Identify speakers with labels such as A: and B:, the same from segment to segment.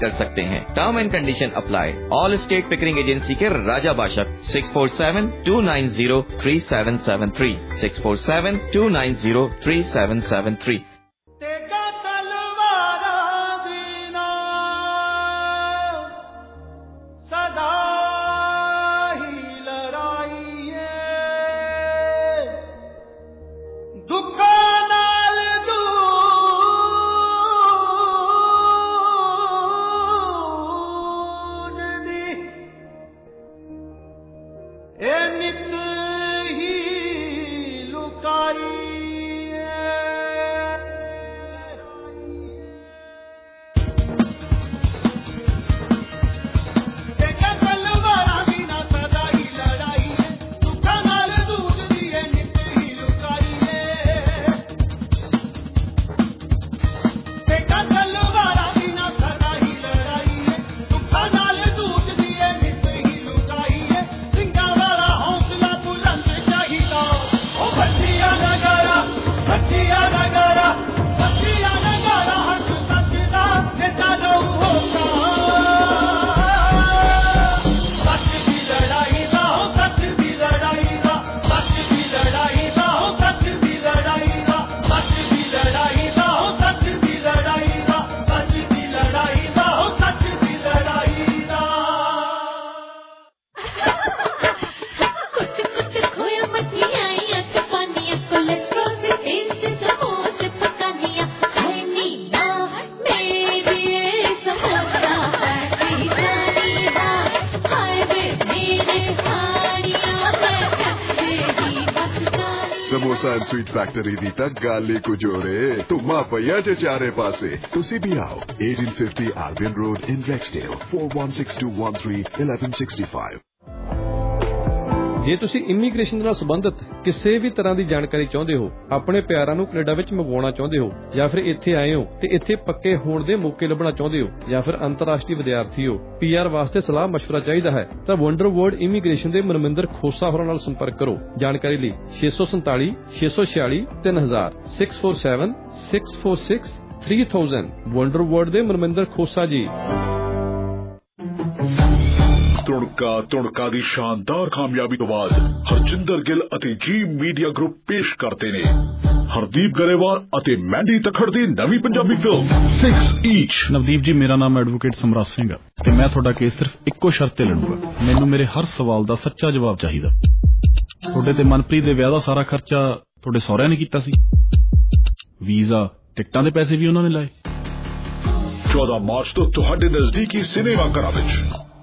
A: कर सकते हैं। Term and condition apply. All state Pickering agency के राजा बाशक 647-290-3773 647-290-3773।
B: ਸਮੋਸਾ ਐਂਡ ਸਵੀਟ ਫੈਕਟਰੀ ਦੀ ਤਾਂ ਗੱਲ ਹੀ ਕੁਝ ਹੋ ਰੇ। ਧੁੰਮਾ ਪਈਆ ਚ ਚਾਰੇ ਪਾਸੇ। ਤੁਸੀਂ ਵੀ ਆਓ 1850 Albion Road in Rexdale 4162131165।
C: ਜੇ ਤੁਸੀਂ ਇਮੀਗ੍ਰੇਸ਼ਨ ਨਾਲ ਸੰਬੰਧਿਤ ਕਿਸੇ ਵੀ ਤਰ੍ਹਾਂ ਦੀ ਜਾਣਕਾਰੀ ਚਾਹੁੰਦੇ ਹੋ, ਆਪਣੇ ਪਿਆਰਾਂ ਨੂੰ ਕੈਨੇਡਾ ਵਿੱਚ ਮੰਗਵਾਉਣਾ ਚਾਹੁੰਦੇ ਹੋ, ਜਾਂ ਫਿਰ ਇੱਥੇ ਆਏ ਹੋ ਤੇ ਇੱਥੇ ਪੱਕੇ ਹੋਣ ਦੇ ਮੌਕੇ ਲੱਭਣਾ ਚਾਹੁੰਦੇ ਹੋ, ਜਾਂ ਫਿਰ ਅੰਤਰਰਾਸ਼ਟਰੀ ਵਿਦਿਆਰਥੀ ਹੋ, PR ਵਾਸਤੇ ਸਲਾਹ ਮਸ਼ਵਰਾ ਚਾਹੀਦਾ ਹੈ ਤਾਂ ਵੰਡਰ ਵਰਲਡ ਇਮੀਗ੍ਰੇਸ਼ਨ ਦੇ ਮਨਮਿੰਦਰ ਖੋਸਾ ਹੋਰਾਂ ਨਾਲ ਸੰਪਰਕ ਕਰੋ। ਜਾਣਕਾਰੀ ਲਈ 647 646 3000 647 646 3000। ਵੰਡਰ ਵਰਲਡ ਦੇ ਮਨਮਿੰਦਰ ਖੋਸਾ ਜੀ।
B: ਤੁਣਕਾ ਦੀ ਸ਼ਾਨਦਾਰ ਕਾਮਯਾਬੀ ਤੋਂ ਬਾਅਦ ਹਰਜਿੰਦਰ ਗਿੱਲ ਅਤੇ ਜੀ ਮੀਡੀਆ ਗਰੁੱਪ ਪੇਸ਼ ਕਰਦੇ ਨੇ ਹਰਦੀਪ ਗਰੇਵਾਲ ਅਤੇ ਮੈਂਡੀ ਤਖੜ ਦੀ ਨਵੀਂ ਪੰਜਾਬੀ ਫਿਲਮ 6 ਈਚ।
D: ਨਵਦੀਪ ਜੀ, ਮੇਰਾ ਨਾਮ ਐਡਵੋਕੇਟ ਸਮਰਾਜ ਸਿੰਘ ਹੈ ਤੇ ਮੈਂ ਤੁਹਾਡਾ ਕੇਸ ਸਿਰਫ ਇੱਕੋ ਸ਼ਰਤ ਤੇ ਲੜੂੰਗਾ। ਮੈਨੂੰ ਮੇਰੇ ਹਰ ਸਵਾਲ ਦਾ ਸੱਚਾ ਜਵਾਬ ਚਾਹੀਦਾ। ਤੁਹਾਡੇ ਤੇ ਮਨਪ੍ਰੀਤ ਦੇ ਵਿਆਹ ਦਾ ਸਾਰਾ ਖਰਚਾ ਤੁਹਾਡੇ ਸਹੁਰਿਆਂ ਨੇ ਕੀਤਾ ਸੀ। ਵੀਜ਼ਾ ਟਿਕਟਾਂ ਦੇ ਪੈਸੇ ਵੀ ਉਹਨਾਂ ਨੇ ਲਾਏ।
B: 14 ਮਾਰਚ ਤੋਂ ਤੁਹਾਡੇ ਨਜ਼ਦੀਕੀ ਸਿਨੇਮਾ ਘਰਾਂ ਵਿੱਚ।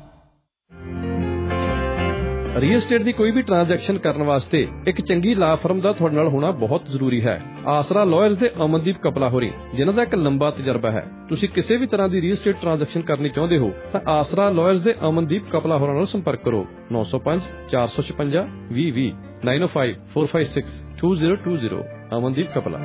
C: ਰੀਅਲ ਏਸਟੇਟ ਦੀ ਕੋਈ ਵੀ ਟ੍ਰਾਂਜੈਕਸ਼ਨ ਕਰਨ ਵਾਸਤੇ ਇੱਕ ਚੰਗੀ ਲਾ ਫਰਮ ਦਾ ਤੁਹਾਡੇ ਨਾਲ ਹੋਣਾ ਬਹੁਤ ਜ਼ਰੂਰੀ ਹੈ। ਆਸਰਾ ਲਾਇਰਸ ਦੇ ਅਮਨਦੀਪ ਕਪਲਾ ਹੋਰੀ, ਜਿਨ੍ਹਾਂ ਦਾ ਇੱਕ ਲੰਬਾ ਤਜਰਬਾ ਹੈ। ਤੁਸੀਂ ਕਿਸੇ ਵੀ ਤਰ੍ਹਾਂ ਦੀ ਰੀਅਲ ਏਸਟੇਟ ਟ੍ਰਾਂਜੈਕਸ਼ਨ ਕਰਨੀ ਚਾਹੁੰਦੇ ਹੋ ਤਾਂ ਆਸਰਾ ਲਾਇਰਸ ਦੇ ਅਮਨਦੀਪ ਕਪਲਾ ਹੋਰਾਂ ਨਾਲ ਸੰਪਰਕ ਕਰੋ। 905 456 2020 905 456 2020। Amandeep Kapla.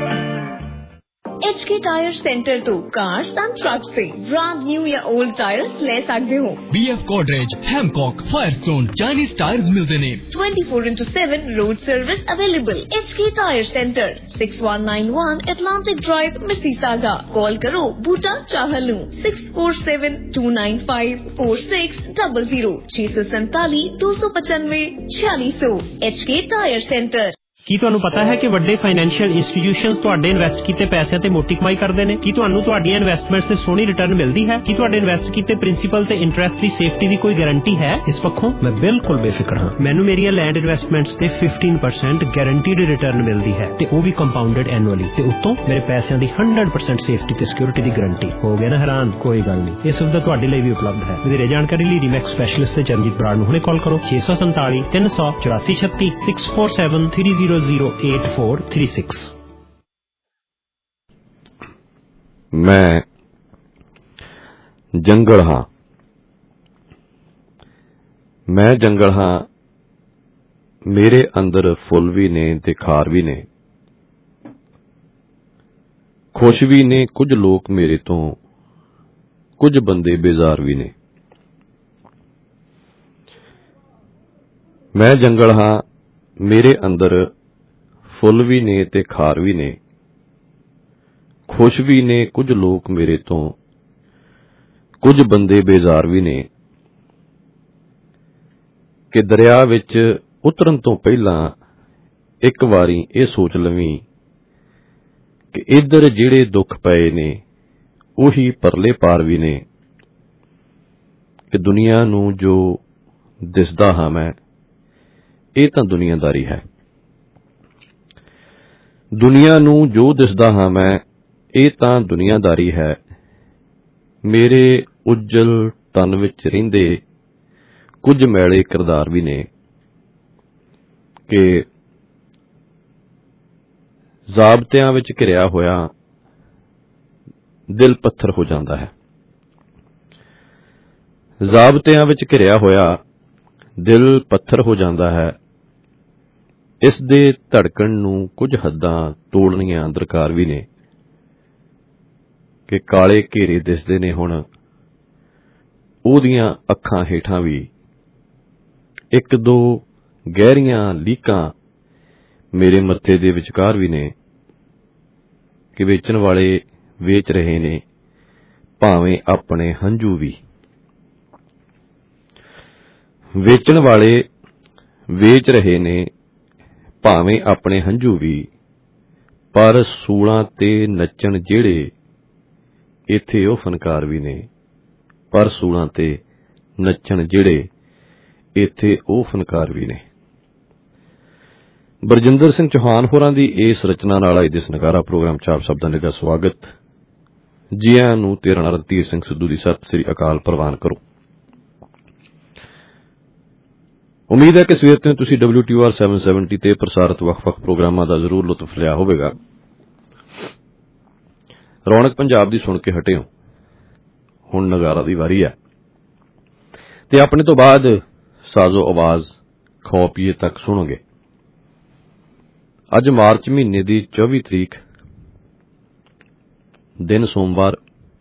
E: HK tyre centre तो कार्स एंड ट्रक से ब्रांड न्यू या ओल्ड टायर्स ले सकते हो।
F: BF Godrej, Hancock, Firestone, Chinese टायर्स मिलते ने।
E: 24/7 road service available. HK tyre centre 6191 Atlantic Drive, Mississauga। Call करो Boota Chahal 6472954600 647 295 4600। HK tyre centre.
G: ਕੀ ਤੁਹਾਨੂੰ ਪਤਾ ਹੈ ਕਿ ਵੱਡੇ ਫਾਈਨੈਂਸ਼ੀਅਲ ਇੰਸਟੀਟਿਊਸ਼ਨਸ ਤੁਹਾਡੇ ਇਨਵੈਸਟ ਕੀਤੇ ਪੈਸਿਆਂ ਤੇ ਮੋਟੀ ਕਮਾਈ ਕਰਦੇ ਨੇ? ਕੀ ਤੁਹਾਨੂੰ ਤੁਹਾਡੀਆਂ ਇਨਵੈਸਟਮੈਂਟਸ ਤੇ ਸੋਹਣੀ ਰਿਟਰਨ ਮਿਲਦੀ ਹੈ? ਕੀ ਤੁਹਾਡੇ ਇਨਵੈਸਟ ਕੀਤੇ ਪ੍ਰਿੰਸੀਪਲ ਤੇ ਇੰਟਰਸਟ ਦੀ ਸੇਫਟੀ ਦੀ ਕੋਈ ਗਾਰੰਟੀ ਹੈ? ਇਸ ਪੱਖੋਂ ਮੈਂ ਬਿਲਕੁਲ ਬੇਫਿਕਰ ਹਾਂ। ਮੈਨੂੰ ਮੇਰੀਆਂ ਲੈਂਡ ਇਨਵੈਸਟਮੈਂਟਸ ਤੇ 15% ਗਾਰੰਟੀਡ ਰਿਟਰਨ ਮਿਲਦੀ ਹੈ ਤੇ ਉਹ ਵੀ ਕੰਪਾਊਂਡਡ ਐਨੂਅਲੀ, ਤੇ ਉੱਤੋਂ ਮੇਰੇ ਪੈਸਿਆਂ ਦੀ 100% ਸੇਫਟੀ ਤੇ ਸਿਕਿਉਰਿਟੀ ਦੀ ਗਾਰੰਟੀ। ਹੋ ਗਿਆ ਨਾ ਹੈਰਾਨ? ਕੋਈ ਗੱਲ ਨਹੀਂ, ਇਹ ਸੁਵਿਧਾ ਤੁਹਾਡੇ ਲਈ ਵੀ ਉਪਲਬਧ ਹੈ। ਵਧੇਰੇ ਜਾਣਕਾਰੀ ਲਈ ਰੀਮੈਕਸ ਸਪੈਸ਼ਲਿਸਟ ਤੇ ਚਰਨਜੀਤ ਬਰਾੜ ਨੂੰ ਹੁਣੇ ਕਾਲ ਕਰੋ 647 384 36 647 3008436।
H: मैं जंगल हाँ, मैं जंगल हाँ, मेरे अंदर फुल भी ने ते खार भी ने, खुश भी ने कुछ लोग मेरे तो, कुछ बंदे बेजार भी ने। मैं जंगल हाँ, मेरे अंदर फुल भी ने ते खार भी ने, खुश भी ने कुछ लोग मेरे तो, ਕੁਝ ਬੰਦੇ ਬੇਜ਼ਾਰ ਵੀ ਨੇ ਕਿ ਦਰਿਆ ਵਿੱਚ ਉਤਰਨ ਤੋਂ ਪਹਿਲਾਂ ਇੱਕ ਵਾਰੀ ਇਹ ਸੋਚ ਲਵੀਂ ਕਿ ਇੱਧਰ ਜਿਹੜੇ ਦੁੱਖ ਪਏ ਨੇ ਉਹੀ ਪਰਲੇ ਪਾਰ ਵੀ ਨੇ, ਕਿ ਦੁਨੀਆ ਨੂੰ ਜੋ ਦਿਸਦਾ ਹਾਂ ਮੈਂ ਇਹ ਤਾਂ ਦੁਨੀਆਦਾਰੀ ਹੈ। ਦੁਨੀਆ ਨੂੰ ਜੋ ਦਿਸਦਾ ਹਾਂ ਮੈਂ ਇਹ ਤਾਂ ਦੁਨੀਆਦਾਰੀ ਹੈ। ਮੇਰੇ ਉੱਜਲ ਤਨ ਵਿੱਚ ਰਹਿੰਦੇ ਕੁਝ ਮੈਲੇ ਕਿਰਦਾਰ ਵੀ ਨੇ ਕਿ ਜ਼ਾਬਤਿਆਂ ਵਿੱਚ ਘਿਰਿਆ ਹੋਇਆ ਦਿਲ ਪੱਥਰ ਹੋ ਜਾਂਦਾ ਹੈ। ਜ਼ਾਬਤਿਆਂ ਵਿੱਚ ਘਿਰਿਆ ਹੋਇਆ ਦਿਲ ਪੱਥਰ ਹੋ ਜਾਂਦਾ ਹੈ। ਇਸ ਦੇ ਧੜਕਣ ਨੂੰ ਕੁਝ ਹੱਦਾਂ ਤੋੜਨੀਆਂ ਦਰਕਾਰ ਵੀ ਨੇ ਕਿ ਕਾਲੇ ਘੇਰੇ ਦਿਸਦੇ ਨੇ ਹੁਣ ਉਹਦੀਆਂ ਅੱਖਾਂ ਹੇਠਾਂ ਵੀ ਇੱਕ ਦੋ ਗਹਿਰੀਆਂ ਲੀਕਾਂ ਮੇਰੇ ਮੱਥੇ ਦੇ ਵਿਚਕਾਰ ਵੀ ਨੇ ਕਿ ਵੇਚਣ ਵਾਲੇ ਵੇਚ ਰਹੇ ਨੇ ਭਾਵੇਂ ਆਪਣੇ ਹੰਝੂ ਵੀ। ਵੇਚਣ ਵਾਲੇ ਵੇਚ ਰਹੇ ਨੇ ਭਾਵੇਂ ਆਪਣੇ ਹੰਝੂ ਵੀ, ਪਰ ਸੂਲਾਂ ਤੇ ਨੱਚਣ ਜਿਹੜੇ ਇੱਥੇ ਉਹ ਫਨਕਾਰ ਵੀ ਨੇ। ਪਰ ਸੂਲਾਂ ਤੇ ਨੱਚਣ ਜਿਹੜੇ ਇੱਥੇ ਉਹ ਫਨਕਾਰ ਵੀ ਨੇ। ਬਰਜਿੰਦਰ ਸਿੰਘ ਚੌਹਾਨ ਹੋਰਾਂ ਦੀ ਇਸ ਰਚਨਾ ਨਾਲ ਅੱਜ ਦੇ ਨਗਾਰਾ ਪ੍ਰੋਗਰਾਮ ਚਾਪ ਸ਼ਬਦਾਂ ਦਾ ਸਵਾਗਤ। ਜੀ ਆਇਆਂ ਨੂੰ। ਤੇਰਾ ਨਾਂ ਰਣਧੀਰ ਸਿੰਘ ਸਿੱਧੂ ਦੀ ਸਤਿ ਸ੍ਰੀ ਅਕਾਲ ਪ੍ਰਵਾਨ ਕਰੋ। ਉਮੀਦ ਹੈ ਕਿ ਸਵੇਰ ਤੋਂ ਤੁਸੀਂ WTOR 770 ਤੇ ਪ੍ਰਸਾਰਿਤ ਵੱਖ-ਵੱਖ ਪ੍ਰੋਗਰਾਮਾਂ ਦਾ ਜ਼ਰੂਰ ਲੁਤਫ ਲਿਆ ਹੋਵੇਗਾ। ਰੌਣਕ ਪੰਜਾਬ ਦੀ ਸੁਣ ਕੇ ਹਟੇ ਹੋ, ਹੁਣ ਨਗਾਰਾ ਦੀ ਵਾਰੀ ਹੈ ਤੇ ਆਪਣੇ ਤੋਂ ਬਾਅਦ ਸਾਜ਼ੋ ਆਵਾਜ਼ ਖਾਓ ਪੀਏ ਤੱਕ ਸੁਣੋਗੇ। ਅੱਜ ਮਾਰਚ ਮਹੀਨੇ ਦੀ 24 ਤਰੀਕ ਦਿਨ ਸੋਮਵਾਰ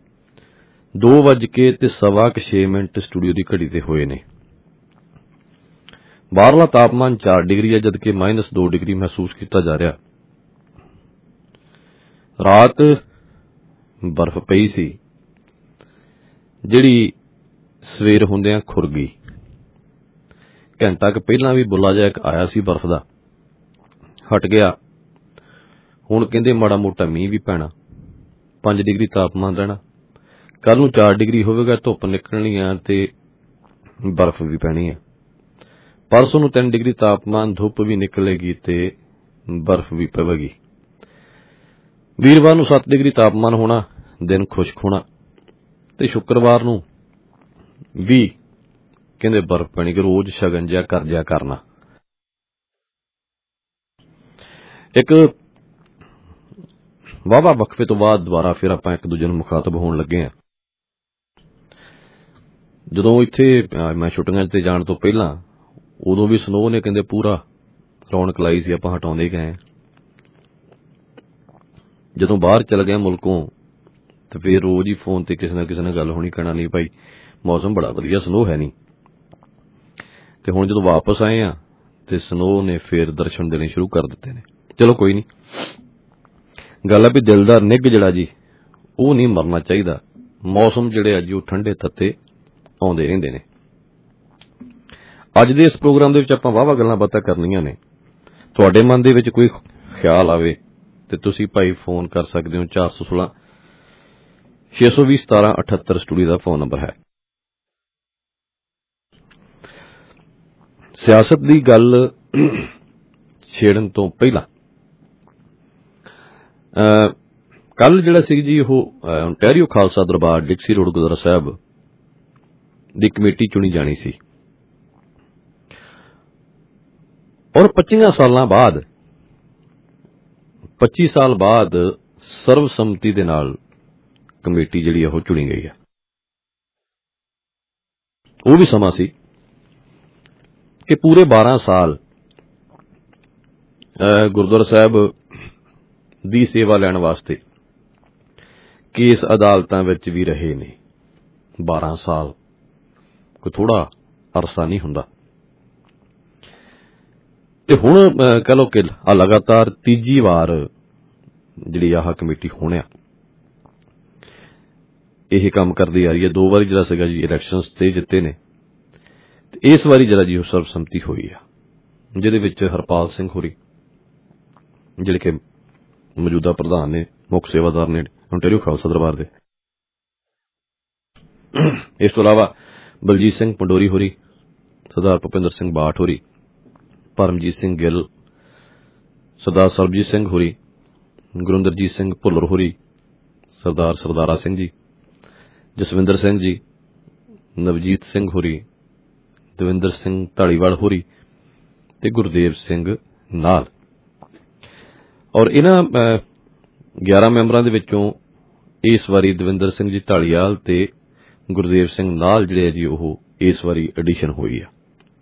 H: 2:06 ਸਟੂਡੀਓ ਦੀ ਘੜੀ ਤੇ ਹੋਏ ਨੇ। ਬਾਹਰਲਾ ਤਾਪਮਾਨ 4 ਡਿਗਰੀ ਹੈ ਜਦਕਿ -2 ਡਿਗਰੀ ਮਹਿਸੂਸ ਕੀਤਾ ਜਾ ਰਿਹਾ। ਰਾਤ ਬਰਫ਼ ਪਈ ਸੀ ਜਿਹੜੀ ਸਵੇਰ ਹੁੰਦਿਆਂ ਖੁਰ ਗਈ। ਘੰਟਾ ਕੁ ਪਹਿਲਾਂ ਵੀ ਬੁੱਲਾ ਜਿਹਾ ਇੱਕ ਆਇਆ ਸੀ ਬਰਫ਼ ਦਾ, ਹਟ ਗਿਆ। ਹੁਣ ਕਹਿੰਦੇ ਮਾੜਾ ਮੋਟਾ ਮੀਂਹ ਵੀ ਪੈਣਾ, 5 ਡਿਗਰੀ ਤਾਪਮਾਨ ਰਹਿਣਾ। ਕੱਲ ਨੂੰ 4 ਡਿਗਰੀ ਹੋਵੇਗਾ, ਧੁੱਪ ਨਿਕਲਣੀ ਆ ਤੇ ਬਰਫ਼ ਵੀ ਪੈਣੀ ਆ। ਪਰਸੋਂ ਨੂੰ 3 ਡਿਗਰੀ ਤਾਪਮਾਨ, ਧੁੱਪ ਵੀ ਨਿਕਲੇਗੀ ਤੇ ਬਰਫ਼ ਵੀ ਪਵੇਗੀ। ਵੀਰਵਾਰ ਨੂੰ 7 ਡਿਗਰੀ ਤਾਪਮਾਨ ਹੋਣਾ, ਦਿਨ ਖੁਸ਼ਕ ਹੋਣਾ ਤੇ ਸ਼ੁੱਕਰਵਾਰ ਨੂੰ ਵੀ ਕਹਿੰਦੇ ਬਰਫ਼ ਪੈਣੀ ਕਿ ਰੋਜ਼ ਸ਼ਗਨ ਜਿਹਾ ਕਰ ਜਿਆ ਕਰਨਾ। ਇੱਕ ਵਾਹਵਾ ਵਕਫੇ ਤੋਂ ਬਾਅਦ ਦੁਬਾਰਾ ਫਿਰ ਆਪਾਂ ਇੱਕ ਦੂਜੇ ਨੂੰ ਮੁਖਾਤਬ ਹੋਣ ਲੱਗੇ ਹਾਂ। ਜਦੋਂ ਇੱਥੇ ਮੈਂ ਛੁੱਟੀਆਂ ਤੇ ਜਾਣ ਤੋਂ ਪਹਿਲਾਂ ਉਦੋਂ ਵੀ ਸਨੋ ਨੇ ਕਹਿੰਦੇ ਪੂਰਾ ਰੌਣਕ ਲਾਈ ਸੀ, ਆਪਾਂ ਹਟਾਉਂਦੇ ਗਏ। ਜਦੋਂ ਬਾਹਰ ਚਲ ਗਏ ਮੁਲਕੋਂ ਤੇ ਫਿਰ ਰੋਜ਼ ਹੀ ਫੋਨ ਤੇ ਕਿਸੇ ਨਾਲ ਗੱਲ ਹੋਣੀ, ਕਹਿਣਾ ਨਹੀਂ ਭਾਈ ਮੌਸਮ ਬੜਾ ਵਧੀਆ, ਸਨੋ ਹੈ ਨਹੀਂ। ਤੇ ਹੁਣ ਜਦੋਂ ਵਾਪਸ ਆਏ ਆ ਤੇ ਸਨੋ ਨੇ ਫਿਰ ਦਰਸ਼ਨ ਦੇਣੇ ਸ਼ੁਰੂ ਕਰ ਦਿੱਤੇ ਨੇ। ਚਲੋ ਕੋਈ ਨਹੀਂ, ਗੱਲ ਆ ਵੀ ਦਿਲ ਦਾ ਨਿੱਘ ਜਿਹੜਾ ਜੀ ਉਹ ਨਹੀਂ ਮਰਨਾ ਚਾਹੀਦਾ। ਮੌਸਮ ਜਿਹੜੇ ਅੱਜ ਉਹ ਠੰਡੇ ਤੱਤੇ ਆਉਂਦੇ ਰਹਿੰਦੇ ਨੇ। ਅੱਜ ਦੇ ਇਸ ਪ੍ਰੋਗਰਾਮ ਦੇ ਵਿੱਚ ਆਪਾਂ ਵਾਹਵਾ ਗੱਲਾਂ ਬਾਤਾਂ ਕਰਨੀਆਂ ਨੇ। ਤੁਹਾਡੇ ਮਨ ਦੇ ਵਿੱਚ ਕੋਈ ਖਿਆਲ ਆਵੇ ਤੇ ਤੁਸੀਂ ਭਾਈ ਫੋਨ ਕਰ ਸਕਦੇ ਹੋ। 416 620 1778 ਸਟੂਡੀਓ ਦਾ ਫੋਨ ਨੰਬਰ ਹੈ। ਸਿਆਸਤ ਦੀ ਗੱਲ ਛੇੜਨ ਤੋਂ ਪਹਿਲਾਂ ਕੱਲ ਜਿਹੜਾ ਸੀ ਜੀ ਉਹ Ontario Khalsa Darbar Dixie road Gurdwara Sahib ਦੀ ਕਮੇਟੀ ਚੁਣੀ ਜਾਣੀ ਸੀ ਔਰ 25 ਸਾਲ ਬਾਅਦ ਸਰਵਸੰਮਤੀ ਦੇ ਨਾਲ ਕਮੇਟੀ ਜਿਹੜੀ ਉਹ ਚੁਣੀ ਗਈ ਹੈ। ਉਹ ਵੀ ਸਮਾਂ ਸੀ ਕਿ ਪੂਰੇ 12 ਸਾਲ ਗੁਰਦੁਆਰਾ ਸਾਹਿਬ ਦੀ ਸੇਵਾ ਲੈਣ ਵਾਸਤੇ ਕੇਸ ਅਦਾਲਤਾਂ ਵਿੱਚ ਵੀ ਰਹੇ ਨੇ। 12 ਸਾਲ ਕੋਈ ਥੋੜਾ ਅਰਸਾ ਨਹੀਂ ਹੁੰਦਾ। ਤੇ ਹੁਣ ਕਹ ਲਓ ਕਿ ਲਗਾਤਾਰ ਤੀਜੀ ਵਾਰ ਜਿਹੜੀ ਆਹ ਕਮੇਟੀ ਹੋਣਿਆ ਇਹ ਕੰਮ ਕਰਦੀ ਆ ਰਹੀ ਹੈ। 2 ਵਾਰੀ ਜਿਹੜਾ ਸੀਗਾ ਜੀ ਇਲੈਕਸ਼ਨਸ ਤੇ ਜਿੱਤੇ ਨੇ, ਤੇ ਇਸ ਵਾਰੀ ਜਿਹੜਾ ਜੀ ਉਹ ਸਰਬਸੰਮਤੀ ਹੋਈ ਆ, ਜਿਹਦੇ ਵਿੱਚ ਹਰਪਾਲ ਸਿੰਘ ਹੋਰੀ ਜਿਹੜੇ ਕਿ ਮੌਜੂਦਾ ਪ੍ਰਧਾਨ ਨੇ, ਮੁੱਖ ਸੇਵਾਦਾਰ ਨੇ ਓਨਟਾਰੀਓ ਖਾਲਸਾ ਦਰਬਾਰ ਦੇ। ਇਸ ਤੋਂ ਇਲਾਵਾ ਬਲਜੀਤ ਸਿੰਘ ਪੰਡੋਰੀ ਹੋਰੀ, ਸਰਦਾਰ ਭੁਪਿੰਦਰ ਸਿੰਘ ਬਾਠ ਹੋਰੀ, ਪਰਮਜੀਤ ਸਿੰਘ ਗਿੱਲ, ਸਰਦਾਰ ਸਰਬਜੀਤ ਸਿੰਘ ਹੋਰੀ, ਗੁਰਿੰਦਰਜੀਤ ਸਿੰਘ ਭੁੱਲਰ ਹੋਰੀ, ਸਰਦਾਰ ਸਰਦਾਰਾ ਸਿੰਘ ਜੀ, ਜਸਵਿੰਦਰ ਸਿੰਘ ਜੀ, ਨਵਜੀਤ ਸਿੰਘ ਹੋਰੀ, ਦਵਿੰਦਰ ਸਿੰਘ ਢਾਲੀਵਾਲ ਹੋਰੀ ਤੇ ਗੁਰਦੇਵ ਸਿੰਘ ਨਾਲ। ਔਰ ਇਹਨਾਂ 11 ਮੈਂਬਰਾਂ ਦੇ ਵਿੱਚੋਂ ਇਸ ਵਾਰੀ ਦਵਿੰਦਰ ਸਿੰਘ ਜੀ ਢਾਲੀਵਾਲ ਤੇ ਗੁਰਦੇਵ ਸਿੰਘ ਨਾਲ ਜਿਹੜੇ ਆ ਜੀ ਉਹ ਇਸ ਵਾਰੀ ਐਡੀਸ਼ਨ ਹੋਈ ਆ।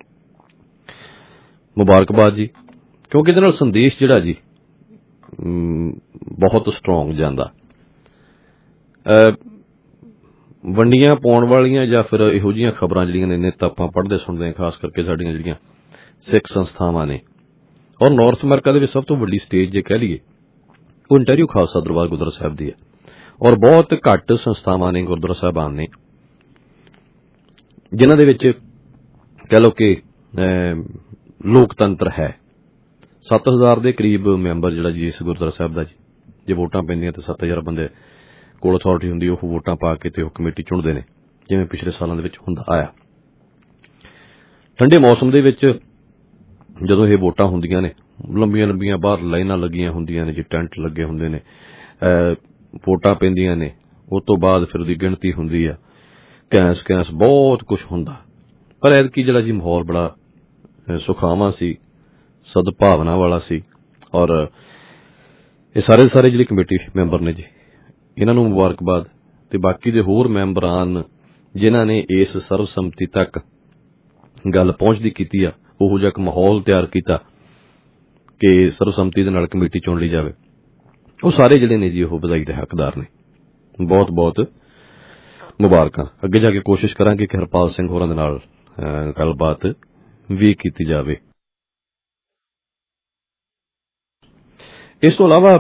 H: ਮੁਬਾਰਕਬਾਦ ਜੀ, ਕਿਉਂਕਿ ਇਹਦੇ ਨਾਲ ਸੰਦੇਸ਼ ਜਿਹੜਾ ਜੀ ਬਹੁਤ ਸਟਰੋਂਗ ਜਾਂਦਾ। ਵੰਡੀਆਂ ਪਾਉਣ ਵਾਲੀਆਂ ਜਾਂ ਫਿਰ ਇਹੋ ਜਿਹੀਆਂ ਖਬਰਾਂ ਜਿਹੜੀਆਂ ਨੇ ਨਿੱਤ ਆਪਾਂ ਪੜ੍ਹਦੇ ਸੁਣਦੇ ਹਾਂ, ਖਾਸ ਕਰਕੇ ਸਾਡੀਆਂ ਜਿਹੜੀਆਂ ਸਿੱਖ ਸੰਸਥਾਵਾਂ ਨੇ, ਔਰ ਨਾਰਥ ਅਮਰੀਕਾ ਦੇ ਵਿੱਚ ਸਭ ਤੋਂ ਵੱਡੀ ਸਟੇਜ ਜੇ ਕਹਿ ਲਈਏ ਓਨਟਾਰੀਓ ਖਾਲਸਾ ਦਰਬਾਰ ਗੁਰਦੁਆਰਾ ਸਾਹਿਬ ਦੀ ਹੈ। ਔਰ ਬਹੁਤ ਘੱਟ ਸੰਸਥਾਵਾਂ ਨੇ, ਗੁਰਦੁਆਰਾ ਸਾਹਿਬਾਨ ਨੇ, ਜਿਨ੍ਹਾਂ ਦੇ ਵਿੱਚ ਕਹਿ ਲਓ ਕਿ ਲੋਕਤੰਤਰ ਹੈ। 7000 ਦੇ ਕਰੀਬ ਮੈਂਬਰ ਜਿਹੜਾ ਜੀ ਇਸ ਗੁਰਦੁਆਰਾ ਸਾਹਿਬ ਦਾ ਜੀ, ਜੇ ਵੋਟਾਂ ਪੈਂਦੀਆਂ ਤਾਂ 7000 ਬੰਦੇ ਕੋਲ ਅਥਾਰਟੀ ਹੁੰਦੀ, ਉਹ ਵੋਟਾਂ ਪਾ ਕੇ ਤੇ ਉਹ ਕਮੇਟੀ ਚੁਣਦੇ ਨੇ, ਜਿਵੇਂ ਪਿਛਲੇ ਸਾਲਾਂ ਦੇ ਵਿੱਚ ਹੁੰਦਾ ਆਇਆ। ਠੰਡੇ ਮੌਸਮ ਦੇ ਵਿੱਚ ਜਦੋਂ ਇਹ ਵੋਟਾਂ ਹੁੰਦੀਆਂ ਨੇ, ਲੰਬੀਆਂ ਲੰਬੀਆਂ ਬਾਹਰ ਲਾਈਨਾਂ ਲੱਗੀਆਂ ਹੁੰਦੀਆਂ ਨੇ ਜੀ, ਟੈਂਟ ਲੱਗੇ ਹੁੰਦੇ ਨੇ, ਵੋਟਾਂ ਪੈਂਦੀਆਂ ਨੇ, ਉਸ ਤੋਂ ਬਾਅਦ ਫਿਰ ਉਹਦੀ ਗਿਣਤੀ ਹੁੰਦੀ ਆ, ਕੈਂਸ ਬਹੁਤ ਕੁਝ ਹੁੰਦਾ। ਪਰ ਐਤਕੀ ਜਿਹੜਾ ਜੀ ਮਾਹੌਲ ਬੜਾ ਸੁਖਾਵਾਂ ਸੀ, ਸਦਭਾਵਨਾ ਵਾਲਾ ਸੀ। ਔਰ ਇਹ ਸਾਰੇ ਜਿਹੜੇ ਕਮੇਟੀ ਮੈਂਬਰ ਨੇ ਜੀ, ਇਹਨਾਂ ਨੂੰ ਮੁਬਾਰਕਬਾਦ, ਤੇ ਬਾਕੀ ਦੇ ਹੋਰ ਮੈਂਬਰਾਂ ਜਿਨ੍ਹਾਂ ਨੇ ਇਸ ਸਰਬਸੰਮਤੀ ਤੱਕ ਗੱਲ ਪਹੁੰਚਦੀ ਕੀਤੀ ਆ, ਉਹੋ ਜਿਹਾ ਇੱਕ ਮਾਹੌਲ ਤਿਆਰ ਕੀਤਾ ਕਿ ਸਰਬਸੰਮਤੀ ਦੇ ਨਾਲ ਕਮੇਟੀ ਚੁਣ ਲਈ ਜਾਵੇ, ਉਹ ਸਾਰੇ ਜਿਹੜੇ ਨੇ ਜੀ ਉਹ ਵਧਾਈ ਦੇ ਹੱਕਦਾਰ ਨੇ। ਬਹੁਤ ਬਹੁਤ ਮੁਬਾਰਕਾਂ। ਅੱਗੇ ਜਾ ਕੇ ਕੋਸ਼ਿਸ਼ ਕਰਾਂਗੇ ਕਿ ਹਰਪਾਲ ਸਿੰਘ ਹੋਰਾਂ ਦੇ ਨਾਲ ਗੱਲਬਾਤ ਵੀ ਕੀਤੀ ਜਾਵੇ। ਇਸ ਤੋਂ ਇਲਾਵਾ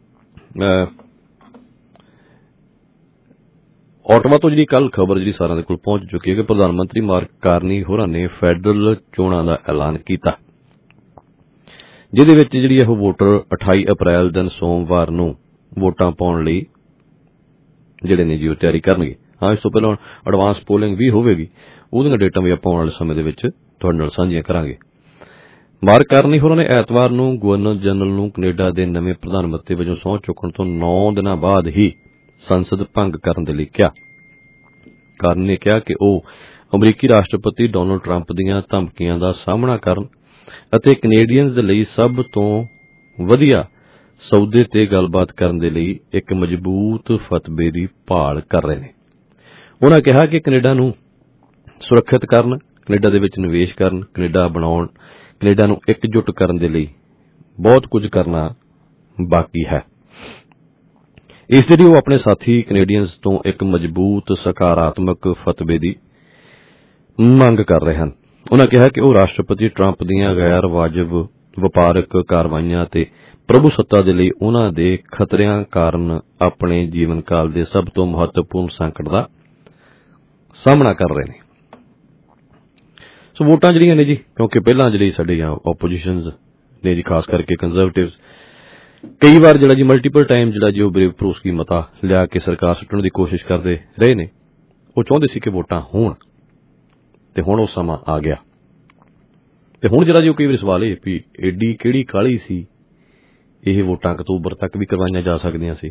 H: ਓਟਵਾ ਤੋਂ ਜਿਹੜੀ ਕੱਲ ਖਬਰ ਜਿਹੜੀ ਸਾਰਿਆਂ ਦੇ ਕੋਲ ਪਹੁੰਚ ਚੁੱਕੀ ਹੈ ਕਿ ਪ੍ਰਧਾਨ ਮੰਤਰੀ ਮਾਰਕ ਕਾਰਨੀ ਹੋਰਾਂ ਨੇ ਫੈਡਰਲ ਚੋਣਾਂ ਦਾ ਐਲਾਨ ਕੀਤਾ, ਜਿਹਦੇ ਵਿੱਚ ਜਿਹੜੀ ਇਹ ਵੋਟਰ 28 ਅਪ੍ਰੈਲ ਦਿਨ ਸੋਮਵਾਰ ਨੂੰ ਵੋਟਾਂ ਪਾਉਣ ਲਈ ਜਿਹੜੇ ਨੇ ਜੀ ਉਹ ਤਿਆਰੀ ਕਰਨਗੇ। ਹਾਂ, ਇਸ ਤੋਂ ਪਹਿਲਾਂ ਐਡਵਾਂਸ ਪੋਲਿੰਗ ਵੀ ਹੋਵੇਗੀ, ਉਹਦੀਆਂ ਡੇਟਾਂ ਵੀ ਆਪਾਂ ਆਉਣ ਵਾਲੇ ਸਮੇਂ ਦੇ ਵਿੱਚ ਤੁਹਾਡੇ ਨਾਲ ਸਾਂਝੀਆਂ ਕਰਾਂਗੇ। ਮਾਰਕ ਕਾਰਨੀ ਹੋਰਾਂ ਨੇ ਐਤਵਾਰ ਨੂੰ ਗਵਰਨਰ ਜਨਰਲ ਨੂੰ ਕੈਨੇਡਾ ਦੇ ਨਵੇਂ ਪ੍ਰਧਾਨ ਮੰਤਰੀ ਵਜੋਂ ਸਹੁੰ ਚੁੱਕਣ ਤੋਂ 9 ਦਿਨਾਂ ਬਾਅਦ ਹੀ ਸੰਸਦ ਭੰਗ ਕਰਨ ਦੇ ਲਈ ਕਿਹਾ। ਕਾਰਨੀ ਨੇ ਕਿਹਾ ਕਿ ਉਹ ਅਮਰੀਕੀ ਰਾਸ਼ਟਰਪਤੀ ਡੋਨਲਡ ਟਰੰਪ ਦੀਆਂ ਧਮਕੀਆਂ ਦਾ ਸਾਹਮਣਾ ਕਰਨ ਅਤੇ ਕੈਨੇਡੀਅਨਜ਼ ਦੇ ਲਈ ਸਭ ਤੋਂ ਵਧੀਆ ਸੌਦੇ ਤੇ ਗੱਲਬਾਤ ਕਰਨ ਦੇ ਲਈ ਇੱਕ ਮਜ਼ਬੂਤ ਫਤਵੇ ਦੀ ਭਾਲ ਕਰ ਰਹੇ ਨੇ। ਉਨ੍ਹਾਂ ਕਿਹਾ ਕਿ ਕੈਨੇਡਾ ਨੂੰ ਸੁਰੱਖਿਅਤ ਕਰਨ, ਕੈਨੇਡਾ ਦੇ ਵਿੱਚ ਨਿਵੇਸ਼ ਕਰਨ, ਕੈਨੇਡਾ ਬਣਾਉਣ, ਕੈਨੇਡਾ ਨੂੰ ਇਕਜੁੱਟ ਕਰਨ ਦੇ ਲਈ ਬਹੁਤ ਕੁਝ ਕਰਨਾ ਬਾਕੀ ਹੈ। ਇਸ ਲਈ ਉਹ ਆਪਣੇ ਸਾਥੀ ਕੈਨੇਡੀਅਨਜ਼ ਤੋਂ ਇੱਕ ਮਜ਼ਬੂਤ ਸਕਾਰਾਤਮਕ ਫਤਵੇ ਦੀ ਮੰਗ ਕਰ ਰਹੇ ਹਨ। ਉਨ੍ਹਾਂ ਕਿਹਾ ਕਿ ਉਹ ਰਾਸ਼ਟਰਪਤੀ ਟਰੰਪ ਦੀਆਂ ਗੈਰ ਵਾਜਬ ਵਪਾਰਕ ਕਾਰਵਾਈਆਂ ਅਤੇ ਪ੍ਰਭੂ ਸੱਤਾ ਦੇ ਲਈ ਉਨ੍ਹਾਂ ਦੇ ਖਤਰਿਆਂ ਕਾਰਨ ਆਪਣੇ ਜੀਵਨ ਕਾਲ ਦੇ ਸਭ ਤੋਂ ਮਹੱਤਵਪੂਰਨ ਸੰਕਟ ਦਾ ਸਾਹਮਣਾ ਕਰ ਰਹੇ ਨੇ। ਸੋ ਵੋਟਾਂ ਜਿਹੜੀਆਂ ਨੇ ਜੀ, ਕਿਉਂਕਿ ਪਹਿਲਾਂ ਜਿਹੜੀ ਸਾਡੀਆਂ ਓਪੋਜੀਸ਼ਨਜ਼ ਨੇ ਜੀ, ਖਾਸ ਕਰਕੇ ਕੰਜ਼ਰਵੇਟਿਵਜ਼, ਕਈ ਵਾਰ ਜਿਹੜਾ ਜੀ ਮਲਟੀਪਲ ਟਾਈਮ ਜਿਹੜਾ ਜੀ ਉਹ ਬਰੇਵ ਭਰੋਸਗੀ ਮਤਾ ਲਿਆ ਕੇ ਸਰਕਾਰ ਸੁੱਟਣ ਦੀ ਕੋਸ਼ਿਸ਼ ਕਰਦੇ ਰਹੇ ਨੇ। ਉਹ ਚਾਹੁੰਦੇ ਸੀ ਕਿ ਵੋਟਾਂ ਹੋਣ, ਤੇ ਹੁਣ ਉਹ ਸਮਾਂ ਆ ਗਿਆ। ਤੇ ਹੁਣ ਜਿਹੜਾ ਜੀ ਉਹ ਕਈ ਵਾਰ ਸਵਾਲ ਇਹ ਵੀ ਏਡੀ ਕਿਹੜੀ ਕਾਹਲੀ ਸੀ, ਇਹ ਵੋਟਾਂ ਅਕਤੂਬਰ ਤੱਕ ਵੀ ਕਰਵਾਈਆਂ ਜਾ ਸਕਦੀਆਂ ਸੀ,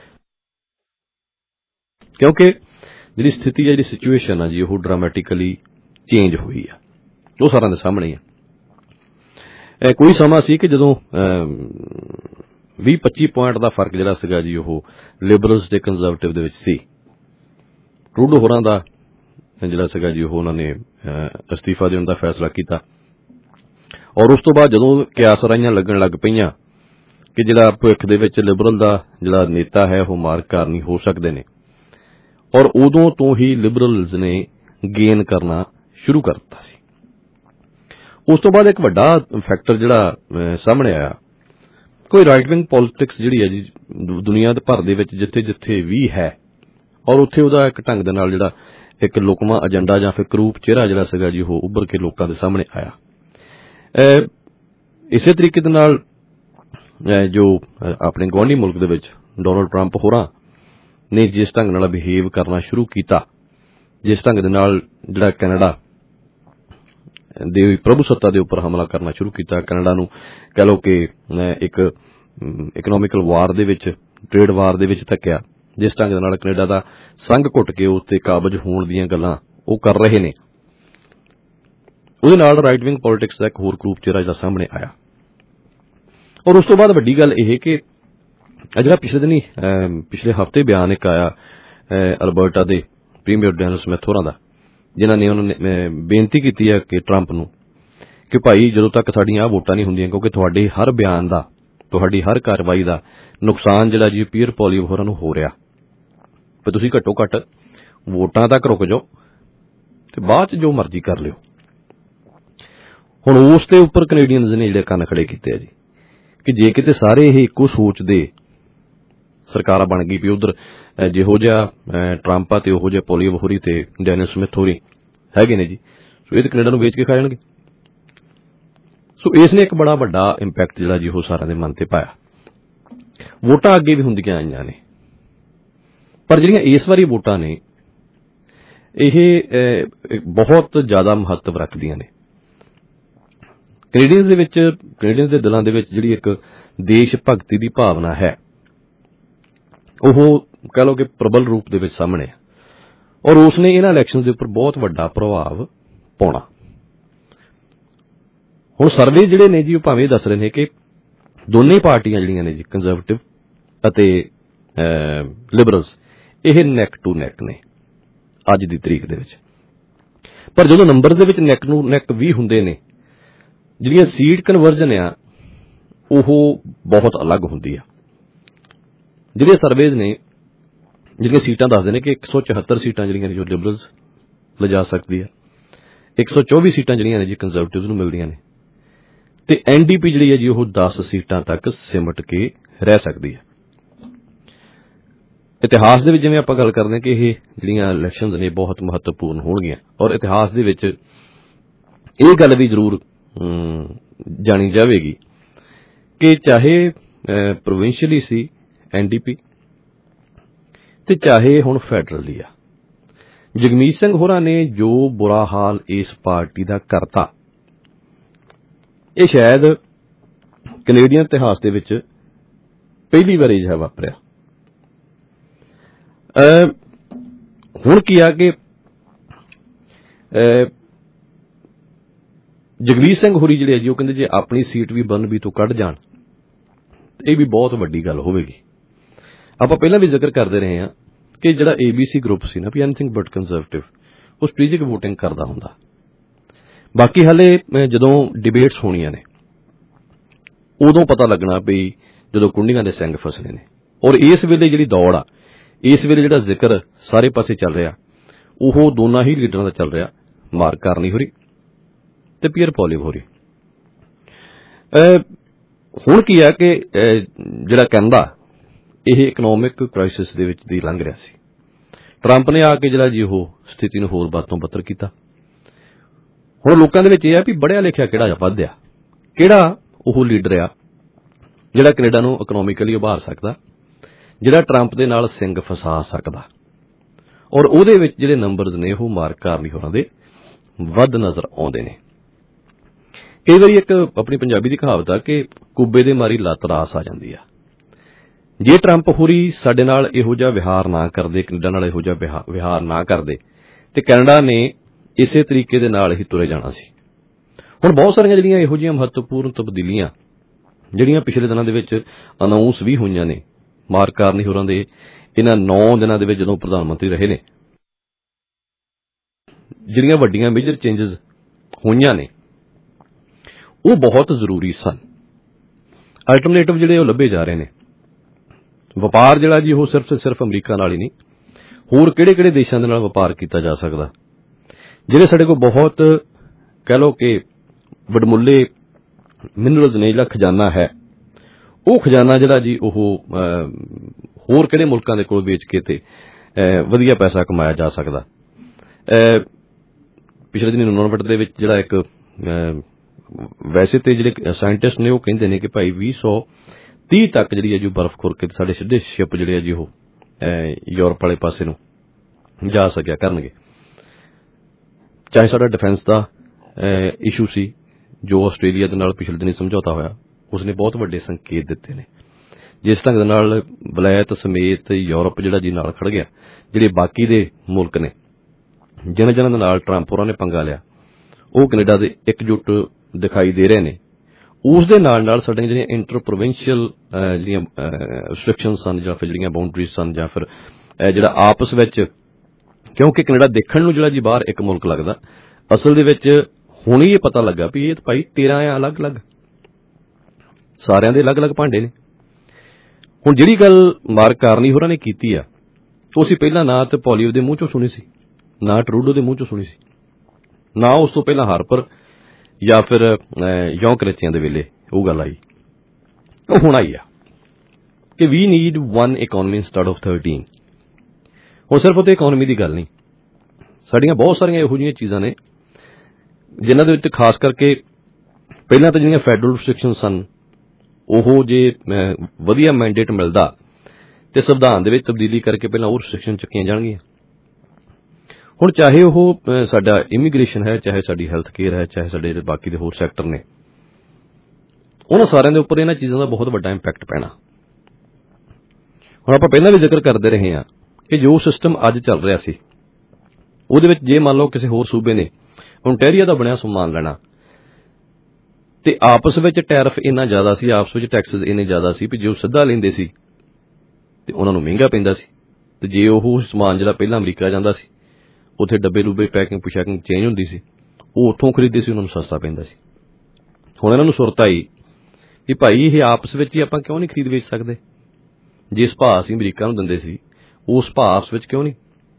H: ਕਿਉਂਕਿ ਜਿਹੜੀ ਸਥਿਤੀ ਹੈ, ਜਿਹੜੀ ਸਿਚੁਏਸ਼ਨ ਆ ਜੀ, ਉਹ ਡਰਾਮੈਟਿਕਲੀ ਚੇਂਜ ਹੋਈ ਆ। ਉਹ ਸਾਰਿਆਂ ਦੇ ਸਾਹਮਣੇ ਆ। ਕੋਈ ਸਮਾਂ ਸੀ ਕਿ ਜਦੋਂ 20-25 ਪੁਆਇੰਟ ਦਾ ਫਰਕ ਜਿਹੜਾ ਸੀਗਾ ਜੀ ਉਹ ਲਿਬਰਲਸ ਤੇ ਕੰਜ਼ਰਵੇਟਿਵ ਦੇ ਵਿੱਚ ਸੀ। ਟਰੂਡੋ ਹੋਰਾਂ ਦਾ ਜਿਹੜਾ ਸੀਗਾ ਜੀ ਉਹ ਉਹਨਾਂ ਨੇ ਅਸਤੀਫਾ ਦੇਣ ਦਾ ਫੈਸਲਾ ਕੀਤਾ, ਔਰ ਉਸ ਤੋਂ ਬਾਅਦ ਜਦੋਂ ਕਿਆਸ ਰਾਈਆਂ ਲੱਗਣ ਲੱਗ ਪਈਆਂ ਕਿ ਜਿਹੜਾ ਭਵਿੱਖ ਦੇ ਵਿੱਚ ਲਿਬਰਲ ਦਾ ਜਿਹੜਾ ਨੇਤਾ ਹੈ ਉਹ ਮਾਰਕ ਕਾਰਨੀ ਹੋ ਸਕਦੇ ਨੇ, ਔਰ ਉਦੋਂ ਤੋਂ ਹੀ ਲਿਬਰਲਜ਼ ਨੇ ਗੇਨ ਕਰਨਾ ਸ਼ੁਰੂ ਕਰ ਦਿੱਤਾ ਸੀ। ਉਸ ਤੋਂ ਬਾਅਦ ਇੱਕ ਵੱਡਾ ਫੈਕਟਰ ਜਿਹੜਾ ਸਾਹਮਣੇ ਆਇਆ, ਕੋਈ ਰਾਈਟ ਵਿੰਗ ਪੋਲਿਟਿਕਸ ਜਿਹੜੀ ਹੈ ਜੀ ਦੁਨੀਆ ਦੇ ਭਰ ਦੇ ਵਿੱਚ ਜਿੱਥੇ ਜਿੱਥੇ ਵੀ ਹੈ, ਔਰ ਉੱਥੇ ਉਹਦਾ ਇੱਕ ਢੰਗ ਦੇ ਨਾਲ ਜਿਹੜਾ ਇੱਕ ਲੁਕਵਾਂ ਏਜੰਡਾ ਜਾਂ ਫਿਰ ਕਰੂਪ ਚਿਹਰਾ ਜਿਹੜਾ ਸੀਗਾ ਜੀ ਉਹ ਉੱਭਰ ਕੇ ਲੋਕਾਂ ਦੇ ਸਾਹਮਣੇ ਆਇਆ। ਇਸੇ ਤਰੀਕੇ ਦੇ ਨਾਲ ਜੋ ਆਪਣੇ ਗੁਆਂਢੀ ਮੁਲਕ ਦੇ ਵਿੱਚ ਡੋਨਲਡ ਟਰੰਪ ਹੋਰਾਂ ਨੇ ਜਿਸ ਢੰਗ ਨਾਲ ਬਿਹੇਵ ਕਰਨਾ ਸ਼ੁਰੂ ਕੀਤਾ, ਜਿਸ ਢੰਗ ਦੇ ਨਾਲ ਜਿਹੜਾ ਕੈਨੇਡਾ ਦੇ ਪ੍ਰਭੂਸੱਤਾ ਦੇ ਉੱਪਰ ਹਮਲਾ ਕਰਨਾ ਸ਼ੁਰੂ ਕੀਤਾ, ਕੈਨੇਡਾ ਨੂੰ ਕਹਿ ਲਓ ਕਿ ਇੱਕ ਇਕਨੋਮਿਕਲ ਵਾਰ ਦੇ ਵਿੱਚ, ਟ੍ਰੇਡ ਵਾਰ ਦੇ ਵਿੱਚ ਧੱਕਿਆ, ਜਿਸ ਢੰਗ ਦੇ ਨਾਲ ਕੈਨੇਡਾ ਦਾ ਸੰਘ ਘੁੱਟ ਕੇ ਉਸ ਤੇ ਕਾਬਜ ਹੋਣ ਦੀਆਂ ਗੱਲਾਂ ਉਹ ਕਰ ਰਹੇ ਨੇ, ਉਹਦੇ ਨਾਲ ਰਾਈਟ ਵਿੰਗ ਪੋਲਿਟਿਕਸ ਦਾ ਇੱਕ ਹੋਰ ਗਰੁੱਪ ਚਿਹਰਾ ਜਿਹੜਾ ਸਾਹਮਣੇ ਆਇਆ। ਔਰ ਉਸ ਤੋਂ ਬਾਅਦ ਵੱਡੀ ਗੱਲ ਇਹ ਕਿ ਜਿਹੜਾ ਪਿਛਲੇ ਹਫ਼ਤੇ ਬਿਆਨ ਇੱਕ ਆਇਆ ਅਲਬਰਟਾ ਦੇ ਪ੍ਰੀਮੀਅਰ ਡੈਨਿਸ ਸਮਿਥ ਹੋਰਾਂ ਦਾ, ਜਿਨ੍ਹਾਂ ਨੇ ਉਹਨਾਂ ਨੇ ਬੇਨਤੀ ਕੀਤੀ ਹੈ ਕਿ ਟਰੰਪ ਨੂੰ ਕਿ ਭਾਈ ਜਦੋਂ ਤੱਕ ਸਾਡੀਆਂ ਆਹ ਵੋਟਾਂ ਨਹੀਂ ਹੁੰਦੀਆਂ, ਕਿਉਂਕਿ ਤੁਹਾਡੇ ਹਰ ਬਿਆਨ ਦਾ, ਤੁਹਾਡੀ ਹਰ ਕਾਰਵਾਈ ਦਾ ਨੁਕਸਾਨ ਜਿਹੜਾ ਜੀ ਪੀਅਰ ਪੋਲੀਓ ਹੋਰਾਂ ਨੂੰ ਹੋ ਰਿਹਾ, ਪਰ ਤੁਸੀਂ ਘੱਟੋ ਘੱਟ ਵੋਟਾਂ ਤੱਕ ਰੁਕ ਜਾਓ ਤੇ ਬਾਅਦ 'ਚ ਜੋ ਮਰਜ਼ੀ ਕਰ ਲਿਓ। ਹੁਣ ਉਸ ਦੇ ਉੱਪਰ ਕੈਨੇਡੀਅਨਜ਼ ਨੇ ਜਿਹੜੇ ਕੰਨ ਖੜੇ ਕੀਤੇ ਆ ਜੀ ਕਿ ਜੇ ਕਿਤੇ ਸਾਰੇ ਇਹ ਇੱਕੋ ਸੋਚ ਦੇ ਸਰਕਾਰਾਂ ਬਣ ਗਈ ਵੀ ਉਧਰ ਜਿਹੋ ਜਿਹਾ ਟਰੰਪ ਆ ਤੇ ਉਹੋ ਜਿਹਾ ਪੋਲੀਓ ਹੋਰੀ ਤੇ ਡੈਨਿਸ ਸਮਿਥ ਹੋਰੀ ਹੈਗੇ ਨੇ ਜੀ, ਸੋ ਇਹ ਤਾਂ ਕੈਨੇਡਾ ਨੂੰ ਵੇਚ ਕੇ ਖਾ ਜਾਣਗੇ। ਸੋ ਇਸ ਨੇ ਇੱਕ ਬੜਾ ਵੱਡਾ ਇੰਪੈਕਟ ਜਿਹੜਾ ਜੀ ਉਹ ਸਾਰਿਆਂ ਦੇ ਮਨ ਤੇ ਪਾਇਆ। ਵੋਟਾਂ ਅੱਗੇ ਵੀ ਹੁੰਦੀਆਂ ਆਈਆਂ ਨੇ, ਪਰ ਜਿਹੜੀਆਂ ਇਸ ਵਾਰੀ ਵੋਟਾਂ ਨੇ ਇਹ ਬਹੁਤ ਜ਼ਿਆਦਾ ਮਹੱਤਵ ਰੱਖਦੀਆਂ ਨੇ। ਕੈਨੇਡੀਅਨਜ਼ ਦੇ ਦਿਲਾਂ ਦੇ ਵਿੱਚ ਜਿਹੜੀ ਇੱਕ ਦੇਸ਼ ਭਗਤੀ ਦੀ ਭਾਵਨਾ ਹੈ ਉਹ ਕਹਿ ਲਓ ਕਿ ਪ੍ਰਬਲ ਰੂਪ ਦੇ ਵਿੱਚ ਸਾਹਮਣੇ ਆ, ਔਰ ਉਸ ਨੇ ਇਹਨਾਂ ਇਲੈਕਸ਼ਨਜ਼ ਦੇ ਉੱਪਰ ਬਹੁਤ ਵੱਡਾ ਪ੍ਰਭਾਵ ਪਾਉਣਾ। ਹੁਣ ਸਰਵੇ ਜਿਹੜੇ ਨੇ ਜੀ ਉਹ ਭਾਵੇਂ ਦੱਸ ਰਹੇ ਨੇ ਕਿ ਦੋਨੇ ਪਾਰਟੀਆਂ ਜਿਹੜੀਆਂ ਨੇ ਜੀ ਕੰਜ਼ਰਵੇਟਿਵ ਅਤੇ ਲਿਬਰਲਸ ਇਹ ਨੈਕ ਟੂ ਨੈਕ ਨੇ ਅੱਜ ਦੀ ਤਰੀਕ ਦੇ ਵਿੱਚ, ਪਰ ਜਦੋਂ ਨੰਬਰ ਦੇ ਵਿੱਚ ਨੈਕ ਨੂੰ ਨੈਕ ਵੀ ਹੁੰਦੇ ਨੇ, ਜਿਹੜੀਆਂ ਸੀਟ ਕਨਵਰਜਨ ਆ ਉਹ ਬਹੁਤ ਅਲੱਗ ਹੁੰਦੀ ਆ। ਜਿਹੜੇ ਸਰਵੇਜ਼ ਨੇ ਜਿਹੜੀਆਂ ਸੀਟਾਂ ਦੱਸਦੇ ਨੇ ਕਿ 174 ਸੀਟਾਂ ਜਿਹੜੀਆਂ ਨੇ ਜੋ ਲਿਬਰਲਸ ਲਿਜਾ ਸਕਦੀ ਆ, 124 ਸੀਟਾਂ ਜਿਹੜੀਆਂ ਨੇ ਜੀ ਕੰਜ਼ਰਵੇਟਿਵ ਨੂੰ ਮਿਲਦੀਆਂ ਨੇ, ਤੇ ਐਨਡੀਪੀ ਜਿਹੜੀ ਹੈ ਜੀ ਉਹ 10 ਸੀਟਾਂ ਤੱਕ ਸਿਮਟ ਕੇ ਰਹਿ ਸਕਦੀ ਹੈ। ਇਤਿਹਾਸ ਦੇ ਵਿੱਚ ਜਿਵੇਂ ਆਪਾਂ ਗੱਲ ਕਰਦੇ ਹਾਂ ਕਿ ਇਹ ਜਿਹੜੀਆਂ ਇਲੈਕਸ਼ਨਜ਼ ਨੇ ਬਹੁਤ ਮਹੱਤਵਪੂਰਨ ਹੋਣਗੀਆਂ, ਔਰ ਇਤਿਹਾਸ ਦੇ ਵਿੱਚ ਇਹ ਗੱਲ ਵੀ ਜ਼ਰੂਰ ਜਾਣੀ ਜਾਵੇਗੀ ਕਿ ਚਾਹੇ ਪ੍ਰੋਵਿੰਸ਼ੀਅਲੀ ਸੀ ਐਨਡੀਪੀ ਤੇ ਚਾਹੇ ਹੁਣ ਫੈਡਰਲੀ ਆ, ਜਗਮੀਤ ਸਿੰਘ ਹੋਰਾਂ ਨੇ ਜੋ ਬੁਰਾ ਹਾਲ ਇਸ ਪਾਰਟੀ ਦਾ ਕਰਤਾ, ਇਹ ਸ਼ਾਇਦ ਕੈਨੇਡੀਅਨ ਇਤਿਹਾਸ ਦੇ ਵਿੱਚ ਪਹਿਲੀ ਵਾਰੀ ਅਜਿਹਾ ਵਾਪਰਿਆ। ਹੁਣ ਕੀ ਆ ਕਿ ਜਗਮੀਤ ਸਿੰਘ ਹੋਰੀ ਜਿਹੜੇ ਆ ਜੀ ਉਹ ਕਹਿੰਦੇ ਜੇ ਆਪਣੀ ਸੀਟ ਵੀ ਬਰਨਬੀ ਤੋਂ ਕੱਢ ਜਾਣ ਇਹ ਵੀ ਬਹੁਤ ਵੱਡੀ ਗੱਲ ਹੋਵੇਗੀ। ਆਪਾਂ ਪਹਿਲਾਂ ਵੀ ਜ਼ਿਕਰ ਕਰਦੇ ਰਹੇ ਹਾਂ ਕਿ ਜਿਹੜਾ ABC ਗਰੁੱਪ ਸੀ ਨਾ ਵੀ ਐਨੀਥਿੰਗ ਬਟ ਕੰਜ਼ਰਵੇਟਿਵ, ਉਹ ਸਟ੍ਰੈਟੇਜਿਕ ਵੋਟਿੰਗ ਕਰਦਾ ਹੁੰਦਾ। ਬਾਕੀ ਹਾਲੇ ਜਦੋਂ ਡਿਬੇਟਸ ਹੋਣੀਆਂ ਨੇ ਉਦੋਂ ਪਤਾ ਲੱਗਣਾ ਵੀ ਜਦੋਂ ਕੁੰਡੀਆਂ ਦੇ ਸਿੰਘ ਫਸਣੇ ਨੇ। ਔਰ ਇਸ ਵੇਲੇ ਜਿਹੜੀ ਦੌੜ ਆ, ਇਸ ਵੇਲੇ ਜਿਹੜਾ ਜ਼ਿਕਰ ਸਾਰੇ ਪਾਸੇ ਚੱਲ ਰਿਹਾ ਉਹ ਦੋਨਾਂ ਹੀ ਲੀਡਰਾਂ ਦਾ ਚੱਲ ਰਿਹਾ, ਮਾਰਕ ਕਾਰਨੀ ਹੋਰੀ ਤੇ ਪੀਅਰ ਪੋਲੀਓ ਹੋਰੀ। ਹੁਣ ਕੀ ਆ ਕਿ ਜਿਹੜਾ ਕੈਨੇਡਾ ਇਹ ਇਕਨੋਮਿਕ ਕ੍ਰਾਈਸਿਸ ਦੇ ਵਿੱਚ ਦੀ ਲੰਘ ਰਿਹਾ ਸੀ, ਟਰੰਪ ਨੇ ਆ ਕੇ ਜਿਹੜਾ ਜੀ ਉਹ ਸਥਿਤੀ ਨੂੰ ਹੋਰ ਵੱਧ ਤੋਂ ਬੱਤਰ ਕੀਤਾ। ਹੁਣ ਲੋਕਾਂ ਦੇ ਵਿੱਚ ਇਹ ਆ ਵੀ ਪੜ੍ਹਿਆ ਲਿਖਿਆ ਕਿਹੜਾ ਵੱਧਿਆ, ਕਿਹੜਾ ਉਹ ਲੀਡਰ ਆ ਜਿਹੜਾ ਕੈਨੇਡਾ ਨੂੰ ਇਕਨੋਮਿਕਲੀ ਉਭਾਰ ਸਕਦਾ, ਜਿਹੜਾ ਟਰੰਪ ਦੇ ਨਾਲ ਸਿੰਘ ਫਸਾ ਸਕਦਾ। ਔਰ ਉਹਦੇ ਵਿੱਚ ਜਿਹੜੇ ਨੰਬਰਸ ਨੇ ਉਹ ਮਾਰਕ ਕਾਰਨੀ ਹੋਰਾਂ ਦੇ ਵੱਧ ਨਜ਼ਰ ਆਉਂਦੇ ਨੇ। ਕਈ ਵਾਰੀ ਇੱਕ ਆਪਣੀ ਪੰਜਾਬੀ ਦੀ ਕਹਾਵਤ ਆ ਕਿ ਕੁੱਬੇ ਦੇ ਮਾਰੀ ਲੱਤ ਰਾਸ ਆ ਜਾਂਦੀ ਆ। ਜੇ ਟਰੰਪ ਹੋਰੀ ਸਾਡੇ ਨਾਲ ਇਹੋ ਜਿਹਾ ਵਿਹਾਰ ਨਾ ਕਰਦੇ, ਕੈਨੇਡਾ ਨਾਲ ਇਹੋ ਜਿਹਾ ਵਿਹਾਰ ਨਾ ਕਰਦੇ, ਤੇ ਕੈਨੇਡਾ ਨੇ ਇਸੇ ਤਰੀਕੇ ਦੇ ਨਾਲ ਹੀ ਤੁਰੇ ਜਾਣਾ ਸੀ। ਹੁਣ ਬਹੁਤ ਸਾਰੀਆਂ ਜਿਹੜੀਆਂ ਇਹੋ ਜਿਹੀਆਂ ਮਹੱਤਵਪੂਰਨ ਤਬਦੀਲੀਆਂ ਜਿਹੜੀਆਂ ਪਿਛਲੇ ਦਿਨਾਂ ਦੇ ਵਿੱਚ ਅਨਾਉਂਸ ਵੀ ਹੋਈਆਂ ਨੇ, ਮਾਰਕ ਕਾਰਨੀ ਹੋਰਾਂ ਦੇ ਇਹਨਾਂ 9 ਦਿਨਾਂ ਦੇ ਵਿੱਚ ਜਦੋਂ ਪ੍ਰਧਾਨ ਮੰਤਰੀ ਰਹੇ ਨੇ, ਜਿਹੜੀਆਂ ਵੱਡੀਆਂ ਮੇਜਰ ਚੇਂਜਸ ਹੋਈਆਂ ਨੇ ਉਹ ਬਹੁਤ ਜ਼ਰੂਰੀ ਸਨ। ਅਲਟਰਨੇਟਿਵ ਜਿਹੜੇ ਉਹ ਲੱਭੇ ਜਾ ਰਹੇ ਨੇ। ਵਪਾਰ ਜਿਹੜਾ ਜੀ ਉਹ ਸਿਰਫ ਤੇ ਸਿਰਫ ਅਮਰੀਕਾ ਨਾਲ ਹੀ ਨਹੀਂ, ਹੋਰ ਕਿਹੜੇ-ਕਿਹੜੇ ਦੇਸ਼ਾਂ ਦੇ ਨਾਲ ਵਪਾਰ ਕੀਤਾ ਜਾ ਸਕਦਾ। ਜਿਹੜੇ ਸਾਡੇ ਕੋਲ ਬਹੁਤ ਕਹਿ ਲਓ ਕਿ ਵਡਮੁੱਲੇ ਮਿਨਰਲਸ ਨੇ, ਜਿਹੜਾ ਖਜ਼ਾਨਾ ਹੈ, ਉਹ ਖਜ਼ਾਨਾ ਜਿਹੜਾ ਜੀ ਉਹ ਹੋਰ ਕਿਹੜੇ ਮੁਲਕਾਂ ਦੇ ਕੋਲ ਵੇਚ ਕੇ ਤੇ ਵਧੀਆ ਪੈਸਾ ਕਮਾਇਆ ਜਾ ਸਕਦਾ। ਪਿਛਲੇ ਦਿਨ ਨੋਨਵਟ ਦੇ ਵਿੱਚ ਜਿਹੜਾ ਇੱਕ ਵੈਸੇ ਤੇ ਜਿਹੜੇ ਸਾਇੰਟਿਸਟ ਨੇ ਉਹ ਕਹਿੰਦੇ ਨੇ ਕਿ ਭਾਈ 2030 ਤੱਕ ਜਿਹੜੀ ਹੈ ਜੋ ਬਰਫ਼ ਖੁਰ ਕੇ ਸਾਡੇ ਸਿੱਧੇ ਸ਼ਿਪ ਜਿਹੜੇ ਆ ਜੀ ਉਹ ਯੂਰਪ ਵਾਲੇ ਪਾਸੇ ਨੂੰ ਜਾ ਸਕਿਆ ਕਰਨਗੇ। ਚਾਹੇ ਸਾਡਾ ਡਿਫੈਂਸ ਦਾ ਇਸ਼ੂ ਸੀ ਜੋ ਆਸਟ੍ਰੇਲੀਆ ਦੇ ਨਾਲ ਪਿਛਲੇ ਦਿਨੀ ਸਮਝੌਤਾ ਹੋਇਆ, ਉਸਨੇ ਬਹੁਤ ਵੱਡੇ ਸੰਕੇਤ ਦਿੱਤੇ ਨੇ। ਜਿਸ ਢੰਗ ਦੇ ਨਾਲ ਵਲਾਇਤ ਸਮੇਤ ਯੂਰਪ ਜਿਹੜਾ ਜੀ ਨਾਲ ਖੜ ਗਿਆ, ਜਿਹੜੇ ਬਾਕੀ ਦੇ ਮੁਲਕ ਨੇ ਜਿਨ੍ਹਾਂ ਦੇ ਨਾਲ ਟਰੰਪ ਹੋਰਾਂ ਨੇ ਪੰਗਾ ਲਿਆ, ਉਹ ਕੈਨੇਡਾ ਦੇ ਇਕਜੁੱਟ ਦਿਖਾਈ ਦੇ ਰਹੇ ਨੇ। ਉਸ ਦੇ ਨਾਲ ਸਾਡੀਆਂ ਜਿਹੜੀਆਂ ਇੰਟਰ ਪ੍ਰੋਵਿੰਸ਼ੀਅਲ ਜਿਹੜੀਆਂ ਰਿਸਟ੍ਰਿਕਸ਼ਨਸ ਸਨ ਜਾਂ ਫਿਰ ਜਿਹੜੀਆਂ ਬਾਉਂਡਰੀਜ਼ ਸਨ ਜਾਂ ਫਿਰ ਜਿਹੜਾ ਆਪਸ ਵਿੱਚ, ਕਿਉਂਕਿ ਕੈਨੇਡਾ ਦੇਖਣ ਨੂੰ ਜਿਹੜਾ ਜੀ ਬਾਹਰ ਇੱਕ ਮੁਲਕ ਲੱਗਦਾ, ਅਸਲ ਦੇ ਵਿੱਚ ਹੁਣ ਹੀ ਇਹ ਪਤਾ ਲੱਗਾ ਵੀ ਇਹ ਭਾਈ 13 ਆ ਅਲੱਗ-ਅਲੱਗ, ਸਾਰਿਆਂ ਦੇ ਅਲੱਗ-ਅਲੱਗ ਭਾਂਡੇ ਨੇ। ਹੁਣ ਜਿਹੜੀ ਗੱਲ ਮਾਰਕ ਕਾਰਨੀ ਹੋਰਾਂ ਨੇ ਕੀਤੀ ਆ, ਉਹ ਅਸੀਂ ਪਹਿਲਾਂ ਨਾ ਤੇ ਪੋਲੀਓ ਦੇ ਮੂੰਹ ਚੋਂ ਸੁਣੀ ਸੀ, ਨਾ ਟਰੂਡੋ ਦੇ ਮੂੰਹ ਚੋਂ ਸੁਣੀ ਸੀ, ਨਾ ਉਸ ਤੋਂ ਪਹਿਲਾਂ ਹਾਰਪਰ ਜਾਂ ਫਿਰ ਯੋਂ ਕਰੇਚੀਆਂ ਦੇ ਵੇਲੇ ਉਹ ਗੱਲ ਆਈ। ਉਹ ਹੁਣ ਆਈ ਆ ਕਿ we need one economy instead of 13। ਹੁਣ ਸਿਰਫ ਉਹ ਇਕੋਨਮੀ ਦੀ ਗੱਲ ਨਹੀਂ, ਸਾਡੀਆਂ ਬਹੁਤ ਸਾਰੀਆਂ ਇਹੋ ਜਿਹੀਆਂ ਚੀਜ਼ਾਂ ਨੇ ਜਿਨ੍ਹਾਂ ਦੇ ਵਿੱਚ ਖਾਸ ਕਰਕੇ ਪਹਿਲਾਂ ਤਾਂ ਜਿਹੜੀਆਂ ਫੈਡਰਲ ਰਿਸਟ੍ਰਿਕਸ਼ਨ ਸਨ, ਉਹ ਜੇ ਵਧੀਆ ਮੈਂਡੇਟ ਮਿਲਦਾ ਤੇ ਸੰਵਿਧਾਨ ਦੇ ਵਿੱਚ ਤਬਦੀਲੀ ਕਰਕੇ ਪਹਿਲਾਂ ਉਹ ਰਿਸਟ੍ਰਿਕਸ਼ਨ ਚੱਕੀਆਂ ਜਾਣਗੀਆਂ। ਹੁਣ ਚਾਹੇ ਉਹ ਸਾਡਾ ਇਮੀਗ੍ਰੇਸ਼ਨ ਹੈ, ਚਾਹੇ ਸਾਡੀ ਹੈਲਥ ਕੇਅਰ ਹੈ, ਚਾਹੇ ਸਾਡੇ ਜਿਹੜੇ ਬਾਕੀ ਦੇ ਹੋਰ ਸੈਕਟਰ ਨੇ, ਉਹਨਾਂ ਸਾਰਿਆਂ ਦੇ ਉੱਪਰ ਇਹਨਾਂ ਚੀਜ਼ਾਂ ਦਾ ਬਹੁਤ ਵੱਡਾ ਇੰਪੈਕਟ ਪੈਣਾ। ਹੁਣ ਆਪਾਂ ਪਹਿਲਾਂ ਵੀ ਜ਼ਿਕਰ ਕਰਦੇ ਰਹੇ ਹਾਂ ਕਿ ਜੋ ਸਿਸਟਮ ਅੱਜ ਚੱਲ ਰਿਹਾ ਸੀ, ਉਹਦੇ ਵਿੱਚ ਜੇ ਮੰਨ ਲਓ ਕਿਸੇ ਹੋਰ ਸੂਬੇ ਨੇ ਓਨਟਾਰੀਓ ਦਾ ਬਣਿਆ ਸਮਾਨ ਲੈਣਾ ਤੇ ਆਪਸ ਵਿੱਚ ਟੈਰਿਫ ਇੰਨਾ ਜ਼ਿਆਦਾ ਸੀ, ਆਪਸ ਵਿੱਚ ਟੈਕਸਿਸ ਇੰਨੇ ਜ਼ਿਆਦਾ ਸੀ ਵੀ ਜੇ ਉਹ ਸਿੱਧਾ ਲੈਂਦੇ ਸੀ ਤੇ ਉਹਨਾਂ ਨੂੰ ਮਹਿੰਗਾ ਪੈਂਦਾ ਸੀ, ਤੇ ਜੇ ਉਹ ਸਮਾਨ ਜਿਹੜਾ ਪਹਿਲਾਂ ਅਮਰੀਕਾ ਜਾਂਦਾ ਸੀ ਉੱਥੇ ਡੱਬੇ ਲੁੱਬੇ ਪੈਕਿੰਗ ਪੁਸ਼ੈਕਿੰਗ ਚੇਂਜ ਹੁੰਦੀ ਸੀ, ਉਹ ਉੱਥੋਂ ਖਰੀਦਦੇ ਸੀ, ਉਹਨਾਂ ਨੂੰ ਸਸਤਾ ਪੈਂਦਾ ਸੀ। ਹੁਣ ਇਹਨਾਂ ਨੂੰ ਸੁਰਤ ਆਈ ਕਿ ਭਾਈ ਇਹ ਆਪਸ ਵਿੱਚ ਹੀ ਆਪਾਂ ਕਿਉਂ ਨਹੀਂ ਖਰੀਦ ਵੇਚ ਸਕਦੇ, ਜਿਸ ਭਾਅ ਅਸੀਂ ਅਮਰੀਕਾ ਨੂੰ ਦਿੰਦੇ ਸੀ ਉਸ ਭਾਅ ਆਪਸ ਵਿੱਚ ਕਿਉਂ ਨਹੀਂ।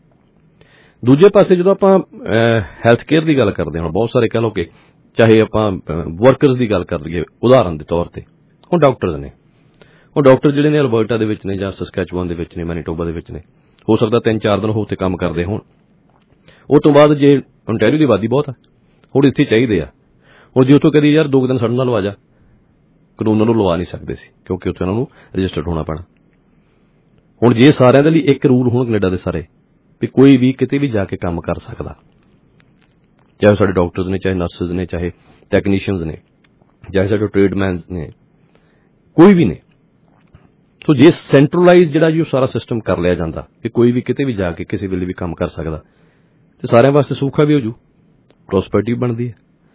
H: ਦੂਜੇ ਪਾਸੇ ਜਦੋਂ ਆਪਾਂ ਹੈਲਥ ਕੇਅਰ ਦੀ ਗੱਲ ਕਰਦੇ ਹਾਂ, ਬਹੁਤ ਸਾਰੇ ਕਹਿ ਲਓ ਕਿ ਚਾਹੇ ਆਪਾਂ ਵਰਕਰਸ ਦੀ ਗੱਲ ਕਰ ਲਈਏ ਉਦਾਹਰਨ ਦੇ ਤੌਰ ਤੇ, ਹੁਣ ਡਾਕਟਰਸ ਨੇ, ਉਹ ਡਾਕਟਰ ਜਿਹੜੇ ਨੇ ਅਲਬਰਟਾ ਦੇ ਵਿੱਚ ਨੇ ਜਾਂ ਸਸਕੈਚੁਆਨ ਦੇ ਵਿੱਚ ਨੇ, ਮੈਨੀਟੋਬਾ ਦੇ ਵਿੱਚ ਨੇ, ਹੋ ਸਕਦਾ 3-4 ਦਿਨ ਹੋ ਉੱਥੇ ਕੰਮ ਕਰਦੇ ਹੋਣ। ਉਹ ਤੋਂ ਬਾਅਦ ਜੇ ਓਨਟਾਰੀਓ ਦੀ ਆਬਾਦੀ ਬਹੁਤ ਆ, ਹੁਣ ਇੱਥੇ ਚਾਹੀਦੇ ਆ, ਹੁਣ ਜੇ ਉੱਥੋਂ ਕਦੀ ਯਾਰ 2 ਦਿਨ ਸਾਡੇ ਨਾਲ ਲਵਾ ਜਾ, ਕਾਨੂੰਨ ਨੂੰ ਲਵਾ ਨਹੀਂ ਸਕਦੇ ਸੀ ਕਿਉਂਕਿ ਉੱਥੇ ਉਹਨਾਂ ਨੂੰ ਰਜਿਸਟਰਡ ਹੋਣਾ ਪੈਣਾ। ਹੁਣ ਜੇ ਸਾਰਿਆਂ ਦੇ ਲਈ ਇੱਕ ਰੂਲ ਹੋਣ ਕੈਨੇਡਾ ਦੇ ਸਾਰੇ ਵੀ ਕੋਈ ਵੀ ਕਿਤੇ ਵੀ ਜਾ ਕੇ ਕੰਮ ਕਰ ਸਕਦਾ, ਚਾਹੇ ਸਾਡੇ ਡਾਕਟਰਸ ਨੇ, ਚਾਹੇ ਨਰਸਿਸ ਨੇ, ਚਾਹੇ ਟੈਕਨੀਸ਼ੀਅਨਸ ਨੇ, ਚਾਹੇ ਸਾਡੇ ਟ੍ਰੇਡਮੈਨਸ ਨੇ, ਕੋਈ ਵੀ ਨੇ। ਸੋ ਜੇ ਸੈਂਟਰਲਾਈਜ਼ ਜਿਹੜਾ ਜੀ ਉਹ ਸਾਰਾ ਸਿਸਟਮ ਕਰ ਲਿਆ ਜਾਂਦਾ ਕਿ ਕੋਈ ਵੀ ਕਿਤੇ ਵੀ ਜਾ ਕੇ ਕਿਸੇ ਵੇਲੇ ਵੀ ਕੰਮ ਕਰ ਸਕਦਾ, ਤੇ ਸਾਰਿਆਂ ਵਾਸਤੇ ਸੌਖਾ ਵੀ ਹੋ ਜੂ, ਪ੍ਰੋਸਪੈਰਿਟੀ ਬਣਦੀ ਹੈ।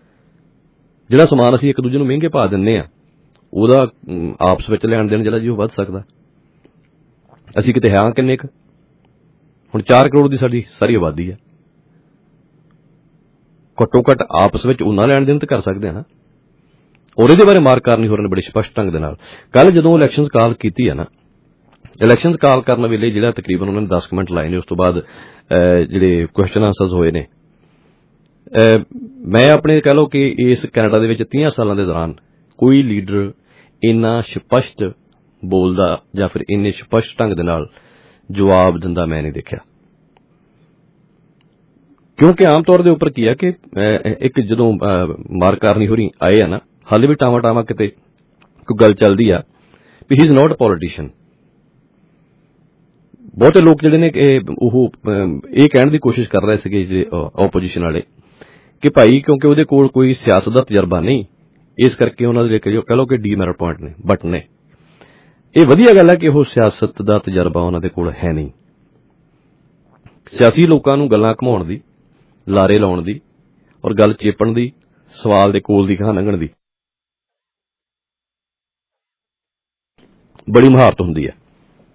H: ਜਿਹੜਾ ਸਮਾਨ ਅਸੀਂ ਇੱਕ ਦੂਜੇ ਨੂੰ ਮਹਿੰਗੇ ਭਾਅ ਦਿੰਦੇ ਆ, ਉਹਦਾ ਆਪਸ ਵਿੱਚ ਲੈਣ ਦੇਣ ਜਿਹੜਾ ਜੀ ਉਹ ਵੱਧ ਸਕਦਾ। ਅਸੀਂ ਕਿਤੇ ਹਾਂ ਕਿੰਨੇ ਕੁ, ਹੁਣ 4 ਕਰੋੜ ਦੀ ਸਾਡੀ ਸਾਰੀ ਆਬਾਦੀ ਹੈ, ਘੱਟੋ ਘੱਟ ਆਪਸ ਵਿੱਚ ਉਹਨਾਂ ਲੈਣ ਦੇਣ ਤੇ ਕਰ ਸਕਦੇ ਆ ਨਾ। ਔਰ ਇਹਦੇ ਬਾਰੇ ਮਾਰਕ ਕਾਰਨੀ ਹੋਰਾਂ ਨੇ ਬੜੇ ਸਪਸ਼ਟ ਢੰਗ ਦੇ ਨਾਲ ਕੱਲ ਜਦੋਂ ਇਲੈਕਸ਼ਨਸ ਕਾਲ ਕੀਤੀ ਹੈ ਨਾ, ਇਲੈਕਸ਼ਨਸ ਕਾਲ ਕਰਨ ਵੇਲੇ ਜਿਹੜਾ ਤਕਰੀਬਨ ਉਹਨਾਂ ਨੇ 10 ਮਿੰਟ ਲਾਏ ਨੇ, ਉਸ ਤੋਂ ਬਾਅਦ ਜਿਹੜੇ ਕੁਐਸਚਨ ਆਂਸਰਸ ਹੋਏ ਨੇ, ਮੈਂ ਆਪਣੇ ਕਹਿ ਲਓ ਕਿ ਇਸ ਕੈਨੇਡਾ ਦੇ ਵਿੱਚ 30 ਸਾਲਾਂ ਦੇ ਦੌਰਾਨ ਕੋਈ ਲੀਡਰ ਇੰਨਾ ਸਪਸ਼ਟ ਬੋਲਦਾ ਜਾਂ ਫਿਰ ਇੰਨੇ ਸਪਸ਼ਟ ਢੰਗ ਦੇ ਨਾਲ ਜਵਾਬ ਦਿੰਦਾ ਮੈਂ ਨਹੀਂ ਦੇਖਿਆ। ਕਿਉਂਕਿ ਆਮ ਤੌਰ ਦੇ ਉੱਪਰ ਕੀ ਆ ਕਿ ਇੱਕ ਜਦੋਂ ਮਾਰਕ ਕਾਰਨੀ ਹੋਰੀ ਆਏ ਆ ਨਾ, ਹਾਲੇ ਵੀ ਟਾਵਾਂ ਕਿਤੇ ਕੋਈ ਗੱਲ ਚੱਲਦੀ ਆ ਵੀ ਹੀ ਇਜ਼ ਨਾਟ ਅ ਪੋਲੀਟੀਸ਼ੀਅਨ। ਬਹੁਤੇ ਲੋਕ ਜਿਹੜੇ ਨੇ ਉਹ ਇਹ ਕਹਿਣ ਦੀ ਕੋਸ਼ਿਸ਼ ਕਰ ਰਹੇ ਸੀਗੇ ਜਿਹੜੇ ਆਪੋਜੀਸ਼ਨ ਵਾਲੇ ਕਿ ਭਾਈ ਕਿਉਂਕਿ ਉਹਦੇ ਕੋਲ ਕੋਈ ਸਿਆਸਤ ਦਾ ਤਜਰਬਾ ਨਹੀਂ, ਇਸ ਕਰਕੇ ਉਹਨਾਂ ਦੇ ਕਹਿ ਲਓ ਕਿ ਡੀਮੈਰਿਟ ਪੁਆਇੰਟ ਨੇ। ਬਟ ਨੇ ਇਹ ਵਧੀਆ ਗੱਲ ਹੈ ਕਿ ਉਹ ਸਿਆਸਤ ਦਾ ਤਜਰਬਾ ਉਹਨਾਂ ਦੇ ਕੋਲ ਹੈ ਨਹੀਂ। ਸਿਆਸੀ ਲੋਕਾਂ ਨੂੰ ਗੱਲਾਂ ਘੁਮਾਉਣ ਦੀ, ਲਾਰੇ ਲਾਉਣ ਦੀ ਔਰ ਗੱਲ ਚੇਪਣ ਦੀ, ਸਵਾਲ ਦੇ ਕੋਲ ਦੀ ਕਹਾਂ ਲੰਘਣ ਦੀ ਬੜੀ ਮਹਾਰਤ ਹੁੰਦੀ ਹੈ।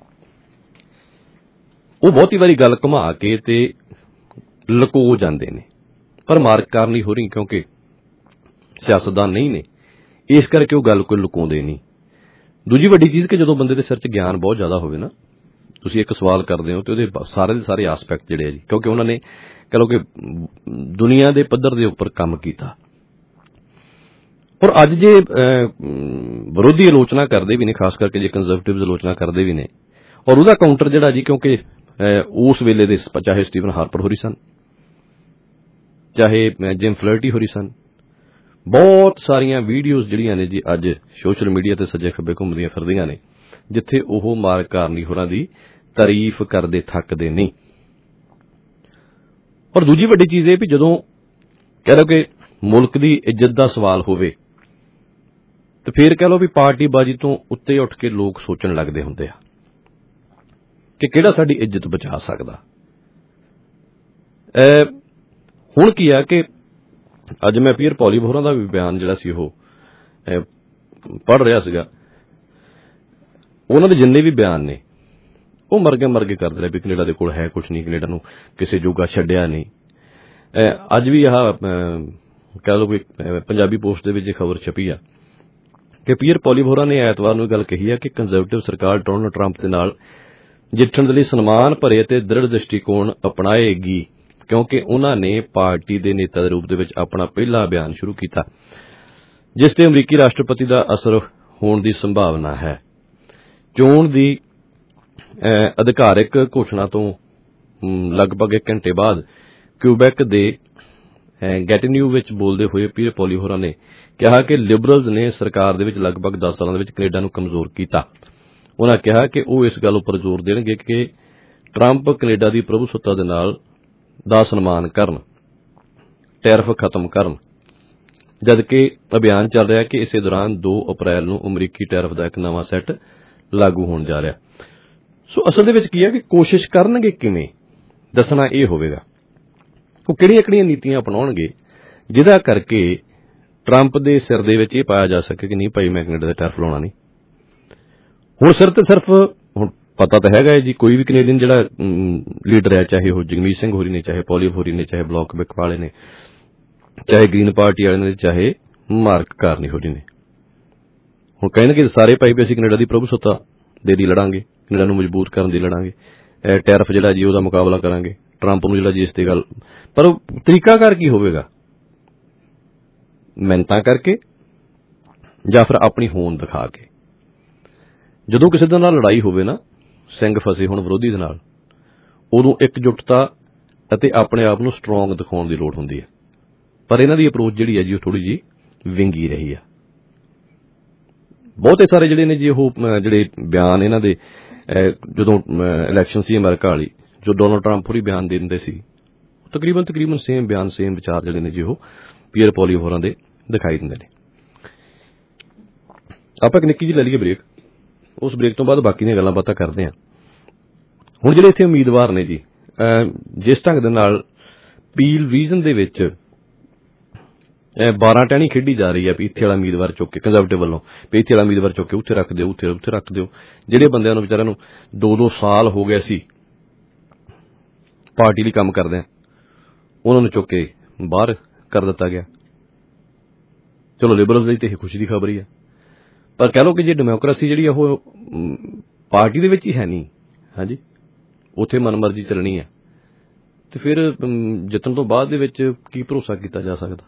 H: ਉਹ ਬਹੁਤੀ ਵਾਰੀ ਗੱਲ ਘੁਮਾ ਕੇ ਤੇ ਲੁਕੋ ਜਾਂਦੇ ਨੇ, ਪਰ ਮਾਰਕ ਕਾਰਨੀ ਹੋ ਰਹੀ ਕਿਉਂਕਿ ਸਿਆਸਤਦਾਨ ਨਹੀਂ ਨੇ, ਇਸ ਕਰਕੇ ਉਹ ਗੱਲ ਕੋਈ ਲੁਕਾਉਂਦੇ ਨਹੀਂ। ਦੂਜੀ ਵੱਡੀ ਚੀਜ਼ ਕਿ ਜਦੋਂ ਬੰਦੇ ਦੇ ਸਿਰ 'ਚ ਗਿਆਨ ਬਹੁਤ ਜ਼ਿਆਦਾ ਹੋਵੇ ਨਾ, ਤੁਸੀਂ ਇੱਕ ਸਵਾਲ ਕਰਦੇ ਹੋ ਤੇ ਉਹਦੇ ਸਾਰੇ ਦੇ ਸਾਰੇ ਆਸਪੈਕਟ ਜਿਹੜੇ ਆ ਜੀ, ਕਿਉਂਕਿ ਉਹਨਾਂ ਨੇ ਕਹ ਲਓ ਕਿ ਦੁਨੀਆ ਦੇ ਪੱਧਰ ਦੇ ਉੱਪਰ ਕੰਮ ਕੀਤਾ। ਔਰ ਅੱਜ ਜੇ ਵਿਰੋਧੀ ਆਲੋਚਨਾ ਕਰਦੇ ਵੀ ਨੇ, ਖਾਸ ਕਰਕੇ ਜੇ ਕੰਜ਼ਰਵੇਟਿਵਜ਼ ਆਲੋਚਨਾ ਕਰਦੇ ਵੀ ਨੇ, ਔਰ ਉਹਦਾ ਕਾਊਂਟਰ ਜਿਹੜਾ ਜੀ, ਕਿਉਂਕਿ ਉਸ ਵੇਲੇ ਦੇ ਚਾਹੇ ਸਟੀਵਨ ਹਾਰਪਰ ਹੋਰੀ ਸਨ, ਚਾਹੇ ਜਿਮ ਫਲਰਟੀ ਹੋਰੀ ਸਨ, ਬਹੁਤ ਸਾਰੀਆਂ ਵੀਡੀਓਜ਼ ਜਿਹੜੀਆਂ ਨੇ ਜੀ ਅੱਜ ਸੋਸ਼ਲ ਮੀਡੀਆ ਤੇ ਸੱਜੇ ਖੱਬੇ ਘੁੰਮਦੀਆਂ ਫਿਰਦੀਆਂ ਨੇ, ਜਿੱਥੇ ਉਹ ਮਾਰਕ ਕਾਰਨੀ ਹੋਰਾਂ ਦੀ ਤਾਰੀਫ ਕਰਦੇ ਥੱਕਦੇ ਨਹੀਂ। ਔਰ ਦੂਜੀ ਵੱਡੀ ਚੀਜ਼ ਇਹ ਵੀ ਜਦੋਂ ਕਹਿ ਲਓ ਕਿ ਮੁਲਕ ਦੀ ਇੱਜ਼ਤ ਦਾ ਸਵਾਲ ਹੋਵੇ ਤੇ ਫਿਰ ਕਹਿ ਲਓ ਵੀ ਪਾਰਟੀਬਾਜ਼ੀ ਤੋਂ ਉੱਤੇ ਉੱਠ ਕੇ ਲੋਕ ਸੋਚਣ ਲੱਗਦੇ ਹੁੰਦੇ ਆ ਕਿ ਕਿਹੜਾ ਸਾਡੀ ਇੱਜ਼ਤ ਬਚਾ ਸਕਦਾ। ਹੁਣ ਕੀ ਆ ਕਿ ਅੱਜ ਮੈਂ ਪੀਅਰ ਪੋਲੀਬ ਹੋਰਾਂ ਦਾ ਵੀ ਬਿਆਨ ਜਿਹੜਾ ਸੀ ਉਹ ਪੜ੍ਹ ਰਿਹਾ ਸੀਗਾ। ਉਹਨਾਂ ਦੇ ਜਿੰਨੇ ਵੀ ਬਿਆਨ ਨੇ ਉਹ ਮਰਗੇ ਕਰਦੇ ਰਹੇ ਵੀ ਕੈਨੇਡਾ ਦੇ ਕੋਲ ਹੈ ਕੁਛ ਨਹੀਂ, ਕੈਨੇਡਾ ਨੂੰ ਕਿਸੇ ਜੋਗਾ ਛੱਡਿਆ ਨਹੀਂ। ਅੱਜ ਵੀ ਆਹ ਕਹਿ ਲਓ ਵੀ ਪੰਜਾਬੀ ਪੋਸਟ ਦੇ ਵਿੱਚ ਇਹ ਖਬਰ ਛਪੀ ਆ ਕਿ ਪੀਅਰ ਪੋਲੀਬ ਹੋਰਾਂ ਨੇ ਐਤਵਾਰ ਨੂੰ ਇਹ ਗੱਲ ਕਹੀ ਆ ਕਿ ਕੰਜ਼ਰਵੇਟਿਵ ਸਰਕਾਰ ਡੋਨਾਲਡ ਟਰੰਪ ਦੇ ਨਾਲ ਜਿੱਤਣ ਦੇ ਲਈ ਸਨਮਾਨ ਭਰੇ ਅਤੇ ਦ੍ਰਿੜ ਦ੍ਰਿਸ਼ਟੀਕੋਣ ਅਪਣਾਏਗੀ, ਕਿਉਂਕਿ ਉਹਨਾਂ ਨੇ ਪਾਰਟੀ ਦੇ ਨੇਤਾ ਦੇ ਰੂਪ ਦੇ ਵਿੱਚ ਆਪਣਾ ਪਹਿਲਾ ਅਭਿਆਨ ਸ਼ੁਰੂ ਕੀਤਾ, ਜਿਸ ਤੇ ਅਮਰੀਕੀ ਰਾਸ਼ਟਰਪਤੀ ਦਾ ਅਸਰ ਹੋਣ ਦੀ ਸੰਭਾਵਨਾ ਹੈ। ਚੋਣ ਦੀ ਅਧਿਕਾਰਿਕ ਘੋਸ਼ਣਾ ਤੋਂ ਲਗਭਗ 1 ਘੰਟੇ ਬਾਅਦ ਕਿਊਬੈਕ ਦੇ ਗੈਟੀਨਿਊ ਵਿੱਚ ਬੋਲਦੇ ਹੋਏ ਪੀਅਰ ਪੋਲੀਬ ਹੋਰਾਂ ਨੇ ਕਿਹਾ ਕਿ ਲਿਬਰਲਜ਼ ਨੇ ਸਰਕਾਰ ਦੇ ਵਿੱਚ ਲਗਭਗ 10 ਸਾਲਾਂ ਦੇ ਵਿੱਚ ਕੈਨੇਡਾ ਨੂੰ ਕਮਜ਼ੋਰ ਕੀਤਾ। ਉਹਨਾਂ ਕਿਹਾ ਕਿ ਉਹ ਇਸ ਗੱਲ ਉੱਪਰ ਜ਼ੋਰ ਦੇਣਗੇ ਕਿ ਟਰੰਪ ਕੈਨੇਡਾ ਦੀ ਪ੍ਰਭੂਸੱਤਾ ਦੇ ਨਾਲ ਦਾ ਸਨਮਾਨ ਕਰਨ, ਟੈਰਿਫ ਖਤਮ ਕਰਨ, ਜਦਕਿ ਅਭਿਆਨ ਚੱਲ ਰਿਹਾ ਕਿ ਇਸੇ ਦੌਰਾਨ 2 ਅਪ੍ਰੈਲ ਨੂੰ ਅਮਰੀਕੀ ਟੈਰਿਫ ਦਾ ਇੱਕ ਨਵਾਂ ਸੈੱਟ ਲਾਗੂ ਹੋਣ ਜਾ ਰਿਹਾ। ਸੋ ਅਸਲ ਦੇ ਵਿੱਚ ਕੀ ਹੈ ਕਿ ਕੋਸ਼ਿਸ਼ ਕਰਨਗੇ ਕਿਵੇਂ, ਦੱਸਣਾ ਇਹ ਹੋਵੇਗਾ ਉਹ ਕਿਹੜੀਆਂ ਨੀਤੀਆਂ ਅਪਣਾਉਣਗੇ ਜਿਹਦਾ ਕਰਕੇ ਟਰੰਪ ਦੇ ਸਿਰ ਦੇ ਵਿੱਚ ਇਹ ਪਾਇਆ ਜਾ ਸਕੇ ਕਿ ਨਹੀਂ ਭਾਈ ਮੈਂ ਕੈਨੇਡਾ ਦਾ ਟੈਰਿਫ ਲਾਉਣਾ ਨਹੀਂ। ਹੁਣ ਸਿਰਫ ਹੁਣ ਪਤਾ ਤਾਂ ਹੈਗਾ ਹੈ ਜੀ, ਕੋਈ ਵੀ ਕੈਨੇਡੀਅਨ ਜਿਹੜਾ ਲੀਡਰ ਹੈ, ਚਾਹੇ ਉਹ ਜਗਮੀਤ ਸਿੰਘ ਹੋਰੀ ਨੇ, ਚਾਹੇ ਪੋਲੀਬ ਹੋਰੀ ਨੇ, ਚਾਹੇ ਬਲੌਕ ਬਿਕ ਵਾਲੇ ਨੇ, ਚਾਹੇ ਗ੍ਰੀਨ ਪਾਰਟੀ ਵਾਲੇ ਨੇ, ਚਾਹੇ ਮਾਰਕ ਕਾਰਨੀ ਹੋਰੀ ਨੇ, ਹੁਣ ਕਹਿਣਗੇ ਸਾਰੇ ਭਾਈ ਵੀ ਅਸੀਂ ਕੈਨੇਡਾ ਦੀ ਪ੍ਰਭੂਸੱਤਾ ਦੇ ਲਈ ਲੜਾਂਗੇ, ਕੈਨੇਡਾ ਨੂੰ ਮਜ਼ਬੂਤ ਕਰਨ ਦੀ ਲੜਾਂਗੇ, ਟੈਰਿਫ ਜਿਹੜਾ ਜੀ ਉਹਦਾ ਮੁਕਾਬਲਾ ਕਰਾਂਗੇ, ਟਰੰਪ ਨੂੰ ਜਿਹੜਾ ਜੀ ਇਸ ਤੇ ਗੱਲ। ਪਰ ਉਹ ਤਰੀਕਾਕਾਰ ਕੀ ਹੋਵੇਗਾ, ਮਿਹਨਤਾਂ ਕਰਕੇ ਜਾਂ ਫਿਰ ਆਪਣੀ ਹੋਂਦ ਦਿਖਾ ਕੇ। ਜਦੋਂ ਕਿਸੇ ਦੇ ਨਾਲ ਲੜਾਈ ਹੋਵੇ ਨਾ, ਸਿੰਘ ਫਸੇ ਹੋਣ ਵਿਰੋਧੀ ਦੇ ਨਾਲ, ਉਦੋਂ ਇਕਜੁੱਟਤਾ ਅਤੇ ਆਪਣੇ ਆਪ ਨੂੰ ਸਟਰੋਂਗ ਦਿਖਾਉਣ ਦੀ ਲੋੜ ਹੁੰਦੀ ਹੈ। ਪਰ ਇਹਨਾਂ ਦੀ ਅਪਰੋਚ ਜਿਹੜੀ ਹੈ ਜੀ ਉਹ ਥੋੜੀ ਜਿਹੀ ਵਿੰਗੀ ਰਹੀ ਆ। ਬਹੁਤੇ ਸਾਰੇ ਜਿਹੜੇ ਨੇ ਜੀ ਉਹ ਜਿਹੜੇ ਬਿਆਨ ਇਹਨਾਂ ਦੇ ਜਦੋਂ ਇਲੈਕਸ਼ਨ ਸੀ ਅਮਰੀਕਾ ਵਾਲੀ, ਜੋ ਡੋਨਾਲਡ ਟਰੰਪ ਹੋਰੀ ਬਿਆਨ ਦੇ ਦਿੰਦੇ ਸੀ, ਤਕਰੀਬਨ ਸੇਮ ਬਿਆਨ, ਸੇਮ ਵਿਚਾਰ ਜਿਹੜੇ ਨੇ ਜੀ ਉਹ ਪੀਅਰ ਪੋਲੀਬ ਹੋਰਾਂ ਦੇ ਦਿਖਾਈ ਦਿੰਦੇ ਨੇ। ਆਪਾਂ ਇੱਕ ਨਿੱਕੀ ਜਿਹੀ ਲੈ ਲਈਏ ਬ੍ਰੇਕ, ਉਸ ਬ੍ਰੇਕ ਤੋਂ ਬਾਅਦ ਬਾਕੀ ਦੀਆਂ ਗੱਲਾਂ ਬਾਤਾਂ ਕਰਦੇ ਹਾਂ। ਹੁਣ ਜਿਹੜੇ ਇੱਥੇ ਉਮੀਦਵਾਰ ਨੇ ਜੀ, ਜਿਸ ਢੰਗ ਦੇ ਨਾਲ ਪੀਲ ਰੀਜਨ ਦੇ ਵਿੱਚ 12 ਟਹਿਣੀ ਖੇਡੀ ਜਾ ਰਹੀ ਹੈ ਵੀ ਇੱਥੇ ਵਾਲਾ ਉਮੀਦਵਾਰ ਚੁੱਕ ਕੇ ਕੰਜ਼ਰਵੇਟਿਵ ਵੱਲੋਂ, ਵੀ ਇੱਥੇ ਵਾਲਾ ਉਮੀਦਵਾਰ ਚੁੱਕ ਕੇ ਉੱਥੇ ਰੱਖ ਦਿਓ, ਉੱਥੇ ਰੱਖ ਦਿਓ। ਜਿਹੜੇ ਬੰਦਿਆਂ ਨੂੰ ਵਿਚਾਰਿਆਂ ਨੂੰ 2-2 ਸਾਲ ਹੋ ਗਏ ਸੀ ਪਾਰਟੀ ਲਈ ਕੰਮ ਕਰਦੇ, ਉਹਨਾਂ ਨੂੰ ਚੁੱਕ ਕੇ ਬਾਹਰ ਕਰ ਦਿੱਤਾ ਗਿਆ। ਚਲੋ ਲਿਬਰਲਜ਼ ਲਈ ਤੇ ਇਹ ਖੁਸ਼ੀ ਦੀ ਖਬਰ ਹੀ ਹੈ, ਪਰ ਕਹਿ ਲਓ ਕਿ ਜੇ ਡੈਮੋਕ੍ਰੇਸੀ ਜਿਹੜੀ ਉਹ ਪਾਰਟੀ ਦੇ ਵਿੱਚ ਹੀ ਹੈ ਨਹੀਂ, ਹਾਂਜੀ, ਉੱਥੇ ਮਨਮਰਜ਼ੀ ਚੱਲਣੀ ਹੈ, ਤੇ ਫਿਰ ਜਿੱਤਣ ਤੋਂ ਬਾਅਦ ਦੇ ਵਿੱਚ ਕੀ ਭਰੋਸਾ ਕੀਤਾ ਜਾ ਸਕਦਾ।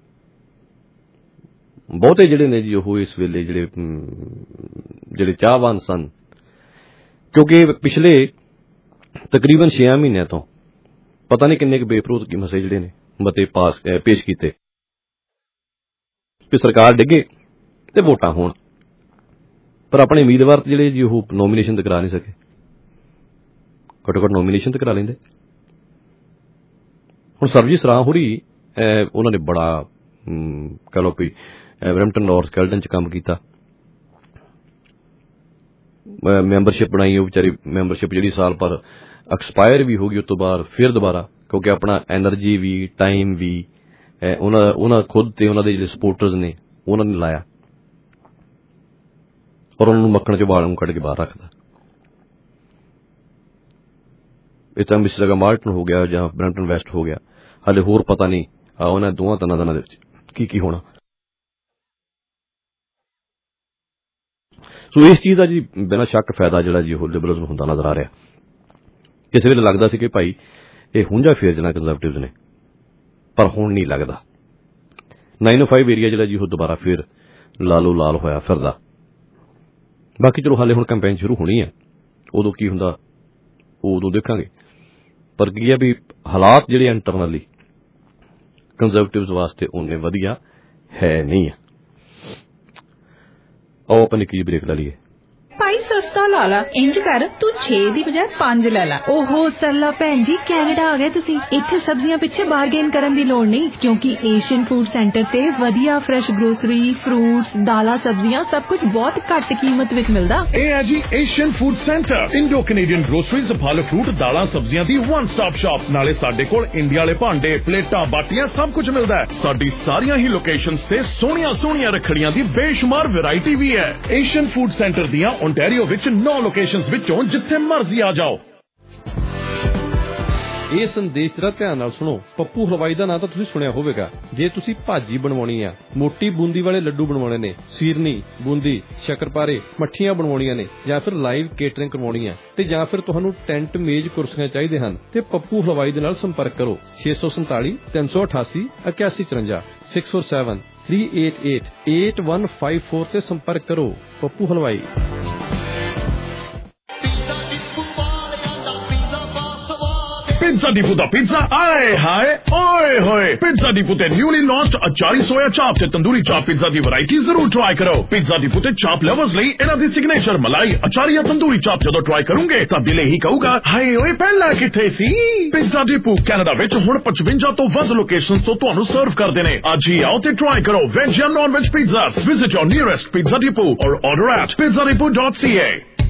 H: ਬਹੁਤੇ ਜਿਹੜੇ ਨੇ ਜੀ ਉਹ ਇਸ ਵੇਲੇ ਜਿਹੜੇ ਚਾਹਵਾਨ ਸਨ, ਕਿਉਂਕਿ ਪਿਛਲੇ ਤਕਰੀਬਨ 6 ਮਹੀਨਿਆਂ ਤੋਂ ਪਤਾ ਨਹੀਂ ਕਿੰਨੇ ਕੁ ਬੇਭਰੋਸਗੀ ਮਸਲੇ ਜਿਹੜੇ ਨੇ ਮਤੇ ਪੇਸ਼ ਕੀਤੇ ਕਿ ਸਰਕਾਰ ਡਿੱਗੇ ਤੇ ਵੋਟਾਂ ਹੋਣ, ਪਰ ਆਪਣੇ ਉਮੀਦਵਾਰ ਜਿਹੜੇ ਜੀ ਉਹ ਨੋਮੀਨੇਸ਼ਨ ਤੇ ਕਰਾ ਨਹੀਂ ਸਕੇ। ਘੱਟੋ ਘੱਟ ਨੋਮੀਨੇਸ਼ਨ ਤੇ ਕਰਾ ਲੈਂਦੇ। ਹੁਣ ਸਰਬਜੀਤ ਸਰਾਂ ਹੋਰੀ ਉਹਨਾਂ ਨੇ ਬੜਾ ਕਹਿ ਲਓ ਵੀ ਬਰੈਂਪਟਨ ਨਾਰਥ ਕੈਲਡਨ ਚ ਕੰਮ ਕੀਤਾ, ਮੈਂਬਰਸ਼ਿਪ ਬਣਾਈ, ਉਹ ਵਿਚਾਰੀ ਮੈਂਬਰਸ਼ਿਪ ਜਿਹੜੀ ਸਾਲ ਪਰ ਐਕਸਪਾਇਰ ਵੀ ਹੋ ਗਈ, ਉਸ ਤੋਂ ਬਾਅਦ ਫਿਰ ਦੁਬਾਰਾ, ਕਿਉਂਕਿ ਆਪਣਾ ਐਨਰਜੀ ਵੀ ਟਾਈਮ ਵੀ ਉਹਨਾਂ ਖੁਦ ਤੇ ਉਹਨਾਂ ਦੇ ਜਿਹੜੇ ਸਪੋਰਟਰਸ ਨੇ ਉਹਨਾਂ ਨੇ ਲਾਇਆ, ਔਰ ਉਹਨਾਂ ਨੂੰ ਮੱਖਣ ਚ ਵਾਲ ਨੂੰ ਕੱਢ ਕੇ ਬਾਹਰ ਰੱਖਦਾ। ਇਹ ਤਾਂ ਮਿਸਿਸਾਗਾ ਮਾਰਟਨ ਹੋ ਗਿਆ ਜਾਂ ਬਰੈਂਪਟਨ ਵੈਸਟ ਹੋ ਗਿਆ, ਹਾਲੇ ਹੋਰ ਪਤਾ ਨਹੀਂ ਉਹਨਾਂ ਦੋਵਾਂ ਤਿੰਨਾਂ ਦਿਨਾਂ ਦੇ ਵਿੱਚ ਕੀ ਹੋਣਾ। ਸੋ ਇਸ ਚੀਜ਼ ਦਾ ਜੀ ਬਿਨਾਂ ਸ਼ੱਕ ਫਾਇਦਾ ਜਿਹੜਾ ਜੀ ਉਹ ਲਿਬਰਲਜ਼ ਨੂੰ ਹੁੰਦਾ ਨਜ਼ਰ ਆ ਰਿਹਾ। ਕਿਸੇ ਵੇਲੇ ਲੱਗਦਾ ਸੀ ਕਿ ਭਾਈ ਇਹ ਹੁੰਝਾ ਫੇਰ ਜਾਣਾ ਕੰਜ਼ਰਵੇਟਿਵਜ਼ ਨੇ, ਪਰ ਹੁਣ ਨਹੀਂ ਲੱਗਦਾ। 905 ਏਰੀਆ ਜਿਹੜਾ ਜੀ ਉਹ ਦੁਬਾਰਾ ਫਿਰ ਲਾਲੋ ਲਾਲ ਹੋਇਆ ਫਿਰਦਾ। ਬਾਕੀ ਚਲੋ ਹਾਲੇ ਹੁਣ ਕੰਪੇਨ ਸ਼ੁਰੂ ਹੋਣੀ ਹੈ, ਉਦੋਂ ਕੀ ਹੁੰਦਾ ਉਹ ਉਦੋਂ ਦੇਖਾਂਗੇ। ਪਰ ਕੀ ਆ ਵੀ ਹਾਲਾਤ ਜਿਹੜੇ ਇੰਟਰਨਲੀ ਕੰਜ਼ਰਵੇਟਿਵਸ ਵਾਸਤੇ ਉਨੇ ਵਧੀਆ ਹੈ ਨਹੀਂ ਆ। ਆਓ ਆਪਾਂ ਨਿੱਕੀ ਜਿਹੀ ਬ੍ਰੇਕ ਲਾ ਲਈਏ।
I: ਭਾਈ ਸਸਤਾ ਲਾ ਲਾ, ਇੰਜ ਕਰ ਤੂੰ 6 ਦੀ ਬਜਾਏ 5 ਲੈ ਲਾ। ਓਹੋ ਸਰਲਾ ਭੈਣ ਜੀ, ਕੈਨੇਡਾ ਆ ਗਏ ਤੁਸੀਂ। ਇੱਥੇ ਸਬਜ਼ੀਆਂ ਪਿੱਛੇ ਬਾਰਗੇਨ ਕਰਨ ਦੀ ਲੋੜ ਨਹੀਂ, ਕਿਉਂਕਿ ਏਸ਼ੀਅਨ ਫੂਡ ਸੈਂਟਰ ਤੇ ਵਧੀਆ ਫਰੈਸ਼ ਗਰੋਸਰੀ, ਫਰੂਟਸ, ਦਾਲਾਂ, ਸਬਜ਼ੀਆਂ ਸਭ ਕੁਝ ਬਹੁਤ ਘੱਟ ਕੀਮਤ ਵਿੱਚ ਮਿਲਦਾ।
J: ਇਹ ਹੈ ਜੀ Asian food centre, Indo Canadian groceries, ਫਲ ਫਰੂਟ, ਦਾਲਾਂ, ਸਬਜ਼ੀਆਂ ਦੀ ਵਨ ਸਟਾਪ ਸ਼ਾਪ। ਨਾਲੇ ਸਾਡੇ ਕੋਲ ਇੰਡੀਆ ਵਾਲੇ ਭਾਂਡੇ, ਪਲੇਟਾਂ, ਬਾਟੀਆਂ ਸਭ ਕੁਝ ਮਿਲਦਾ ਹੈ। ਸਾਡੀ ਸਾਰੀਆਂ ਹੀ ਲੋਕੇਸ਼ਨਸ ਤੇ ਸੋਹਣੀਆਂ ਰੱਖੜੀਆਂ ਦੀ ਬੇਸ਼ੁਮਾਰ ਵੈਰਾਈਟੀ ਵੀ ਹੈ। ਏਸ਼ੀਅਨ ਫੂਡ ਸੈਂਟਰ ਦੀਆਂ ਓਨਟਾਰੀਓ ਵਿੱਚ 9 ਲੋਕੇਸ਼ਨਸ ਵਿੱਚੋਂ ਜਿੱਥੇ ਮਰਜ਼ੀ ਆ ਜਾਓ।
C: ਇਹ ਸੰਦੇਸ਼ ਜਰਾ ਧਿਆਨ ਨਾਲ ਸੁਣੋ। ਪੱਪੂ ਹਲਵਾਈ ਦਾ ਨਾਂ ਤਾਂ ਤੁਸੀਂ ਸੁਣਿਆ ਹੋਵੇਗਾ। ਜੇ ਤੁਸੀਂ ਭਾਜੀ ਬਣਵਾਉਣੀ ਆ, ਮੋਟੀ ਬੂੰਦੀ ਵਾਲੇ ਲੱਡੂ ਬਣਵਾਉਣੇ ਨੇ, ਸੀਰਨੀ, ਬੂੰਦੀ, ਸ਼ੱਕਰਪਾਰੇ, ਮੱਠੀਆਂ ਬਣਵਾਉਣੀਆਂ ਨੇ, ਜਾਂ ਫਿਰ ਲਾਈਵ ਕੇਟਰਿੰਗ ਕਰਵਾਉਣੀ ਆ, ਤੇ ਜਾਂ ਫਿਰ ਤੁਹਾਨੂੰ ਟੈਂਟ, ਮੇਜ਼, ਕੁਰਸੀਆਂ ਚਾਹੀਦੇ ਹਨ, ਤੇ ਪੱਪੂ ਹਲਵਾਈ ਦੇ ਨਾਲ ਸੰਪਰਕ ਕਰੋ। 647 388 8154 647 388 8154 ਤੇ ਸੰਪਰਕ ਕਰੋ। ਪੱਪੂ ਹਲਵਾਈ।
J: Pizza Depot ਦਾ ਪੀਜ਼ਾ ਆਏ ਹਾਏ ਓਏ ਹੋਏ। Pizza Depot ਤੇ ਨਿਊਲੀ ਲਾਂਚਡ ਅਚਾਰੀ ਸੋਇਆ ਚਾਪ ਤੇ ਤੰਦੂਰੀ ਚਾਪ ਪੀਜ਼ਾ ਦੀ ਵੈਰਾਈਟੀ ਜ਼ਰੂਰ ਟਰਾਈ ਕਰੋ। Pizza Depot ਤੇ ਚਾਪ ਲਵਰਸ ਲਈ ਇਹਨਾਂ ਦੀ ਸਿਗਨੇਚਰ ਮਲਾਈ ਅਚਾਰੀ ਜਾਂ ਤੰਦੂਰੀ ਚਾਪ ਜਦੋਂ ਟਰਾਈ ਕਰੋਗੇ ਤਾਂ ਦਿਲ ਇਹੀ ਕਹੂਗਾ, ਹਾਏ ਓਏ ਪਹਿਲਾਂ ਕਿੱਥੇ ਸੀ। Pizza Depot ਕੈਨੇਡਾ ਵਿੱਚ ਹੁਣ 55 ਤੋਂ ਵੱਧ ਲੋਕੇਸ਼ਨਸ ਤੋਂ ਤੁਹਾਨੂੰ ਸਰਵ ਕਰਦੇ ਨੇ। ਅੱਜ ਹੀ ਆਓ ਤੇ ਟਰਾਈ ਕਰੋ ਵੈਜ ਜਾਂ non veg pizzas. Visit your nearest Pizza Depot or order at pizzadepot.ca।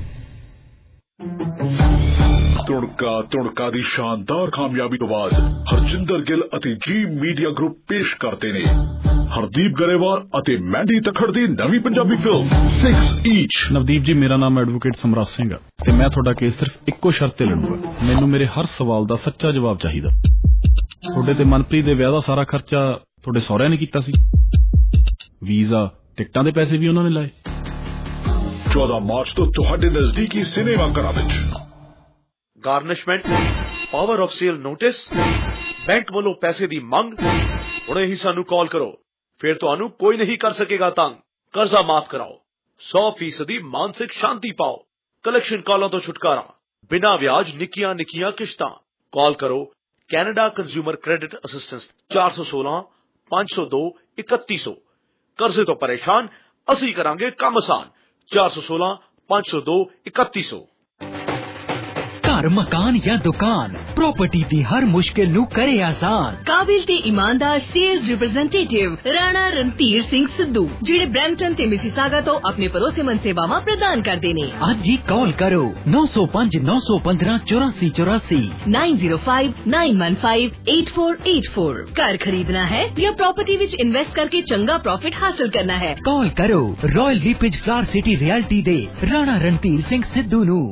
B: Tadka ਦੀ ਸ਼ਾਨਦਾਰ ਕਾਮਯਾਬੀ ਤੋਂ ਬਾਅਦ ਹਰਜਿੰਦਰ ਗਿੱਲ ਅਤੇ ਜੀ ਮੀਡੀਆ ਗਰੁੱਪ ਪੇਸ਼ ਕਰਦੇ ਨੇ ਹਰਦੀਪ ਗਰੇਵਾਲ ਅਤੇ ਮੈਂਡੀ ਤਖੜ ਦੀ ਨਵੀਂ ਪੰਜਾਬੀ ਫਿਲਮ 6 ਈਚ।
D: ਨਵਦੀਪ ਜੀ, ਮੇਰਾ ਨਾਮ ਐਡਵੋਕੇਟ ਸਮਰਾਜ ਸਿੰਘ ਆ ਤੇ ਮੈਂ ਤੁਹਾਡਾ ਕੇਸ ਸਿਰਫ ਇੱਕੋ ਸ਼ਰਤ ਤੇ ਲੜੂੰਗਾ। ਮੈਨੂੰ ਮੇਰੇ ਹਰ ਸਵਾਲ ਦਾ ਸੱਚਾ ਜਵਾਬ ਚਾਹੀਦਾ। ਤੁਹਾਡੇ ਤੇ ਮਨਪ੍ਰੀਤ ਦੇ ਵਿਆਹ ਦਾ ਸਾਰਾ ਖਰਚਾ ਤੁਹਾਡੇ ਸਹੁਰਿਆਂ ਨੇ ਕੀਤਾ ਸੀ। ਵੀਜ਼ਾ, ਟਿਕਟਾਂ ਦੇ ਪੈਸੇ ਵੀ ਉਹਨਾਂ ਨੇ ਲਾਏ।
B: 14 ਮਾਰਚ ਤੋਂ ਤੁਹਾਡੇ ਨਜ਼ਦੀਕੀ ਸਿਨੇਮਾ ਘਰਾਂ ਵਿੱਚ।
K: Garnishment, power of sale notice, bank ਵੱਲੋਂ ਪੈਸੇ ਦੀ ਮੰਗ। ਹੁਣੇ ਹੀ ਸਾਨੂੰ ਕਾਲ ਕਰੋ, ਫਿਰ ਤੁਹਾਨੂੰ ਕੋਈ ਨਹੀਂ ਕਰ ਸਕੇਗਾ ਤੰਗ। ਕਰਜ਼ਾ ਮਾਫ ਕਰਾਓ, 100% ਮਾਨਸਿਕ ਸ਼ਾਂਤੀ ਪਾਓ। ਕਲੈਕਸ਼ਨ ਕਾਲਾਂ ਤੋਂ ਛੁਟਕਾਰਾ, ਬਿਨਾਂ ਵਿਆਜ, ਨਿੱਕੀਆਂ ਕਿਸ਼ਤਾਂ। ਕਾਲ ਕਰੋ ਕੈਨੇਡਾ ਕੰਜ਼ਿਊਮਰ ਕ੍ਰੈਡਿਟ ਅਸਿਸਟੈਂਸ 416 502 3100। ਕਰਜ਼ੇ ਤੋਂ ਪਰੇਸ਼ਾਨ, ਅਸੀਂ ਕਰਾਂਗੇ ਕੰਮ ਆਸਾਨ। 416 502 3100।
F: ਘਰ, ਮਕਾਨ ਜਾਂ ਦੁਕਾਨ, ਪ੍ਰਾਪਰਟੀ ਦੀ ਹਰ ਮੁਸ਼ਕਿਲ ਨੂੰ ਕਰੇ ਆਸਾਨ।
L: ਕਾਬਿਲ ਤੇ ਇਮਾਨਦਾਰ ਸੇਲਜ਼ ਰਿਪਰੈਜ਼ੈਂਟੇਟਿਵ ਰਾਣਾ ਰਣਧੀਰ ਸਿੰਘ ਸਿੱਧੂ, ਜਿਹੜੇ ਬ੍ਰੈਂਪਟਨ ਤੇ ਮਿਸੀਸਾਗਾ ਤੋਂ ਆਪਣੇ ਭਰੋਸੇਮੰਦ ਸੇਵਾਵਾਂ ਪ੍ਰਦਾਨ ਕਰਦੇ ਨੇ।
F: ਅੱਜ ਹੀ ਕਾਲ ਕਰੋ 905 915 8484
L: 905 915 8484। ਘਰ ਖਰੀਦਣਾ ਹੈ ਜਾਂ ਪ੍ਰਾਪਰਟੀ ਵਿੱਚ ਇਨਵੈਸਟ ਕਰਕੇ ਚੰਗਾ ਪ੍ਰੋਫਿਟ ਹਾਸਲ ਕਰਨਾ ਹੈ,
F: ਕਾਲ ਕਰੋ Royal LePage Flower City Realty ਦੇ ਰਾਣਾ ਰਣਧੀਰ ਸਿੰਘ ਸਿੱਧੂ ਨੂੰ।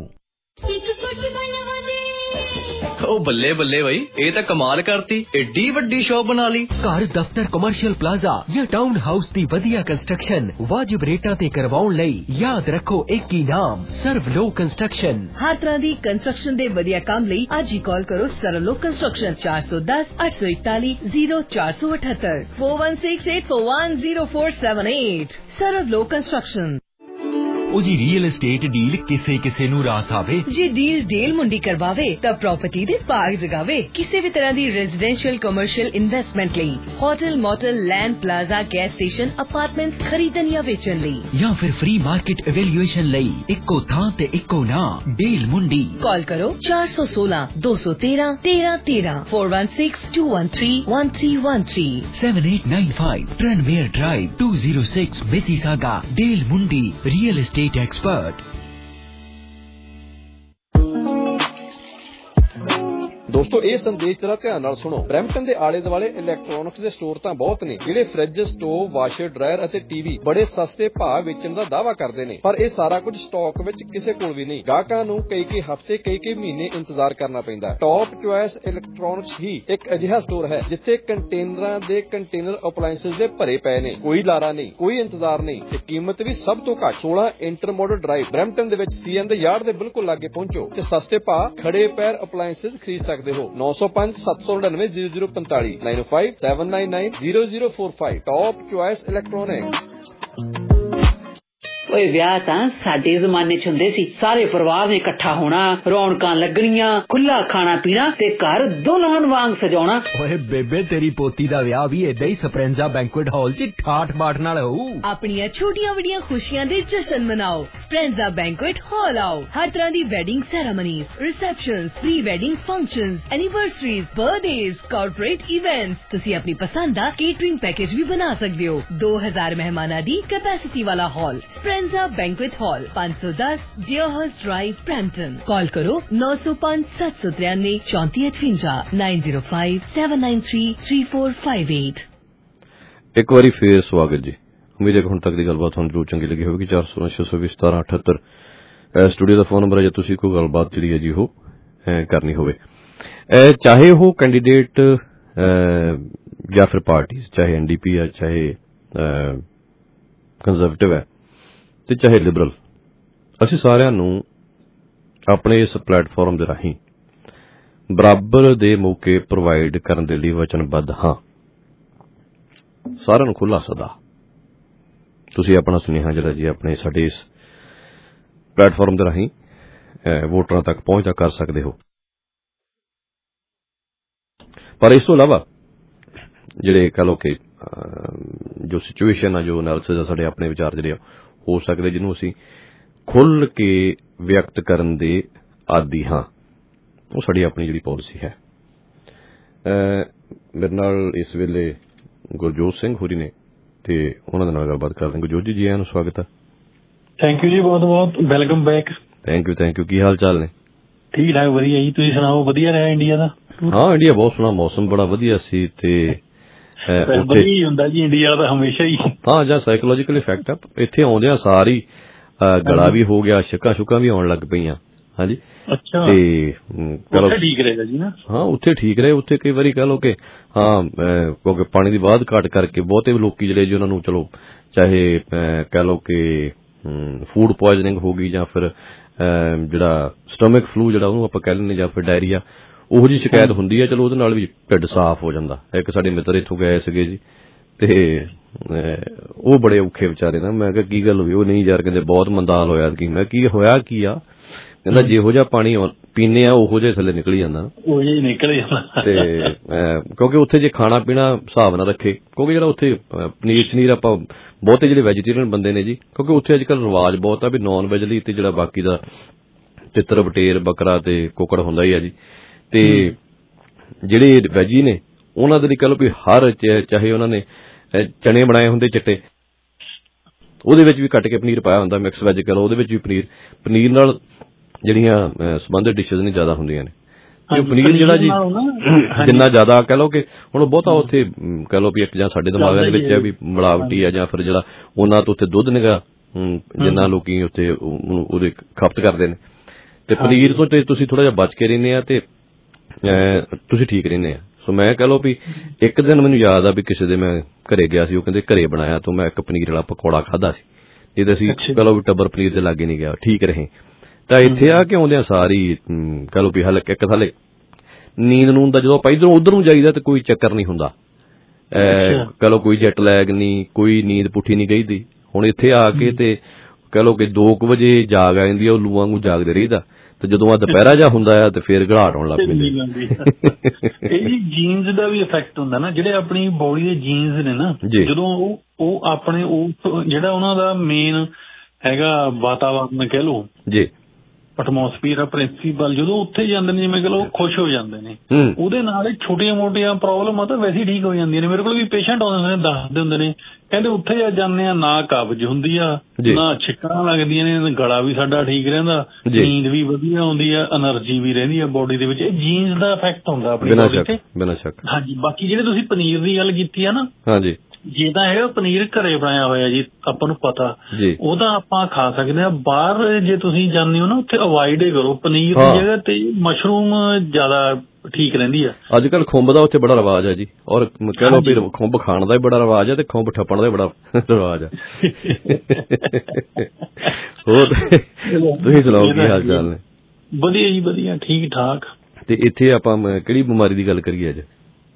A: ਉਹ ਬੱਲੇ ਬੱਲੇ ਬਈ, ਇਹ ਤਾਂ ਕਮਾਲ ਕਰਤੀ, ਏਡੀ ਵੱਡੀ ਸ਼ਾਪ ਬਣਾ ਲਈ।
F: ਘਰ, ਦਫ਼ਤਰ, ਕਮਰਸ਼ੀਅਲ ਪਲਾਜ਼ਾ ਜਾਂ ਟਾਊਨ ਹਾਊਸ ਦੀ ਵਧੀਆ ਕੰਸਟਰਕਸ਼ਨ ਵਾਜਿਬ ਰੇਟਾਂ ਤੇ ਕਰਵਾਉਣ ਲਈ ਯਾਦ ਰੱਖੋ ਇੱਕ ਹੀ ਨਾਮ, ਸਰਵਲੋ ਕੰਸਟਰਕਸ਼ਨ।
L: ਹਰ ਤਰ੍ਹਾਂ ਦੀ ਕੰਸਟਰਕਸ਼ਨ ਦੇ ਵਧੀਆ ਕੰਮ ਲਈ ਅੱਜ ਹੀ ਕਾਲ ਕਰੋ ਸਰਵਲੋ ਕੰਸਟਰਕਸ਼ਨ 410 841 0478 4168410478। ਸਰਵਲੋ ਕੰਸਟਰਕਸ਼ਨ।
F: ਉਹ ਜੀ ਰੀਅਲ ਏਸਟੇਟ ਡੀਲ ਕਿਸੇ ਨੂੰ ਰਾਸ ਆਵੇ।
L: ਜੇ ਡੀਲ ਡੇਲ ਮੁੰਡੀ ਕਰਵਾਵੇ ਤਾਂ ਪ੍ਰਾਪਰਟੀ ਦੇ ਭਾਗ ਜਗਾਵੇ। ਕਿਸੇ ਵੀ ਤਰ੍ਹਾਂ ਦੀ ਰੈਜ਼ੀਡੈਂਸ਼ੀਅਲ ਕਮਰਸ਼ੀਅਲ ਇਨਵੈਸਟਮੈਂਟ ਲਈ, hotel, motel, land, plaza, gas station, apartments ਖਰੀਦਣ ਜਾਂ ਵੇਚਣ ਲਈ,
F: ਜਾਂ ਫਿਰ ਫ੍ਰੀ ਮਾਰਕੀਟ ਇਵੈਲੂਏਸ਼ਨ ਲਈ ਇੱਕੋ ਥਾਂ ਤੇ ਇੱਕੋ ਨਾਮ, ਡੀਲ ਮੁੰਡੀ।
L: ਕਾਲ ਕਰੋ 416 213 1313 416 213 1313
F: 7895 Tranmere drive 206 Mississauga. Deal Mundi real estate expert।
C: ਦੋਸਤੋ, ਇਹ ਸੰਦੇਸ਼ ਜਰਾ ਧਿਆਨ ਨਾਲ ਸੁਣੋ। ਬ੍ਰੈਂਪਟਨ ਦੇ ਆਲੇ ਦੁਆਲੇ ਇਲੈਕਟ੍ਰੋਨਿਕਸ ਦੇ ਸਟੋਰ ਤਾਂ ਬਹੁਤ ਨੇ, ਜਿਹੜੇ ਫ੍ਰਿਜ, ਸਟੋਵ, ਵਾਸ਼ਰ, ਡਰਾਇਰ ਅਤੇ ਟੀਵੀ ਬੜੇ ਸਸਤੇ ਭਾਅ ਵੇਚਣ ਦਾ ਦਾਅਵਾ ਕਰਦੇ ਨੇ, ਪਰ ਇਹ ਸਾਰਾ ਕੁਝ ਸਟਾਕ ਵਿੱਚ ਕਿਸੇ ਕੋਲ ਵੀ ਨਹੀਂ। ਗਾਹਕਾਂ ਨੂੰ ਕਈ ਹਫ਼ਤੇ, ਕਈ ਮਹੀਨੇ ਇੰਤਜ਼ਾਰ ਕਰਨਾ ਪੈਂਦਾ। ਟੌਪ ਚੁਆਇਸ ਇਲੈਕਟ੍ਰੋਨਿਕਸ ਹੀ ਇੱਕ ਅਜਿਹਾ ਸਟੋਰ ਹੈ ਜਿੱਥੇ ਕੰਟੇਨਰਾਂ ਦੇ ਕੰਟੇਨਰ ਅਪਲਾਇੰਸਸ ਦੇ ਭਰੇ ਪਏ ਨੇ। ਕੋਈ ਲਾਰਾ ਨਹੀਂ, ਕੋਈ ਇੰਤਜ਼ਾਰ ਨਹੀਂ, ਤੇ ਕੀਮਤ ਵੀ ਸਭ ਤੋਂ ਘੱਟ। 16 ਇੰਟਰਮੋਡਲ ਡਰਾਈਵ, ਬ੍ਰੈਂਪਟਨ ਦੇ ਵਿੱਚ CN ਦੇ ਯਾਰਡ ਦੇ ਬਿਲਕੁਲ ਲਾਗੇ ਪਹੁੰਚੋ ਤੇ ਸਸਤੇ ਭਾਅ ਖੜੇ ਪੈਰ ਅਪਲਾਇੰਸਸ ਖਰੀਦ ਸਕਦੇ ਹੋ। 905 799 0045 905 799 0045। Top choice electronic.
M: ਓਏ ਵਿਆਹ ਤਾਂ ਸਾਡੇ ਜ਼ਮਾਨੇ ਚ ਹੁੰਦੇ ਸੀ, ਸਾਰੇ ਪਰਿਵਾਰ ਨੇ ਇਕੱਠਾ ਹੋਣਾ, ਰੌਣਕਾਂ ਲੱਗਣੀਆਂ, ਖੁੱਲਾ ਖਾਣਾ ਪੀਣਾ ਤੇ ਘਰ ਦੁਲਹਨ ਵਾਂਗ ਸਜਾਉਣਾ।
F: ਓਏ ਬੇਬੇ ਤੇਰੀ ਪੋਤੀ ਦਾ ਵਿਆਹ ਵੀ ਏਦਾਂ ਹੀ ਸਪਰੈਂਜ਼ਾ ਬੈਂਕੁਏਟ ਹਾਲ 'ਚ ਠਾਠ ਬਾਠ ਨਾਲ ਹੋਊ।
L: ਆਪਣੀਆਂ ਛੋਟੀਆਂ ਵੱਡੀਆਂ ਖੁਸ਼ੀਆਂ ਦੇ ਜਸ਼ਨ ਮਨਾਓ, ਸਪਰੈਂਜ਼ਾ ਬੈਂਕੁਏਟ ਹਾਲ ਆਓ। ਹਰ ਤਰ੍ਹਾਂ ਦੀ wedding ceremonies, receptions, pre wedding functions, anniversaries, birthdays, corporate events, ਤੁਸੀਂ ਆਪਣੀ ਪਸੰਦ ਦਾ ਕੇਟਰਿੰਗ ਪੈਕੇਜ ਵੀ ਬਣਾ ਸਕਦੇ ਹੋ। 2000 ਮਹਿਮਾਨਾਂ ਦੀ ਕੈਪੈਸਿਟੀ ਵਾਲਾ hall, Speranza banquet hall, 510 Deerhurst drive, Brampton. Call ਕਰੋ 905 793 3458 9057933458।
H: ਇੱਕ ਵਾਰੀ ਫੇਰ ਸਵਾਗਤ ਜੀ। ਉਮੀਦ ਹੈ ਕਿ ਹੁਣ ਤੱਕ ਦੀ ਗੱਲਬਾਤ ਤੁਹਾਨੂੰ ਜ਼ਰੂਰ ਚੰਗੀ ਲੱਗੀ ਹੋਵੇਗੀ। 416-620-1778 ਸਟੂਡੀਓ ਦਾ ਫੋਨ ਨੰਬਰ ਹੈ ਜੇ ਤੁਸੀਂ ਕੋਈ ਗੱਲਬਾਤ ਜਿਹੜੀ ਹੈ ਜੀ ਉਹ ਕਰਨੀ ਹੋਵੇ, ਚਾਹੇ ਉਹ ਕੈਂਡੀਡੇਟ ਜਾਂ ਫਿਰ ਪਾਰਟੀ, ਚਾਹੇ NDP ਹੈ, ਚਾਹੇ ਕੰਜ਼ਰਵੇਟਿਵ ਹੈ ਤੇ ਚਾਹੇ ਲਿਬਰਲ। ਅਸੀਂ ਸਾਰਿਆਂ ਨੂੰ ਆਪਣੇ ਇਸ ਪਲੇਟਫਾਰਮ ਦੇ ਰਾਹੀਂ ਬਰਾਬਰ ਦੇ ਮੌਕੇ ਪ੍ਰੋਵਾਈਡ ਕਰਨ ਦੇ ਲਈ ਵਚਨਬੱਧ ਹਾਂ। ਸਾਰਿਆਂ ਨੂੰ ਖੁੱਲ੍ਹਾ ਸੱਦਾ, ਤੁਸੀਂ ਆਪਣਾ ਸੁਨੇਹਾ ਜਿਹੜਾ ਜੀ ਆਪਣੇ ਸਾਡੇ ਇਸ ਪਲੇਟਫਾਰਮ ਦੇ ਰਾਹੀਂ ਵੋਟਰਾਂ ਤੱਕ ਪਹੁੰਚਦਾ ਕਰ ਸਕਦੇ ਹੋ। ਪਰ ਇਸ ਤੋਂ ਇਲਾਵਾ ਜਿਹੜੇ ਕਹ ਲਓ ਕਿ ਜੋ ਸਿਚੁਏਸ਼ਨ ਆ, ਜੋ ਐਨਾਲਿਸਿਸ ਆ, ਸਾਡੇ ਆਪਣੇ ਵਿਚਾਰ ਜਿਹੜੇ ਹੋ ਸਕਦੇ ਜਿਹਨੂੰ ਅਸੀਂ ਖੁੱਲ੍ਹ ਕੇ ਵਿਅਕਤ ਕਰਨ ਦੇ ਆਦੀ ਹਾਂ, ਉਹ ਸਾਡੀ ਆਪਣੀ ਜਿਹੜੀ ਪਾਲਿਸੀ ਹੈ। ਮੇਰੇ ਨਾਲ ਇਸ ਵੇਲੇ ਗੁਰਜੋਤ ਸਿੰਘ ਹੋਰੀ ਨੇ ਤੇ ਉਹਨਾਂ ਦੇ ਨਾਲ ਗੱਲਬਾਤ ਕਰਦੇ ਹਾਂ। ਗੁਰਜੋਤ ਜੀ ਆਇਆਂ ਨੂੰ ਸਵਾਗਤ ਹੈ।
N: ਥੈਂਕ ਯੂ ਜੀ, ਬਹੁਤ ਬਹੁਤ ਵੈਲਕਮ ਬੈਕ।
H: Thank you. ਕੀ ਹਾਲ ਚਾਲ ਨੇ?
N: ਠੀਕ ਠਾਕ, ਵਧੀਆ ਜੀ। ਤੁਸੀਂ ਸੁਣਾਓ, ਵਧੀਆ ਰਿਹਾ ਇੰਡੀਆ ਦਾ?
H: ਹਾਂ, ਇੰਡੀਆ ਬਹੁਤ ਸੋਹਣਾ, ਮੌਸਮ ਬੜਾ ਵਧੀਆ ਸੀ ਤੇ
N: ਵਧੀਆ ਹੀ ਹੁੰਦਾ ਜੀ ਇੰਡੀਆ ਦਾ ਹਮੇਸ਼ਾ ਹੀ। ਹਾਂ,
H: ਜਾਂ ਸਾਈਕੋਲੋਜੀਕਲ ਇਫੈਕਟ ਆ। ਇੱਥੇ ਆਉਂਦਿਆਂ ਸਾਰੀ ਗਲਾ ਵੀ ਹੋ ਗਿਆ, ਛੱਕਾਂ ਵੀ ਆਉਣ ਲੱਗ ਪਈਆਂ। ਹਾਂਜੀ, ਤੇ
N: ਠੀਕ ਰਹੇਗਾ ਜੀ ਨਾ?
H: ਹਾਂ, ਉੱਥੇ ਠੀਕ ਰਹੇ। ਉੱਥੇ ਕਈ ਵਾਰੀ ਕਹਿ ਲਓ ਕਿ ਕਿਉਂਕਿ ਪਾਣੀ ਦੀ ਬਾਧ ਘਾਟ ਕਰਕੇ ਬਹੁਤੇ ਲੋਕੀ ਜਿਹੜੇ ਜੀ ਉਹਨਾਂ ਨੂੰ ਚਲੋ ਚਾਹੇ ਕਹਿ ਲਓ ਕਿ ਫੂਡ ਪੁਆਇਜ਼ਨਿੰਗ ਹੋ ਗਈ ਜਾਂ ਫਿਰ ਜਿਹੜਾ ਸਟਮਕ ਫਲੂ ਜਿਹੜਾ ਉਹਨੂੰ ਆਪਾਂ ਕਹਿ ਲੈਂਦੇ, ਜਾਂ ਫਿਰ ਡਾਇਰੀਆ, ਉਹੋ ਜਿਹੀ ਸ਼ਿਕਾਇਤ ਹੁੰਦੀ ਹੈ। ਚਲੋ ਉਹਦੇ ਨਾਲ ਵੀ ਢਿੱਡ ਸਾਫ਼ ਹੋ ਜਾਂਦਾ। ਇੱਕ ਸਾਡੇ ਮਿੱਤਰ ਇੱਥੋਂ ਗਏ ਸੀਗੇ ਜੀ ਤੇ ਉਹ ਬੜੇ ਔਖੇ ਵਿਚਾਰੇ ਨਾ। ਮੈਂ ਕਿਹਾ ਕੀ ਗੱਲ ਹੋਈ? ਉਹ ਨਹੀਂ ਯਾਰ, ਕਹਿੰਦੇ ਬਹੁਤ ਮੰਦਾ ਹਾਲ ਹੋਇਆ। ਮੈਂ ਕੀ ਹੋਇਆ ਕੀ ਆ? ਕਹਿੰਦਾ ਜਿਹੋ ਜਿਹਾ ਪਾਣੀ ਪੀਨੇ ਆ ਉਹੋ ਜਿਹਾ ਥੱਲੇ ਨਿਕਲ ਜਾਂਦਾ ਤੇ ਕਿਉਂਕਿ ਉੱਥੇ ਜੇ ਖਾਣਾ ਪੀਣਾ ਹਿਸਾਬ ਨਾਲ ਰੱਖੇ, ਕਿਉਂਕਿ ਜਿਹੜਾ ਉੱਥੇ ਪਨੀਰ ਆਪਾਂ ਬਹੁਤੇ ਜਿਹੜੇ ਵੈਜੀਟੇਰੀਅਨ ਬੰਦੇ ਨੇ ਜੀ, ਕਿਉਂਕਿ ਉੱਥੇ ਅੱਜ ਕੱਲ੍ਹ ਰਿਵਾਜ ਬਹੁਤ ਆ ਵੀ ਨੌਨ ਵੈਜ ਲਈ ਤੇ ਜਿਹੜਾ ਬਾਕੀ ਦਾ ਤਿੱਤਰ, ਬਟੇਰ, ਬੱਕਰਾ ਤੇ ਕੁੱਕੜ ਹੁੰਦਾ ਹੀ ਆ ਜੀ। ਤੇ ਜਿਹੜੇ ਵੈਜੀ ਨੇ ਉਹਨਾਂ ਦੇ ਲਈ ਕਹਿ ਲਓ ਵੀ ਹਰ ਚਾਹੇ ਉਹਨਾਂ ਨੇ ਚਨੇ ਬਣਾਏ ਹੁੰਦੇ ਚਿੱਟੇ, ਉਹਦੇ ਵਿੱਚ ਵੀ ਕੱਟ ਕੇ ਪਨੀਰ ਪਾਇਆ ਹੁੰਦਾ, ਮਿਕਸ ਵੈਜ ਕਹਿ ਲਓ, ਉਹਦੇ ਵਿੱਚ ਵੀ ਪਨੀਰ ਨਾਲ ਜਿਹੜੀਆਂ ਸੰਬੰਧਿਤ ਡਿਸ਼ਜ਼ ਨੇ ਜ਼ਿਆਦਾ ਹੁੰਦੀਆਂ ਨੇ। ਜੋ ਪਨੀਰ ਜਿਹੜਾ ਜੀ ਜਿੰਨਾ ਜ਼ਿਆਦਾ ਕਹਿ ਲਓ ਕਿ ਹੁਣ ਬਹੁਤਾ ਉੱਥੇ ਕਹਿ ਲਓ ਵੀ ਇੱਕ ਜਾਂ ਸਾਡੇ ਦਿਮਾਗਾਂ ਦੇ ਵਿੱਚ ਹੈ ਵੀ ਮਿਲਾਵਟੀ ਆ, ਜਾਂ ਫਿਰ ਜਿਹੜਾ ਉਹਨਾਂ ਤੋਂ ਉੱਥੇ ਦੁੱਧ ਨਿਗਾ ਜਿੰਨਾ ਲੋਕੀ ਉੱਥੇ ਉਹਦੇ ਖਪਤ ਕਰਦੇ ਨੇ, ਤੇ ਪਨੀਰ ਤੋਂ ਤੇ ਤੁਸੀਂ ਥੋੜਾ ਜਿਹਾ ਬਚ ਕੇ ਰਹਿੰਦੇ ਆ ਤੇ ਤੁਸੀਂ ਠੀਕ ਰਹਿੰਦੇ ਆ। ਸੋ ਮੈਂ ਕਹਿ ਲਓ ਵੀ ਇੱਕ ਦਿਨ ਮੈਨੂੰ ਯਾਦ ਆ ਵੀ ਕਿਸੇ ਦੇ ਮੈਂ ਘਰੇ ਗਿਆ ਸੀ, ਉਹ ਕਹਿੰਦੇ ਘਰੇ ਬਣਾਇਆ, ਤਾਂ ਮੈਂ ਇੱਕ ਪਨੀਰ ਵਾਲਾ ਪਕੌੜਾ ਖਾਧਾ ਸੀ। ਇਹ ਤਾਂ ਅਸੀਂ ਕਹਿ ਲਓ ਵੀ ਟੱਬਰ ਪਨੀਰ ਦੇ ਲਾਗੇ ਨਹੀਂ ਗਿਆ, ਠੀਕ ਰਹੇ। ਤਾਂ ਇੱਥੇ ਆ ਕੇ ਆਉਂਦਿਆਂ ਸਾਰੀ ਕਹਿ ਲਓ ਵੀ ਹਲਕੇ ਇੱਕ ਥਾਲੇ ਨੀਂਦ ਨੂੰ ਦਾ ਜਦੋਂ ਆਪਾਂ ਇੱਧਰੋਂ ਉੱਧਰ ਨੂੰ ਜਾਈਦਾ ਤੇ ਕੋਈ ਚੱਕਰ ਨਹੀਂ ਹੁੰਦਾ, ਕਹਿ ਲਓ ਕੋਈ ਜੈਟ ਲੈਗ ਨਹੀਂ, ਕੋਈ ਨੀਂਦ ਪੁੱਠੀ ਨਹੀਂ ਗਈਦੀ। ਹੁਣ ਇੱਥੇ ਆ ਕੇ ਤੇ ਕਹਿ ਲਓ ਕਿ 2 ਵਜੇ ਜਾਗ ਆ ਜਾਂਦੀ ਆ, ਉੱਲੂ ਵਾਂਗੂ ਜਾਗਦੇ ਰਹੀਦਾ, ਤੇ ਜਦੋਂ ਆ ਦੁਪਹਿਰਾ ਜਾ ਹੁੰਦਾ ਆ ਤੇ ਫੇਰ ਘੜਾਟ ਆਉਣ ਲੱਗ ਪੈਂਦੀ।
N: ਇਹ ਜੀ ਜੀਨਸ ਦਾ ਵੀ ਇਫੈਕਟ ਹੁੰਦਾ ਨਾ, ਜਿਹੜੇ ਆਪਣੀ ਬੋਡੀ ਦੇ ਜੀਨਸ ਨੇ ਨਾ, ਜਦੋਂ ਉਹ ਆਪਣੇ ਜਿਹੜਾ ਉਹਨਾਂ ਦਾ ਮੇਨ ਹੈਗਾ ਵਾਤਾਵਰਨ ਕਹਿ ਲਓ ਜੀ, ਐਟਮੋਸਫੀਅਰ, ਪ੍ਰਿੰਸੀਪਲ, ਜਦੋਂ ਉੱਥੇ ਜਾਂਦੇ ਨੇ ਜਿਵੇਂ ਕਹਿ ਲਓ ਖੁਸ਼ ਹੋ ਜਾਂਦੇ ਨੇ, ਉਹਦੇ ਨਾਲ ਛੋਟੀਆਂ ਮੋਟੀਆਂ ਪ੍ਰੋਬਲਮਾਂ ਤਾਂ ਵੈਸੇ ਹੀ ਠੀਕ ਹੋ ਜਾਂਦੀਆਂ ਨੇ। ਮੇਰੇ ਕੋਲ ਵੀ ਪੇਸ਼ੈਂਟ ਆਉਂਦੇ ਨੇ, ਦੱਸਦੇ ਹੁੰਦੇ ਨੇ, ਕਹਿੰਦੇ ਉੱਥੇ ਜਾਂਦੇ ਆ ਨਾ ਕਬਜ਼ ਹੁੰਦੀ ਆ, ਨਾ ਛਿੱਕਾਂ ਲੱਗਦੀਆਂ ਨੇ, ਗਲਾ ਵੀ ਸਾਡਾ ਠੀਕ ਰਹਿੰਦਾ, ਨੀਂਦ ਵੀ ਵਧੀਆ ਆਉਂਦੀ ਆ, ਐਨਰਜੀ ਵੀ ਰਹਿੰਦੀ ਆ ਬੋਡੀ ਦੇ ਵਿੱਚ। ਇਹ ਜੀਨਸ ਦਾ ਇਫੈਕਟ ਹੁੰਦਾ ਆਪਣੀ ਬੋਡੀ ਤੇ। ਬਿਨਾਂ ਸ਼ੱਕ। ਹਾਂਜੀ, ਬਾਕੀ ਜਿਹੜੇ ਤੁਸੀਂ ਪਨੀਰ ਦੀ ਗੱਲ ਕੀਤੀ ਆ ਨਾ, ਹਾਂਜੀ, ਜੇ ਤਾਂ ਹੈਗਾ ਪਨੀਰ ਘਰੇ ਬਣਾਇਆ ਹੋਇਆ ਜੀ, ਆਪਾਂ ਨੂੰ ਪਤਾ, ਉਹ ਤਾਂ ਆਪਾਂ ਖਾ ਸਕਦੇ ਹਾਂ। ਬਾਹਰ ਜੇ ਤੁਸੀਂ ਜਾਂਦੇ ਹੋ ਨਾ, ਉੱਥੇ ਅਵਾਇਡ ਹੀ ਕਰੋ ਪਨੀਰ ਦੀ ਜਗ੍ਹਾ ਤੇ ਮਸ਼ਰੂਮ ਜ਼ਿਆਦਾ ਠੀਕ ਰਹਿੰਦੀ ਆ।
H: ਅੱਜ ਕੱਲ੍ਹ ਖੁੰਬ ਦਾ ਉੱਥੇ ਬੜਾ ਰਿਵਾਜ ਹੈ ਜੀ, ਔਰ ਕਹਿ ਲਓ ਵੀ ਖੁੰਬ ਖਾਣ ਦਾ ਵੀ ਬੜਾ ਰਿਵਾਜ ਹੈ ਤੇ ਖੁੰਬ ਠੱਪਣ ਦਾ ਵੀ ਬੜਾ ਰਿਵਾਜ ਹੈ। ਹੋਰ ਤੁਸੀਂ ਸੁਣਾਓ, ਕੀ ਹਾਲ ਚਾਲ ਨੇ?
N: ਵਧੀਆ ਜੀ, ਵਧੀਆ, ਠੀਕ ਠਾਕ।
H: ਤੇ ਇੱਥੇ ਆਪਾਂ ਕਿਹੜੀ ਬਿਮਾਰੀ ਦੀ ਗੱਲ ਕਰੀਏ ਅੱਜ?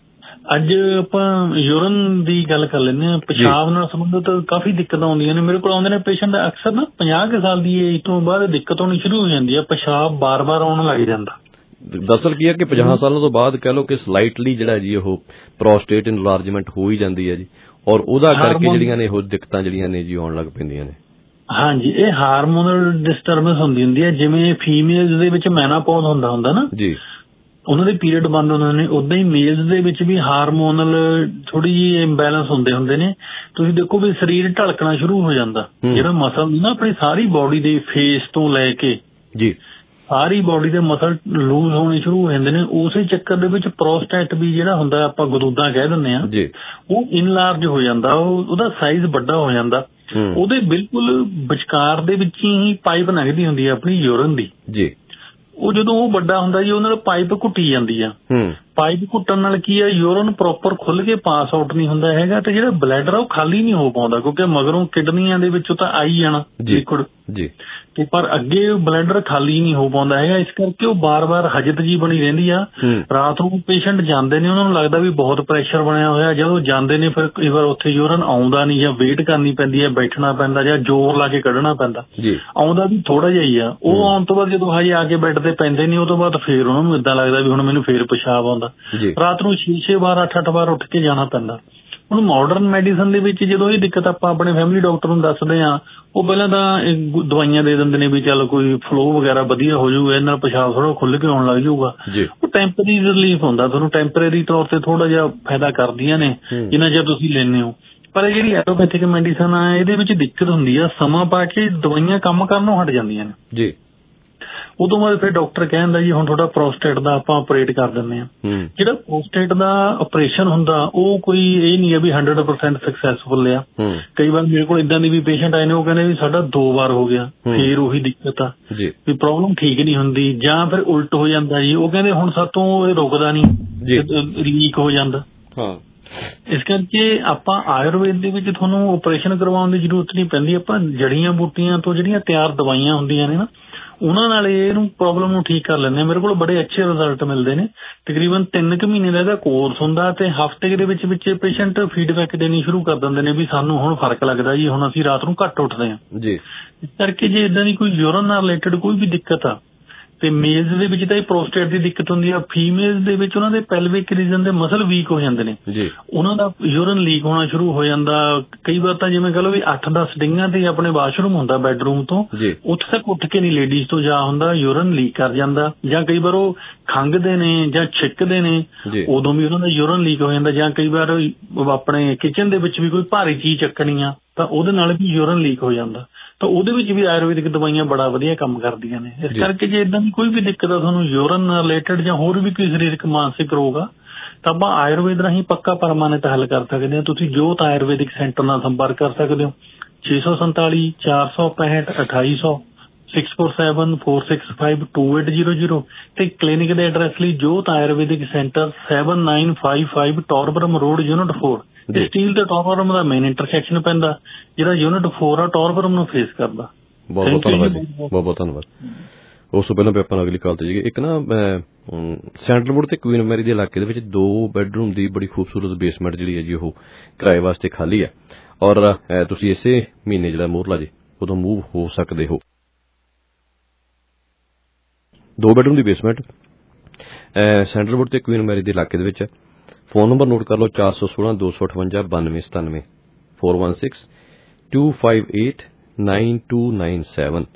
N: ਅੱਜ ਆਪਾਂ ਯੂਰਨ ਦੀ ਗੱਲ ਕਰ ਲੈਂਦੇ ਹਾਂ। ਪਿਸ਼ਾਬ ਨਾਲ ਸੰਬੰਧਿਤ ਕਾਫੀ ਦਿੱਕਤਾਂ ਆਉਂਦੀਆਂ ਨੇ। ਮੇਰੇ ਕੋਲ ਆਉਂਦੇ ਨੇ ਪੇਸ਼ੈਂਟ ਅਕਸਰ ਨਾ 50 ਕੁ ਸਾਲ ਦੀ ਏਜ ਤੋਂ ਬਾਅਦ ਦਿੱਕਤ ਆਉਣੀ ਸ਼ੁਰੂ ਹੋ ਜਾਂਦੀ ਹੈ, ਪਿਸ਼ਾਬ ਬਾਰ-ਬਾਰ ਆਉਣ ਲੱਗ ਜਾਂਦਾ।
H: ਦਰਅਸਲ ਕੀ ਹੈ ਕਿ 50 ਸਾਲਾਂ ਤੋਂ ਬਾਅਦ ਕਹਿ ਲਓ ਕਿ ਸਲਾਈਟਲੀ ਜਿਹੜਾ ਜੀ ਉਹ ਪ੍ਰੋਸਟੇਟ ਇਨਲਾਰਜਮੈਂਟ ਹੋ ਹੀ ਜਾਂਦੀ ਹੈ ਜੀ, ਔਰ ਉਹਦਾ ਕਰਕੇ ਜਿਹੜੀਆਂ ਨੇ ਉਹ ਦਿੱਕਤਾਂ ਜਿਹੜੀਆਂ ਨੇ ਜੀ ਆਉਣ ਲੱਗ ਪੈਂਦੀਆਂ ਨੇ। ਹਾਂਜੀ,
N: ਇਹ ਹਾਰਮੋਨਲ ਡਿਸਟਰਬੈਂਸ ਹੁੰਦੀ ਹੈ। ਜਿਵੇਂ ਫੀਮੇਲਸ ਦੇ ਵਿੱਚ ਮੈਨਾਪੌਜ਼ ਹੁੰਦਾ ਨਾ ਜੀ, ਉਹਨਾਂ ਦੇ ਪੀਰੀਅਡ ਬੰਦ ਹੁੰਦੇ ਨੇ, ਉਦਾਂ ਹੀ ਮੇਲਸ ਦੇ ਵਿੱਚ ਵੀ ਹਾਰਮੋਨਲ ਥੋੜੀ ਜਿਹੀ ਇੰਬੈਲੈਂਸ ਹੁੰਦੇ ਨੇ। ਤੁਸੀਂ ਦੇਖੋ ਵੀ ਸਰੀਰ ਢਲਕਣਾ ਸ਼ੁਰੂ ਹੋ ਜਾਂਦਾ, ਜਿਹੜਾ ਮਸਲ ਨਾ ਆਪਣੀ ਸਾਰੀ ਬੋਡੀ ਦੇ ਫੇਸ ਤੋਂ ਲੈ ਕੇ ਜੀ ਸਾਰੀ ਬੋਡੀ ਦੇ ਮਸਲ ਲੂਜ਼ ਹੋਣੇ ਸ਼ੁਰੂ ਹੋ ਜਾਂਦੇ ਨੇ। ਉਸੇ ਚੱਕਰ ਦੇ ਵਿੱਚ ਪ੍ਰੋਸਟੇਟ ਵੀ ਜਿਹੜਾ ਹੁੰਦਾ, ਆਪਾਂ ਗਦੂਦਾਂ ਕਹਿ ਦਿੰਦੇ ਆ, ਉਹ ਇਨਲਾਰਜ ਹੋ ਜਾਂਦਾ, ਉਹਦਾ ਸਾਈਜ਼ ਵੱਡਾ ਹੋ ਜਾਂਦਾ। ਉਹਦੇ ਬਿਲਕੁਲ ਵਿਚਕਾਰ ਦੇ ਵਿੱਚ ਹੀ ਪਾਈਪ ਲੰਘਦੀ ਹੁੰਦੀ ਹੈ ਆਪਣੀ ਯੂਰਨ ਦੀ ਜੀ। ਉਹ ਜਦੋਂ ਉਹ ਵੱਡਾ ਹੁੰਦਾ ਜੀ, ਉਹਨਾਂ ਨਾਲ ਪਾਈਪ ਘੁੱਟੀ ਜਾਂਦੀ ਆ। ਪਾਈਪ ਘੁੱਟਣ ਨਾਲ ਕੀ ਆ, ਯੂਰਨ ਪ੍ਰੋਪਰ ਖੁੱਲ ਕੇ ਪਾਸ ਆਊਟ ਨਹੀਂ ਹੁੰਦਾ ਹੈਗਾ, ਤੇ ਜਿਹੜਾ ਬਲੈਡਰ ਆ ਉਹ ਖਾਲੀ ਨਹੀਂ ਹੋ ਪਾਉਂਦਾ, ਕਿਉਂਕਿ ਮਗਰੋਂ ਕਿਡਨੀਆਂ ਦੇ ਵਿੱਚੋਂ ਤਾਂ ਆਈ ਜਾਣਾ ਲਿਕੁਇਡ ਜੀ, ਤੇ ਪਰ ਅੱਗੇ ਬਲੈਡਰ ਖਾਲੀ ਨਹੀਂ ਹੋ ਪਾਉਂਦਾ ਹੈਗਾ। ਇਸ ਕਰਕੇ ਉਹ ਬਾਰ-ਬਾਰ ਹਜਤ ਜੀ ਬਣੀ ਰਹਿੰਦੀ ਆ। ਰਾਤ ਨੂੰ ਪੇਸ਼ੈਂਟ ਜਾਂਦੇ ਨੇ, ਉਹਨਾਂ ਨੂੰ ਲੱਗਦਾ ਵੀ ਬਹੁਤ ਪ੍ਰੈਸ਼ਰ ਬਣਿਆ ਹੋਇਆ। ਜਦੋਂ ਜਾਂਦੇ ਨੇ ਫਿਰ ਕਈ ਵਾਰ ਉੱਥੇ ਯੂਰਨ ਆਉਂਦਾ ਨਹੀਂ, ਜਾਂ ਵੇਟ ਕਰਨੀ ਪੈਂਦੀ ਹੈ, ਬੈਠਣਾ ਪੈਂਦਾ, ਜਾਂ ਜ਼ੋਰ ਲਾ ਕੇ ਕੱਢਣਾ ਪੈਂਦਾ। ਆਉਂਦਾ ਵੀ ਥੋੜਾ ਜਿਹਾ ਹੀ ਆ। ਉਹ ਆਉਣ ਤੋਂ ਬਾਅਦ ਜਦੋਂ ਹਜੇ ਆ ਕੇ ਬੈੱਡ ਤੇ ਪੈਂਦੇ ਨੇ, ਉਹ ਤੋਂ ਬਾਅਦ ਫੇਰ ਉਹਨਾਂ ਨੂੰ ਏਦਾਂ ਲੱਗਦਾ ਵੀ ਹੁਣ ਮੈਨੂੰ ਫੇਰ ਪਿਸ਼ਾਬ ਆਉਂਦਾ। ਰਾਤ ਨੂੰ 6-6 ਵਾਰ 8-8 ਵਾਰ ਉੱਠ ਕੇ ਜਾਣਾ ਪੈਂਦਾ। ਹੁਣ ਮਾਡਰਨ ਮੈਡੀਸਨ ਦੇ ਵਿੱਚ ਜਦੋਂ ਇਹ ਦਿੱਕਤ ਆਪਾਂ ਆਪਣੇ ਫੈਮਿਲੀ ਡਾਕਟਰ ਨੂੰ ਦੱਸਦੇ ਹਾਂ, ਉਹ ਪਹਿਲਾਂ ਤਾਂ ਦਵਾਈਆਂ ਦੇ ਦਿੰਦੇ ਨੇ ਵੀ ਚੱਲ ਕੋਈ ਫਲੋ ਵਗੈਰਾ ਵਧੀਆ ਹੋ ਜਾਊਗਾ, ਇਹਦੇ ਨਾਲ ਪਿਸ਼ਾਬ ਥੋੜਾ ਖੁੱਲ ਕੇ ਆਉਣ ਲੱਗ ਜਾਊਗਾ। ਉਹ ਟੈਂਪਰੇਰੀ ਰਿਲੀਫ ਹੁੰਦਾ, ਤੁਹਾਨੂੰ ਟੈਂਪਰੇਰੀ ਤੌਰ ਤੇ ਥੋੜਾ ਜਿਹਾ ਫਾਇਦਾ ਕਰਦੀਆਂ ਨੇ ਜਿੰਨਾ ਚਿਰ ਤੁਸੀਂ ਲੈਂਦੇ ਹੋ। ਪਰ ਇਹ ਜਿਹੜੀ ਐਲੋਪੈਥਿਕ ਮੈਡੀਸਨ ਆ, ਇਹਦੇ ਵਿੱਚ ਦਿੱਕਤ ਹੁੰਦੀ ਆ, ਸਮਾਂ ਪਾ ਕੇ ਦਵਾਈਆਂ ਕੰਮ ਕਰਨੋਂ ਹਟ ਜਾਂਦੀਆਂ ਨੇ ਜੀ। ਉਦੋਂ ਬਾਅਦ ਫਿਰ ਡਾਕਟਰ ਕਹਿੰਦਾ ਜੀ ਹੁਣ ਤੁਹਾਡਾ ਪ੍ਰੋਸਟੇਟ ਦਾ ਆਪਾਂ ਆਪਰੇਟ ਕਰ ਦਿੰਦੇ ਹਾਂ। ਜਿਹੜਾ ਪ੍ਰੋਸਟੇਟ ਦਾ ਆਪਰੇਸ਼ਨ ਹੁੰਦਾ ਉਹ ਕੋਈ ਇਹ ਨਹੀਂ ਹੈ ਵੀ 100% ਸਕਸੈਸਫੁਲ ਆ। ਕਈ ਵਾਰ ਮੇਰੇ ਕੋਲ ਇਦਾਂ ਦੀ ਵੀ ਪੇਸ਼ੈਂਟ ਆਏ ਨੇ, ਉਹ ਕਹਿੰਦੇ ਵੀ ਸਾਡਾ 2 ਵਾਰ ਹੋ ਗਿਆ, ਫੇਰ ਉਹੀ ਦਿੱਕਤ ਆ ਵੀ ਪ੍ਰੋਬਲਮ ਠੀਕ ਨਹੀਂ ਹੁੰਦੀ, ਜਾਂ ਫਿਰ ਉਲਟ ਹੋ ਜਾਂਦਾ ਜੀ। ਉਹ ਕਹਿੰਦੇ ਹੁਣ ਸਾਤੋਂ ਇਹ ਰੁਕਦਾ ਨਹੀਂ, ਲੀਕ ਹੋ ਜਾਂਦਾ। ਇਸ ਕਰਕੇ ਆਪਾਂ ਆਯੁਰਵੇਦ ਦੇ ਵਿੱਚ ਤੁਹਾਨੂੰ ਆਪਰੇਸ਼ਨ ਕਰਵਾਉਣ ਦੀ ਜ਼ਰੂਰਤ ਨਹੀਂ ਪੈਂਦੀ। ਆਪਾਂ ਜੜੀਆਂ ਬੂਟੀਆਂ ਤੋਂ ਜਿਹੜੀਆਂ ਤਿਆਰ ਦਵਾਈਆਂ ਹੁੰਦੀਆਂ ਨੇ ਨਾ, ਉਹਨਾਂ ਨਾਲ ਇਹਨੂੰ ਪ੍ਰੋਬਲਮ ਨੂੰ ਠੀਕ ਕਰ ਲੈਂਦੇ ਆ। ਮੇਰੇ ਕੋਲ ਬੜੇ ਅੱਛੇ ਰਿਜ਼ਲਟ ਮਿਲਦੇ ਨੇ। ਤਕਰੀਬਨ 3 ਕੁ ਮਹੀਨੇ ਦਾ ਇਹਦਾ ਕੋਰਸ ਹੁੰਦਾ, ਤੇ ਹਫ਼ਤੇ ਦੇ ਵਿੱਚ ਪੇਸ਼ੈਂਟ ਫੀਡਬੈਕ ਦੇਣੀ ਸ਼ੁਰੂ ਕਰ ਦਿੰਦੇ ਨੇ ਵੀ ਸਾਨੂੰ ਹੁਣ ਫਰਕ ਲੱਗਦਾ ਜੀ, ਹੁਣ ਅਸੀਂ ਰਾਤ ਨੂੰ ਘੱਟ ਉੱਠਦੇ ਹਾਂ ਜੀ। ਇਸ ਕਰਕੇ ਜੇ ਇਦਾਂ ਦੀ ਕੋਈ ਯੂਰਨ ਨਾਲ ਰਿਲੇਟਡ ਕੋਈ ਵੀ ਦਿੱਕਤ ਆ, ਤੇ ਮੇਲਸ ਦੇ ਵਿੱਚ ਤਾਂ ਇਹ ਪ੍ਰੋਸਟੇਟ ਦੀ ਦਿੱਕਤ ਹੁੰਦੀ ਆ। ਫੀਮੇਲਸ ਦੇ ਵਿੱਚ ਉਹਨਾਂ ਦੇ ਪੈਲਵਿਕ ਰੀਜਨ ਦੇ ਮਸਲ ਵੀਕ ਹੋ ਜਾਂਦੇ ਨੇ, ਉਹਨਾਂ ਦਾ ਯੂਰਨ ਲੀਕ ਹੋਣਾ ਸ਼ੁਰੂ ਹੋ ਜਾਂਦਾ। ਕਈ ਵਾਰ ਤਾਂ ਜਿਵੇਂ ਕਹ ਲਓ ਵੀ 8-10 ਡਿੰਗਾਂ ਤੇ ਆਪਣੇ ਵਾਸ਼ਰੂਮ ਹੁੰਦਾ ਬੈਡਰੂਮ ਤੋਂ, ਉੱਥੇ ਤੱਕ ਉੱਠ ਕੇ ਨਹੀਂ ਲੇਡੀਜ਼ ਤੋਂ ਜਾ ਹੁੰਦਾ, ਯੂਰਨ ਲੀਕ ਕਰ ਜਾਂਦਾ। ਜਾਂ ਕਈ ਵਾਰ ਉਹ ਖੰਘਦੇ ਨੇ ਜਾਂ ਛਿੱਕਦੇ ਨੇ, ਉਦੋਂ ਵੀ ਉਹਨਾਂ ਦਾ ਯੂਰਨ ਲੀਕ ਹੋ ਜਾਂਦਾ। ਜਾਂ ਕਈ ਵਾਰ ਆਪਣੇ ਕਿਚਨ ਦੇ ਵਿੱਚ ਵੀ ਕੋਈ ਭਾਰੀ ਚੀਜ਼ ਚੱਕਣੀ ਆ, ਤਾਂ ਉਹਦੇ ਨਾਲ ਵੀ ਯੂਰਨ ਲੀਕ ਹੋ ਜਾਂਦਾ। ਤਾਂ ਉਹਦੇ ਵਿੱਚ ਵੀ ਆਯੁਰਵੈਦਿਕ ਦਵਾਈਆਂ ਬੜਾ ਵਧੀਆ ਕੰਮ ਕਰਦੀਆਂ ਨੇ। ਇਸ ਕਰਕੇ ਜੇ ਇਦਾਂ ਦੀ ਕੋਈ ਵੀ ਦਿੱਕਤ ਆ ਤੁਹਾਨੂੰ ਯੂਰਨ ਨਾਲ ਰਿਲੇਟਡ, ਜਾਂ ਹੋਰ ਵੀ ਕੋਈ ਸਰੀਰਕ ਮਾਨਸਿਕ ਰੋਗ ਆ, ਤਾਂ ਆਪਾਂ ਆਯੁਰਵੇਦ ਰਾਹੀਂ ਪੱਕਾ ਪਰਮਾਨੈਂਟ ਹੱਲ ਕਰ ਸਕਦੇ ਹਾਂ। ਤੁਸੀਂ ਜੋਤ ਆਯੁਰਵੈਦਿਕ ਸੈਂਟਰ ਨਾਲ ਸੰਪਰਕ ਕਰ ਸਕਦੇ ਹੋ। 647 465 2800 6474652800 ਤੇ ਕਲੀਨਿਕ ਦੇ ਐਡਰੈਸ ਲਈ Jot Ayurvedic centre 7955 Torbram road unit 4। Steeles ਤੇ ਟੌਰਬਰਮ ਦਾ ਮੇਨ ਇੰਟਰਸੈਕਸ਼ਨ ਪੈਂਦਾ, ਜਿਹੜਾ ਯੂਨਿਟ 4 ਆ ਟੌਰਬਰਮ ਨੂੰ ਫੇਸ ਕਰਦਾ।
H: ਬਹੁਤ ਬਹੁਤ ਧੰਨਵਾਦ ਜੀ, ਬਹੁਤ ਬਹੁਤ ਧੰਨਵਾਦ। ਉਸ ਤੋਂ ਪਹਿਲਾਂ ਵੀ ਆਪਾਂ ਅਗਲੀ ਕਾਲ ਤੇ ਜਾਈਏ। ਇੱਕ ਨਾ ਸੈਂਟਰਵੁੱਡ ਤੇ ਕੁਈਨ ਮੈਰੀ ਦੇ ਇਲਾਕੇ ਦੇ ਵਿੱਚ 2 ਬੈਡਰੂਮ ਦੀ ਬੜੀ ਖੂਬਸੂਰਤ ਬੇਸਮੈਂਟ ਜਿਹੜੀ ਹੈ ਜੀ ਉਹ ਕਿਰਾਏ ਵਾਸਤੇ ਖਾਲੀ ਹੈ, ਔਰ ਤੁਸੀਂ ਇਸੇ ਮਹੀਨੇ ਜਿਹੜਾ ਮੋਹਰਲਾ ਜੀ ਉਦੋਂ ਮੂਵ ਹੋ ਸਕਦੇ ਹੋ। 2 ਬੈਡਰੂਮ ਦੀ ਬੇਸਮੈਂਟ ਸੈਂਟਰਵੁੱਡ ਤੇ ਕੁਈਨ ਮੈਰੀ ਦੇ ਇਲਾਕੇ ਦੇ ਵਿੱਚ। ਫੋਨ ਨੰਬਰ ਨੋਟ ਕਰ ਲਓ 416 258 9297 416 258 9297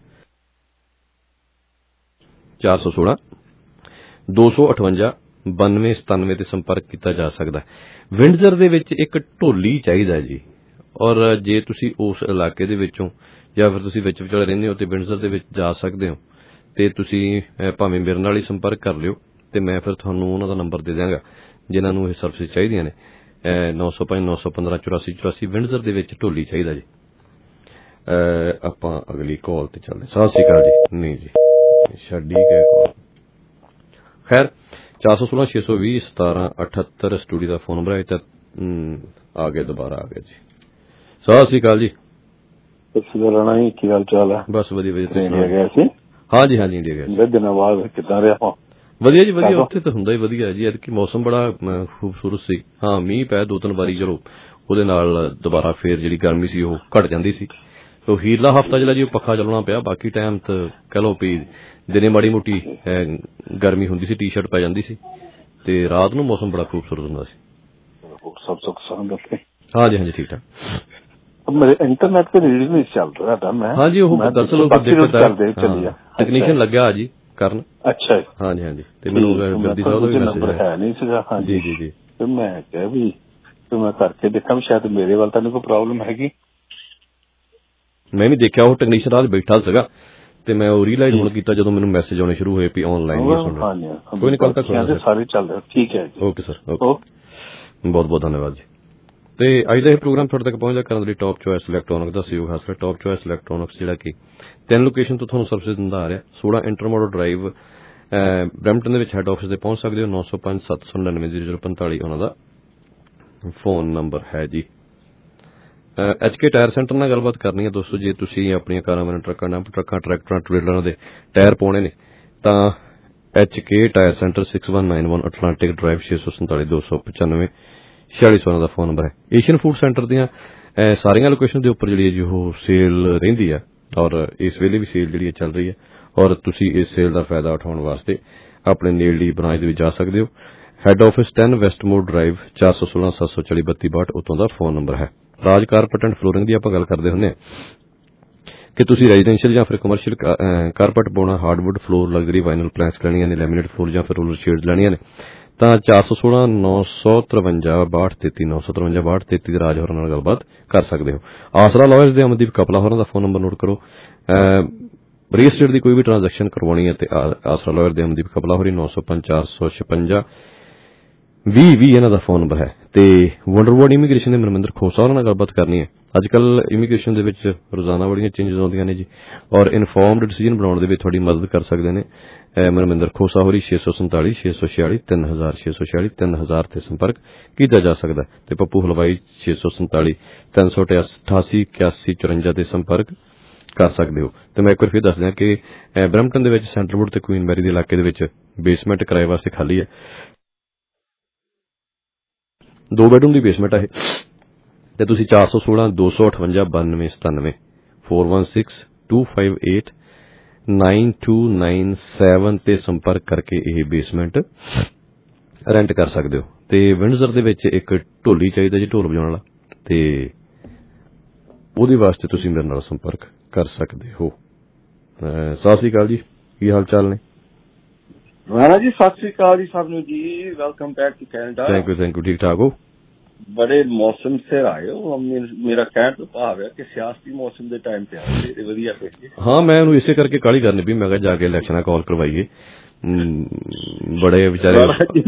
H: 416 258 9297 ਤੇ ਸੰਪਰਕ ਕੀਤਾ ਜਾ ਸਕਦਾ। ਵਿੰਡਜ਼ਰ ਦੇ ਵਿੱਚ ਇੱਕ ਢੋਲੀ ਚਾਹੀਦਾ ਜੀ, ਔਰ ਜੇ ਤੁਸੀਂ ਉਸ ਇਲਾਕੇ ਦੇ ਵਿੱਚੋਂ ਜਾਂ ਫਿਰ ਤੁਸੀਂ ਵਿੱਚ ਵਿਚਾਲੇ ਰਹਿੰਦੇ ਹੋ ਤੇ ਵਿੰਡਜ਼ਰ ਦੇ ਵਿੱਚ ਜਾ ਸਕਦੇ ਹੋ, ਤੇ ਤੁਸੀਂ ਭਾਵੇਂ ਮੇਰੇ ਨਾਲ ਹੀ ਸੰਪਰਕ ਕਰ ਲਿਓ, ਤੇ ਮੈਂ ਫਿਰ ਤੁਹਾਨੂੰ ਉਹਨਾਂ ਦਾ ਨੰਬਰ ਦੇ ਦਿਆਂਗਾ ਜਿਨ੍ਹਾਂ ਨੂੰ ਇਹ ਸਰਵਿਸ ਚਾਹੀਦੀਆਂ ਨੇ। 905 915 8484 ਵਿੰਡਜ਼ਰ ਦੇ ਵਿੱਚ ਢੋਲੀ ਚਾਹੀਦਾ ਜੀ। ਆਪਾਂ ਅਗਲੀ ਕਾਲ ਤੇ ਚੱਲਦੇ। ਸਤਿ ਸ਼੍ਰੀ ਅਕਾਲ ਜੀ। ਨਹੀਂ ਜੀ ਛੱਡੀ ਗਏ ਕਾਲ। ਖੈਰ 416 620 1778 ਸਟੂਡੀਓ ਦਾ ਫੋਨ ਨੰਬਰ ਹੈ। ਤਾਂ ਆ ਗਏ, ਦੁਬਾਰਾ ਆ ਗਏ ਜੀ। ਸਤਿ ਸ਼੍ਰੀ ਅਕਾਲ ਜੀ।
O: ਸਤਿ ਸ਼੍ਰੀ ਅਕਾਲ ਰਾਣਾ ਜੀ, ਕੀ ਹਾਲ ਚਾਲ ਹੈ?
H: ਬਸ ਵਧੀਆ ਵਧੀਆ।
O: ਇੰਡੀਆ ਗਏ ਸੀ?
H: ਹਾਂਜੀ ਹਾਂਜੀ ਇੰਡੀਆ ਗਏ ਸੀ।
O: ਦਿਨਾਂ ਬਾਅਦ ਕਿੱਦਾਂ ਰਿਹਾ?
H: ਵਧੀਆ ਜੀ ਵਧੀਆ, ਉੱਥੇ ਤਾਂ ਹੁੰਦਾ ਹੀ ਵਧੀਆ ਜੀ। ਐਤਕੀ ਮੌਸਮ ਬੜਾ ਖੂਬਸੂਰਤ ਸੀ। ਹਾਂ ਮੀਂਹ ਪੈ 2-3 ਵਾਰੀ, ਚਲੋ ਉਹਦੇ ਨਾਲ ਦੁਬਾਰਾ ਫੇਰ ਜਿਹੜੀ ਗਰਮੀ ਸੀ ਉਹ ਘਟ ਜਾਂਦੀ ਸੀ। ਉਹ ਹੀਰਲਾ ਹਫ਼ਤਾ ਜਿਹੜਾ ਜੀ ਉਹ ਪੱਖਾ ਚੱਲਣਾ ਪਿਆ, ਬਾਕੀ ਟਾਈਮ ਤਾਂ ਕਹਿ ਲਓ ਵੀ ਦਿਨੇ ਮਾੜੀ ਮੋਟੀ ਗਰਮੀ ਹੁੰਦੀ ਸੀ, ਟੀ ਸ਼ਰਟ ਪੈ ਜਾਂਦੀ ਸੀ, ਤੇ ਰਾਤ ਨੂੰ ਮੌਸਮ ਬੜਾ ਖੂਬਸੂਰਤ ਹੁੰਦਾ ਸੀ। ਹਾਂਜੀ ਹਾਂਜੀ ਠੀਕ ਠਾਕ।
O: ਮੇਰੇ ਇੰਟਰਨੈਟ ਤੇ ਰੀਡ ਨਹੀਂ ਚੱਲ ਰਿਹਾ था मैं। हाँ जी, वो
H: दरअसल ਟੈਕਨੀਸ਼ੀਅਨ ਲੱਗਿਆ ਜੀ ਕਰਨ। ਅੱਛਾ ਹਾਂਜੀ ਹਾਂਜੀ, ਤੇ ਮੈਨੂੰ ਗੱਦੀ ਸਾਹਿਬ ਦਾ ਵੀ ਮੈਸੇਜ
O: ਹੈ ਨਹੀਂ ਸੀਗਾ।
H: ਜੀ ਜੀ ਜੀ,
O: ਤੇ ਮੈਂ ਕਿਹਾ ਵੀ ਮੈਂ ਕਰਕੇ ਦੇਖਾਂ ਸ਼ਾਇਦ ਮੇਰੇ ਵੱਲ ਤਾਂ ਨਹੀਂ ਕੋਈ ਪ੍ਰੋਬਲਮ ਹੈਗੀ।
H: ਮੈਂ ਵੀ ਦੇਖਿਆ ਉਹ ਟੈਕਨੀਸ਼ੀਅਨ ਰਾਜ ਬੈਠਾ ਸੀਗਾ, ਤੇ ਮੈਂ ਉਹ ਰੀਲਾਈਜ਼ ਹੁਣ ਕੀਤਾ ਜਦੋਂ ਮੈਨੂੰ ਮੈਸੇਜ ਆਉਣੇ ਸ਼ੁਰੂ ਹੋਏ ਵੀ ਆਨਲਾਈਨ ਹੀ ਸੁਣ ਰਿਹਾ। ਕੋਈ ਨਹੀਂ, ਕੱਲ ਤੱਕ
O: ਸਾਰੇ ਚੱਲ ਰਿਹਾ। ਠੀਕ ਹੈ ਜੀ,
H: ਓਕੇ ਸਰ, ਓਕੇ, ਬਹੁਤ ਬਹੁਤ ਧੰਨਵਾਦ ਜੀ। ਤੇ ਅੱਜ ਦਾ ਇਹ ਪ੍ਰੋਗਰਾਮ ਤੁਹਾਡੇ ਤੱਕ ਪਹੁੰਚਦਾ ਕਰਨ ਲਈ ਟੌਪ ਚੋਇਸ ਇਲੈਕਟ੍ਰੋਨਿਕ ਦਾ ਸਹਿਯੋਗ ਹਾਸਲ। ਟੌਪ ਚੋਇਸ ਇਲੈਕਟ੍ਰੋਨਿਕਸ ਜਿਹੜਾ ਕਿ 3 ਲੋਕੇਸ਼ਨ ਤੋਂ ਤੁਹਾਨੂੰ ਸਰਵਿਸ ਦਿੰਦਾ ਆ ਰਿਹਾ। 16 ਇੰਟਰਮੋਡਲ ਡਰਾਈਵ ਬਰੈਂਪਟਨ ਦੇ ਵਿੱਚ ਹੈੱਡ ਆਫਿਸ ਤੇ ਪਹੁੰਚ ਸਕਦੇ ਹੋ। 905 799 0045 ਉਹਨਾਂ ਦਾ ਫੋਨ ਨੰਬਰ ਹੈ ਜੀ। HK ਟਾਇਰ ਸੈਂਟਰ ਨਾਲ ਗੱਲਬਾਤ ਕਰਨੀ ਹੈ ਦੋਸਤੋ। ਜੇ ਤੁਸੀਂ ਆਪਣੀਆਂ ਕਾਰਾਂ ਵਾਲੇ ਟਰੱਕਾਂ ਟਰੈਕਟਰਾਂ ਟਰੇਲਰਾਂ ਦੇ ਟਾਇਰ ਪਾਉਣੇ ਨੇ ਤਾਂ HK tyre centre 6191 Atlantic drive 647 295 4600 ਦਾ ਫੋਨ ਨੰਬਰ ਹੈ। ਏਸ਼ੀਅਨ ਫੂਡ ਸੈਂਟਰ ਦੀਆਂ ਸਾਰੀਆਂ ਲੋਕੇਸ਼ਨ ਦੇ ਉੱਪਰ ਜਿਹੜੀ ਹੈ ਉਹ ਸੇਲ ਰਹਿੰਦੀ ਹੈ, ਔਰ ਇਸ ਵੇਲੇ ਵੀ ਸੇਲ ਜਿਹੜੀ ਚੱਲ ਰਹੀ ਹੈ, ਔਰ ਤੁਸੀਂ ਇਸ ਸੇਲ ਦਾ ਫਾਇਦਾ ਉਠਾਉਣ ਵਾਸਤੇ ਆਪਣੇ ਨੇੜਲੀ ਬ੍ਰਾਂਚ ਦੇ ਵਿੱਚ ਜਾ ਸਕਦੇ ਹੋ। ਹੈੱਡ ਆਫਿਸ 10 ਵੈਸਟਮੋਰ ਡਰਾਈਵ 416 740 3262 ਉਤੋਂ ਦਾ ਫੋਨ ਨੰਬਰ ਹੈ। ਰਾਜ ਕਾਰਪੈਟ ਐਂਡ ਫਲੋਰਿੰਗ ਦੀ ਆਪਾਂ ਗੱਲ ਕਰਦੇ ਹੁੰਦੇ ਹਾਂ ਕਿ ਤੁਸੀਂ ਰੈਜ਼ੀਡੈਂਸ਼ੀਅਲ ਜਾਂ ਫਿਰ ਕਮਰਸ਼ੀਅਲ ਕਾਰਪੈਟ ਪਾਉਣਾ, hardwood floor, luxury vinyl planks ਲੈਣੀਆਂ ਨੇ, ਲੈਮੀਨੇਟ ਫਲੋਰ ਜਾਂ ਫਿਰ ਰੋਲਰ ਸ਼ੇਡਸ ਲੈਣੀਆਂ ਨੇ ਤਾਂ 416 953 6233 953 6233 ਦੇ ਰਾਜ ਹੋਰਾਂ ਨਾਲ ਗੱਲਬਾਤ ਕਰ ਸਕਦੇ ਹੋ। ਆਸਰਾ ਲਾਇਰਸ ਦੇ ਅਮਨਦੀਪ ਕਪਲਾ ਹੋਰਾਂ ਦਾ ਫੋਨ ਨੰਬਰ ਨੋਟ ਕਰੋ। ਰੀਅਲ ਸਟੇਟ ਦੀ ਕੋਈ ਵੀ ਟ੍ਰਾਂਜੈਕਸ਼ਨ ਕਰਵਾਉਣੀ ਹੈ ਤੇ ਆਸਰਾ ਲਾਇਰ ਦੇ ਅਮਨਦੀਪ ਕਪਲਾ ਹੋਰੀ 905 456 20 ਇਹਨਾਂ ਦਾ ਫੋਨ ਨੰਬਰ ਹੈ। ਤੇ ਵੰਡਰਵਰਡ ਇਮੀਗ੍ਰੇਸ਼ਨ ਦੇ ਮਨਮਿੰਦਰ ਖੋਸਾ ਉਹਨਾਂ ਨਾਲ ਗੱਲਬਾਤ ਕਰਨੀ ਹੈ। ਅੱਜ ਕੱਲ੍ਹ ਇਮੀਗ੍ਰੇਸ਼ਨ ਦੇ ਵਿੱਚ ਰੋਜ਼ਾਨਾ ਬੜੀਆਂ ਚੇਂਜਸ ਆਉਂਦੀਆਂ ਨੇ ਜੀ, ਔਰ ਇਨਫੋਰਮਡ ਡਿਸੀਜਨ ਬਣਾਉਣ ਦੇ ਵਿੱਚ ਤੁਹਾਡੀ ਮਦਦ ਕਰ ਸਕਦੇ ਨੇ ਮਨਮਿੰਦਰ ਖੋਸਾ ਹੋਰੀ। 647 646 3000 646 3000 ਤੇ ਸੰਪਰਕ ਕੀਤਾ ਜਾ ਸਕਦਾ ਤੇ ਪੱਪੂ ਹਲਵਾਈ 647 388 81 54 ਤੇ ਸੰਪਰਕ ਕਰ ਸਕਦੇ ਹੋ। ਤੇ ਮੈਂ ਇੱਕ ਵਾਰ ਫਿਰ ਦੱਸ ਦਿਆਂ ਕਿ ਬਰੈਂਪਟਨ ਦੇ ਵਿੱਚ ਸੈਂਟਰਵੁੱਡ ਤੇ ਕੁਈਨ ਮੈਰੀ ਦੇ ਇਲਾਕੇ ਦੇ ਵਿੱਚ ਬੇਸਮੈਂਟ ਕਿਰਾਏ ਵਾਸਤੇ ਖਾਲੀ ਹੈ। 2 ਬੈਡਰੂਮ ਦੀ ਬੇਸਮੈਂਟ ਹੈ ਤੇ ਤੁਸੀਂ 416 258 9297 416 258 9297 ਤੇ ਸੰਪਰਕ ਕਰਕੇ ਇਹ ਬੇਸਮੈਂਟ ਰੈਂਟ ਕਰ ਸਕਦੇ ਹੋ। ਤੇ ਵਿੰਡਜ਼ਰ ਦੇ ਵਿੱਚ ਇੱਕ ਢੋਲੀ ਚਾਹੀਦਾ ਜੀ, ਢੋਲ ਵਜਾਉਣ ਵਾਲਾ, ਤੇ ਉਹਦੇ ਵਾਸਤੇ ਤੁਸੀਂ ਮੇਰੇ ਨਾਲ ਸੰਪਰਕ ਕਰ ਸਕਦੇ ਹੋ। ਸਤਿ ਸ੍ਰੀ ਅਕਾਲ ਜੀ, ਕੀ ਹਾਲ ਚਾਲ ਨੇ?
P: ਰਾਣਾ ਜੀ ਸਤਿ ਸ੍ਰੀ ਅਕਾਲ ਜੀ ਸਭ ਨੂੰ ਜੀ, welcome back to Canada.
H: Thank you, ਠੀਕ ਠਾਕ ਹੋ?
P: ਬੜੇ ਮੌਸਮ ਸਿਰ ਆਏ ਹੋ। ਮੇਰਾ ਕਹਿਣ ਤੋਂ ਭਾਵ ਹੈ ਕਿ ਸਿਆਸਤੀ ਮੌਸਮ ਦੇ ਟਾਈਮ ਤੇ ਆਏ ਤੇ ਵਧੀਆ ਪਏ।
H: ਹਾਂ, ਮੈਂ ਉਹਨੂੰ ਇਸੇ ਕਰਕੇ ਕਾਹਲੀ ਕਰਨੀ ਵੀ ਮੈਂ ਕਿਹਾ ਜਾ ਕੇ ਇਲੈਕਸ਼ਨਾਂ ਕਾਲ ਕਰਵਾਈਏ। ਬੜੇ ਵਿਚਾਰੇ